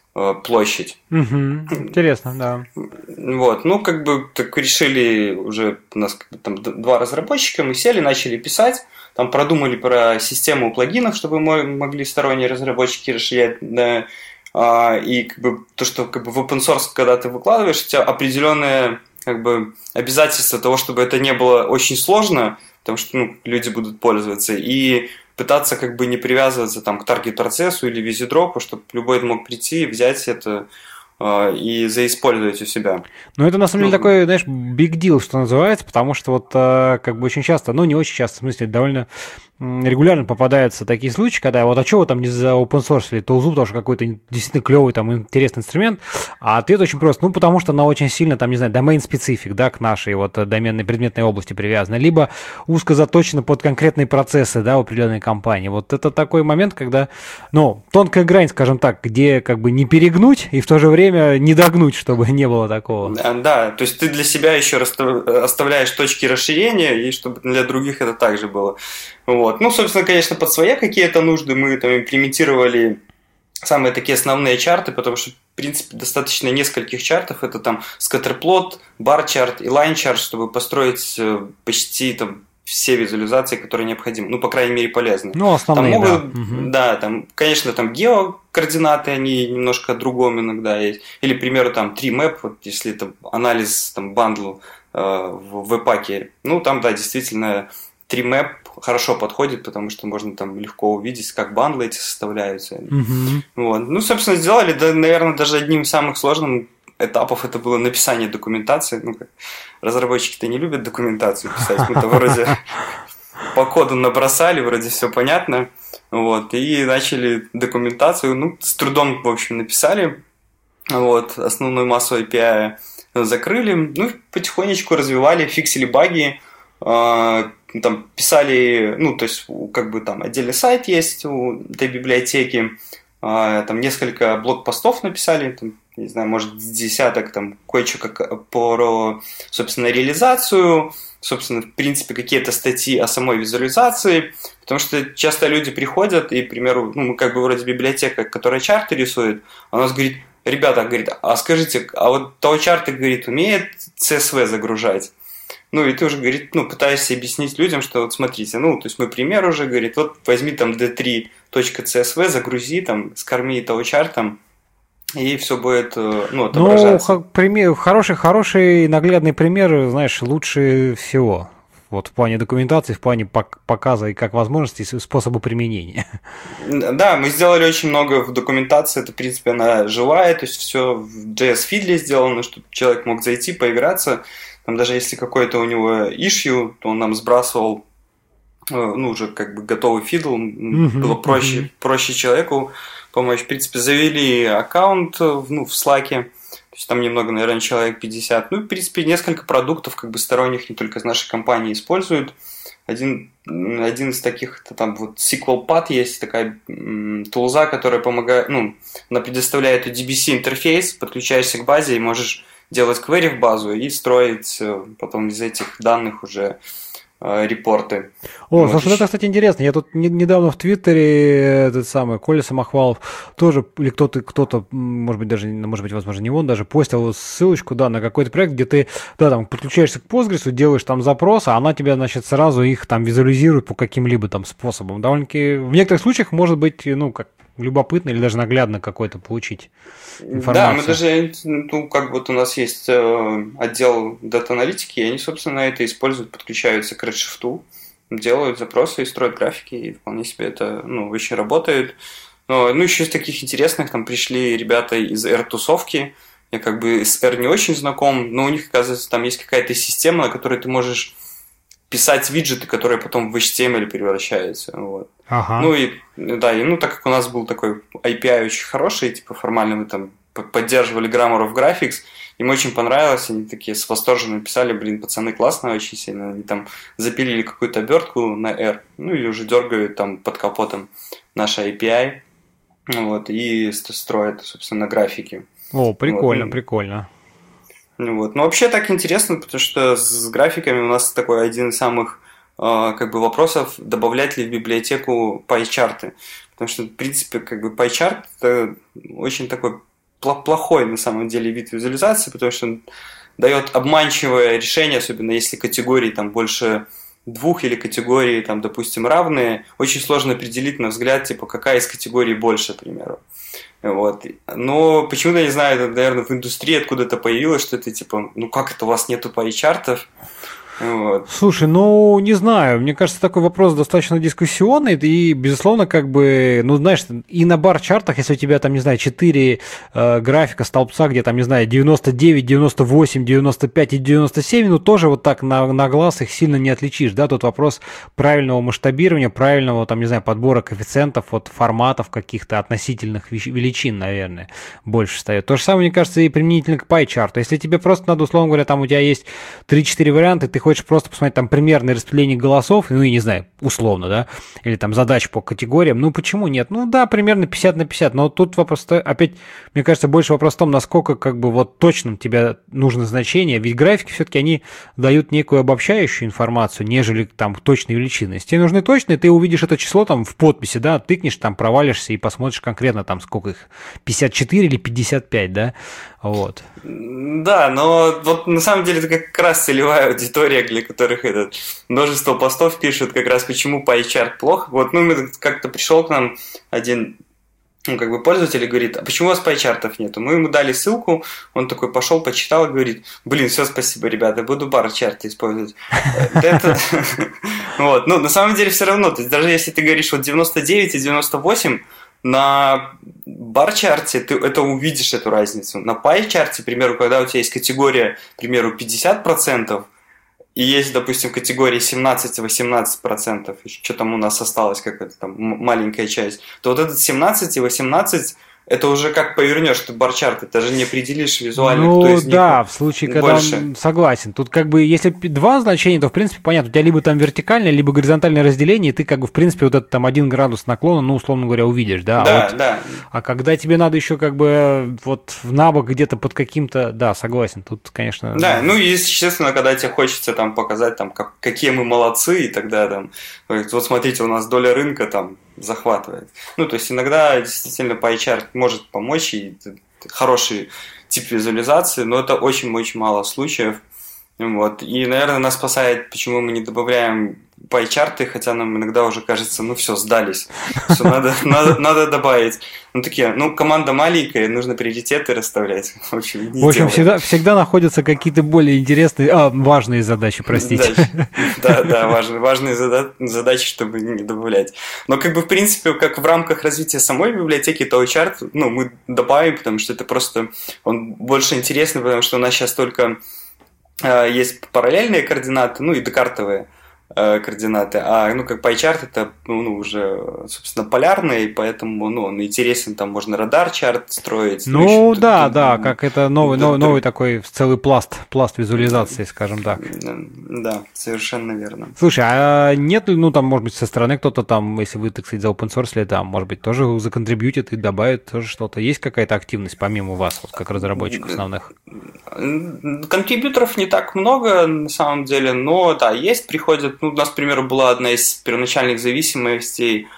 Speaker 2: площадь.
Speaker 1: Угу. Интересно, да.
Speaker 2: Вот, ну, как бы так решили уже, у нас как бы, там два разработчика, мы сели, начали писать, там продумали про систему плагинов, чтобы мы могли сторонние разработчики расширять, да, а, и как бы то, что как бы в open source, когда ты выкладываешь, у тебя определенное как бы обязательство того, чтобы это не было очень сложно, потому что, ну, люди будут пользоваться, и пытаться как бы не привязываться там к таргет-процессу или визидропу, чтобы любой мог прийти и взять это э, и заиспользовать у себя.
Speaker 1: Ну, это на самом деле ну, такой, знаешь, big deal, что называется, потому что вот э, как бы очень часто, ну, не очень часто, в смысле, довольно регулярно попадаются такие случаи, когда вот, а что вы там не за open source тулзу, потому что какой-то действительно клевый, там, интересный инструмент, а ответ очень прост, ну, потому что она очень сильно, там, не знаю, domain-specific, да, к нашей вот доменной предметной области привязана, либо узко заточена под конкретные процессы, да, в определенной компании. Вот это такой момент, когда, ну, тонкая грань, скажем так, где как бы не перегнуть и в то же время не догнуть, чтобы не было такого.
Speaker 2: Да, да, то есть ты для себя еще оставляешь точки расширения, и чтобы для других это также было. Вот. Ну, собственно, конечно, под свои какие-то нужды мы там имплементировали самые такие основные чарты, потому что, в принципе, достаточно нескольких чартов. Это там скаттерплот, бар-чарт и line-чарт, чтобы построить почти там все визуализации, которые необходимы. Ну, по крайней мере, полезны.
Speaker 1: Ну, основные,
Speaker 2: там могут,
Speaker 1: да. Угу.
Speaker 2: Да, там, конечно, там геокоординаты, они немножко другом иногда есть. Или, к примеру, там три-мэп, вот если это анализ там бандл э, в веб-паке. Ну, там, да, действительно, три-мэп хорошо подходит, потому что можно там легко увидеть, как бандлы эти составляются.
Speaker 1: Uh-huh.
Speaker 2: Вот. Ну, собственно, сделали, да, наверное, даже одним из самых сложных этапов это было написание документации. Ну, как разработчики-то не любят документацию писать. Мы-то вроде по коду набросали, вроде все понятно. Вот. И начали документацию. Ну, с трудом, в общем, написали. Вот. Основную массу эй пи ай закрыли. Ну, потихонечку развивали, фиксили баги. Там писали, ну, то есть, как бы там отдельный сайт есть у этой библиотеки, там несколько блог-постов написали, там, не знаю, может, десяток, там, кое-что как про, собственно, реализацию, собственно, в принципе, какие-то статьи о самой визуализации, потому что часто люди приходят, и, к примеру, ну, мы как бы вроде библиотека, которая чарты рисует, она нас говорит, ребята, говорит, а скажите, а вот того чарта, говорит, умеет си эс ви загружать? Ну, и ты уже, говорит, ну, пытаешься объяснить людям, что вот смотрите, ну, то есть мой пример уже, говорит, вот возьми там ди три точка си эс ви, загрузи там, скорми того чартом, и все будет, ну, отображаться.
Speaker 1: Ну, пример, хороший, хороший наглядный пример, знаешь, лучше всего. вот в плане документации, в плане показа и как возможностей, способа применения.
Speaker 2: Да, мы сделали очень много в документации, это, в принципе, она живая, то есть все в джей эс-фидле сделано, чтобы человек мог зайти, поиграться. Там даже если какой-то у него issue, то он нам сбрасывал, ну, уже как бы готовый фидл, mm-hmm, было проще, mm-hmm. проще человеку помочь. В принципе, завели аккаунт, ну, в Slack, то есть там немного, наверное, человек пятьдесят. Ну, в принципе, несколько продуктов как бы сторонних, не только из нашей компании, используют. Один, один из таких, это там вот SQLpad есть, такая м, тулза, которая помогает, ну, она предоставляет ди би си интерфейс, подключаешься к базе и можешь делать query в базу и строить потом из этих данных уже э, репорты.
Speaker 1: О, вот слушай, еще... это, кстати, интересно. Я тут не, недавно в Твиттере этот самый Коля Самохвалов тоже, или кто-то, кто-то, может быть, даже, может быть, возможно, не он, даже постил ссылочку, да, на какой-то проект, где ты, да, там, подключаешься к Postgres, делаешь там запрос, а она тебя, значит, сразу их там визуализирует по каким-либо там способам. Довольно-таки в некоторых случаях может быть, ну, как любопытно или даже наглядно какой-то получить информацию.
Speaker 2: Да, мы даже, ну, как вот у нас есть э, отдел дата-аналитики, и они, собственно, это используют, подключаются к Redshift, делают запросы и строят графики, и вполне себе это, ну, очень работает. Но, ну, еще из таких интересных, там пришли ребята из R-тусовки, я как бы с R не очень знаком, но у них, оказывается, там есть какая-то система, на которой ты можешь писать виджеты, которые потом в эйч ти эм эль превращаются. Вот.
Speaker 1: Ага.
Speaker 2: Ну и да, и ну так как у нас был такой эй пи ай очень хороший, типа формально мы там поддерживали Grammar of Graphics, им очень понравилось, они такие с восторженно писали, блин, пацаны, классно очень сильно, они там запилили какую-то обертку на R, ну и уже дергают там под капотом наш эй пи ай, вот, и строят, собственно, графики.
Speaker 1: О, прикольно,
Speaker 2: вот.
Speaker 1: прикольно.
Speaker 2: Ну, вот. Но вообще так интересно, потому что с графиками у нас такой один из самых э, как бы вопросов, добавлять ли в библиотеку пай-чарты. Потому что, в принципе, как бы пай-чарт это очень такой плохой на самом деле вид визуализации, потому что он дает обманчивое решение, особенно если категории там больше двух или категории, там, допустим, равные. Очень сложно определить на взгляд, типа, какая из категорий больше, к примеру. Вот. Но почему-то, не знаю, это, наверное, в индустрии откуда-то появилось, что это типа, ну как это, у вас нету пай-чартов? Вот.
Speaker 1: Слушай, ну, не знаю, мне кажется, такой вопрос достаточно дискуссионный, и, безусловно, как бы, ну, знаешь, и на бар-чартах, если у тебя там, не знаю, четыре э, графика столбца, где там, не знаю, девяносто девять, девяносто восемь, девяносто пять и девяносто семь, ну, тоже вот так на, на глаз их сильно не отличишь, да, тут вопрос правильного масштабирования, правильного, там, не знаю, подбора коэффициентов, вот форматов каких-то относительных величин, наверное, больше встает. То же самое, мне кажется, и применительно к пай-чарту. Если тебе просто надо, условно говоря, там у тебя есть три-четыре варианта, ты хочешь просто посмотреть там примерное распределение голосов, ну и не знаю, условно, да, или там задач по категориям, ну почему нет? Ну да, примерно пятьдесят на пятьдесят, но тут вопрос, опять, мне кажется, больше вопрос в том, насколько как бы вот точным тебе нужно значение, ведь графики все-таки они дают некую обобщающую информацию, нежели там точные величины. Если тебе нужны точные, ты увидишь это число там в подписи, да, тыкнешь, там провалишься и посмотришь конкретно там сколько их, пятьдесят четыре или пятьдесят пять, да, вот.
Speaker 2: Да, но вот на самом деле это как раз целевая аудитория, для которых этот множество постов пишут как раз почему пай-чарт плохо. Вот, ну, как-то пришел к нам один, ну, как бы пользователь и говорит, а почему у вас пай-чартов нету? Мы ему дали ссылку, он такой пошел, почитал и говорит, блин, все, спасибо, ребята, буду бар-чарты использовать. Вот, ну, на самом деле все равно, то есть даже если ты говоришь вот девяносто девять и девяносто восемь, на бар-чарте ты это увидишь, эту разницу. На пай-чарте, к примеру, когда у тебя есть категория, к примеру, пятьдесят процентов, и есть, допустим, категория семнадцать-восемнадцать процентов, что там у нас осталось, какая-то там маленькая часть, то вот этот семнадцать и восемнадцать это уже как повернешь, ты бар-чарт, это же не определишь визуально,
Speaker 1: ну,
Speaker 2: кто из них
Speaker 1: да, в случае, когда
Speaker 2: больше.
Speaker 1: Он согласен. Тут как бы, если два значения, то, в принципе, понятно, у тебя либо там вертикальное, либо горизонтальное разделение, и ты как бы, в принципе, вот этот там один градус наклона, ну, условно говоря, увидишь, да?
Speaker 2: Да,
Speaker 1: а вот,
Speaker 2: да.
Speaker 1: А когда тебе надо еще как бы вот в набок где-то под каким-то, да, согласен, тут, конечно...
Speaker 2: Да, ну, и, естественно, когда тебе хочется там показать, там, как, какие мы молодцы, и тогда там, вот смотрите, у нас доля рынка там захватывает. Ну, то есть иногда действительно пай-чарт может помочь, и хороший тип визуализации, но это очень-очень мало случаев. Вот. И, наверное, нас спасает, почему мы не добавляем пайчарты, хотя нам иногда уже кажется, ну все, сдались, все, надо, надо, надо добавить. Ну такие, ну команда маленькая, нужно приоритеты расставлять. В общем, не
Speaker 1: В общем всегда, всегда находятся какие-то более интересные, а, важные задачи, простите.
Speaker 2: Да, да, важные, важные задачи, чтобы не добавлять. Но как бы в принципе, как в рамках развития самой библиотеки, то чарт, ну, мы добавим, потому что это просто, он больше интересный, потому что у нас сейчас только э, есть параллельные координаты, ну и декартовые э, координаты, а ну как пайчарт это ну, уже, собственно, полярный, поэтому ну, он интересен, там можно радар-чарт строить.
Speaker 1: Ну, ну еще, да, тут, да, тут, как это новый, новый, новый такой целый пласт, пласт визуализации, скажем так.
Speaker 2: Да, совершенно верно.
Speaker 1: Слушай, а нет ли, ну там, может быть, со стороны кто-то там, если вы, так сказать, за open source, там, может быть, тоже законтрибьютит и добавит тоже что-то? Есть какая-то активность помимо вас, вот, как разработчиков основных?
Speaker 2: Контрибьюторов не так много, на самом деле, но да, есть, приходят. Ну, у нас, к примеру, была одна из первоначальных зависимостей,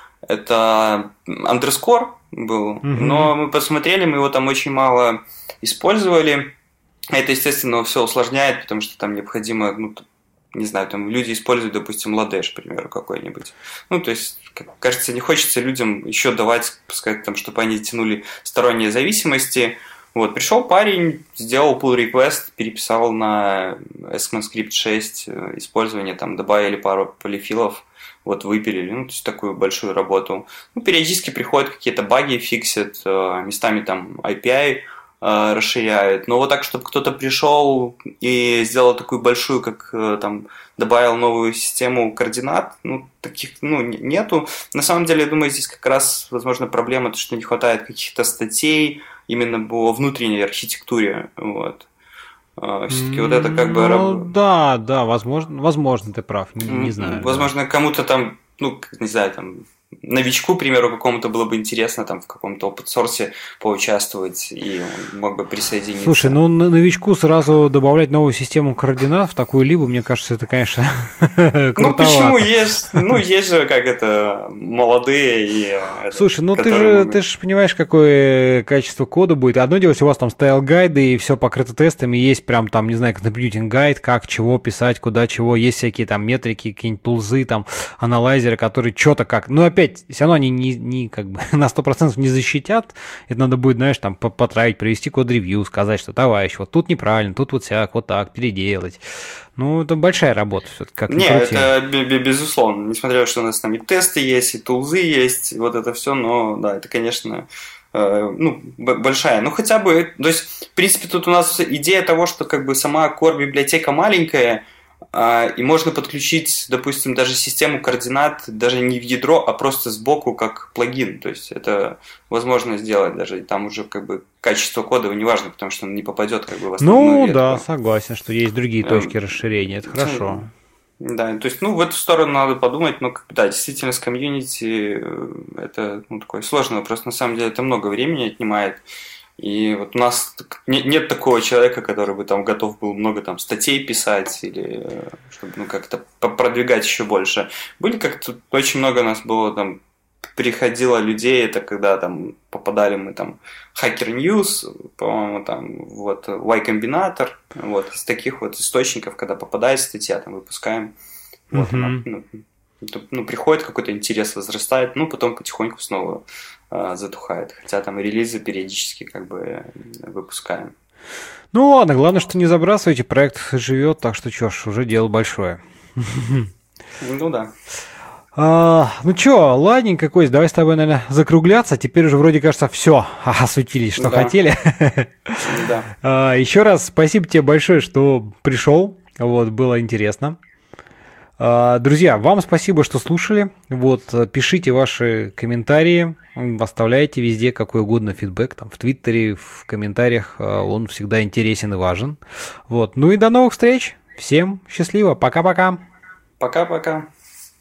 Speaker 2: это underscore был, mm-hmm. но мы посмотрели, мы его там очень мало использовали. Это, естественно, все усложняет, потому что там необходимо, ну, не знаю, там люди используют, допустим, ладеш, к примеру, какой-нибудь. Ну, то есть, кажется, не хочется людям еще давать, пускай там, чтобы они тянули сторонние зависимости. Вот, пришел парень, сделал pull request, переписал на ECMAScript шесть использование, там добавили пару полифилов, вот выпилили, ну, то есть такую большую работу. Ну, периодически приходят какие-то баги, фиксят, местами там эй пи ай расширяют, но вот так, чтобы кто-то пришел и сделал такую большую, как там добавил новую систему координат, ну, таких, ну, нету. На самом деле, я думаю, здесь как раз, возможно, проблема, то, что не хватает каких-то статей именно по внутренней архитектуре, вот. Все-таки вот это как бы...
Speaker 1: Ну, да, да, возможно, возможно, ты прав, не, не знаю.
Speaker 2: Возможно, да. Кому-то там, ну, не знаю, там, новичку, к примеру, какому-то было бы интересно там в каком-то open-source поучаствовать, и он мог бы присоединиться.
Speaker 1: Слушай, ну новичку сразу добавлять новую систему координат в такую либо, мне кажется, это, конечно, крутовато.
Speaker 2: Ну почему? Есть, ну есть же, как это, молодые и...
Speaker 1: Слушай, ну ты же, ты же понимаешь, какое качество кода будет. Одно дело, если у вас там стайл-гайды и все покрыто тестами, есть прям там, не знаю, контрибьютинг-гайд, как, чего писать, куда, чего, есть всякие там метрики, какие-нибудь тулзы, там, аналайзеры, которые что-то как... Ну, опять Опять, все равно они не, не, как бы, на сто процентов не защитят. Это надо будет, знаешь, там потравить, провести код-ревью, сказать, что товарищ, вот тут неправильно, тут вот всяк, вот так, переделать. Ну, это большая работа все-таки. Как
Speaker 2: не, это безусловно. Несмотря на то, что у нас там и тесты есть, и тулзы есть, вот это все, но да, это, конечно, ну, большая. Ну, хотя бы, то есть, в принципе, тут у нас идея того, что как бы сама core-библиотека маленькая, и можно подключить, допустим, даже систему координат даже не в ядро, а просто сбоку как плагин. То есть это возможно сделать даже. И там уже как бы качество кода не важно, потому что он не попадет как бы в основную
Speaker 1: Ну
Speaker 2: ветку.
Speaker 1: Да, согласен, что есть другие точки эм, расширения. Это хорошо.
Speaker 2: Да, то есть, ну, в эту сторону надо подумать, но, да, действительно, с комьюнити это ну, такой сложный вопрос. На самом деле это много времени отнимает. И вот у нас нет такого человека, который бы там готов был много там статей писать или чтобы ну, как-то продвигать еще больше. Были как-то очень много у нас было там приходило людей, это когда там попадали мы там Hacker News, по-моему, там вот Y-комбинатор, вот из таких вот источников, когда попадает статья, там выпускаем. Вот mm-hmm. она, ну, ну, приходит какой-то интерес, возрастает, ну, потом потихоньку снова э, затухает. Хотя там релизы периодически как бы выпускаем.
Speaker 1: Ну ладно, главное, что не забрасывайте, проект живет, так что что ж, уже дело большое.
Speaker 2: Ну да.
Speaker 1: А, ну чё, ладненько, Кость, давай с тобой, наверное, закругляться. Теперь уже вроде кажется, все, осутились, что да. хотели.
Speaker 2: Да.
Speaker 1: А, еще раз спасибо тебе большое, что пришел. Вот, было интересно. Друзья, вам спасибо, что слушали. Вот, пишите ваши комментарии, оставляйте везде какой угодно фидбэк, там, в Твиттере, в комментариях, он всегда интересен и важен. Вот, ну и до новых встреч. Всем счастливо, пока-пока.
Speaker 2: Пока-пока.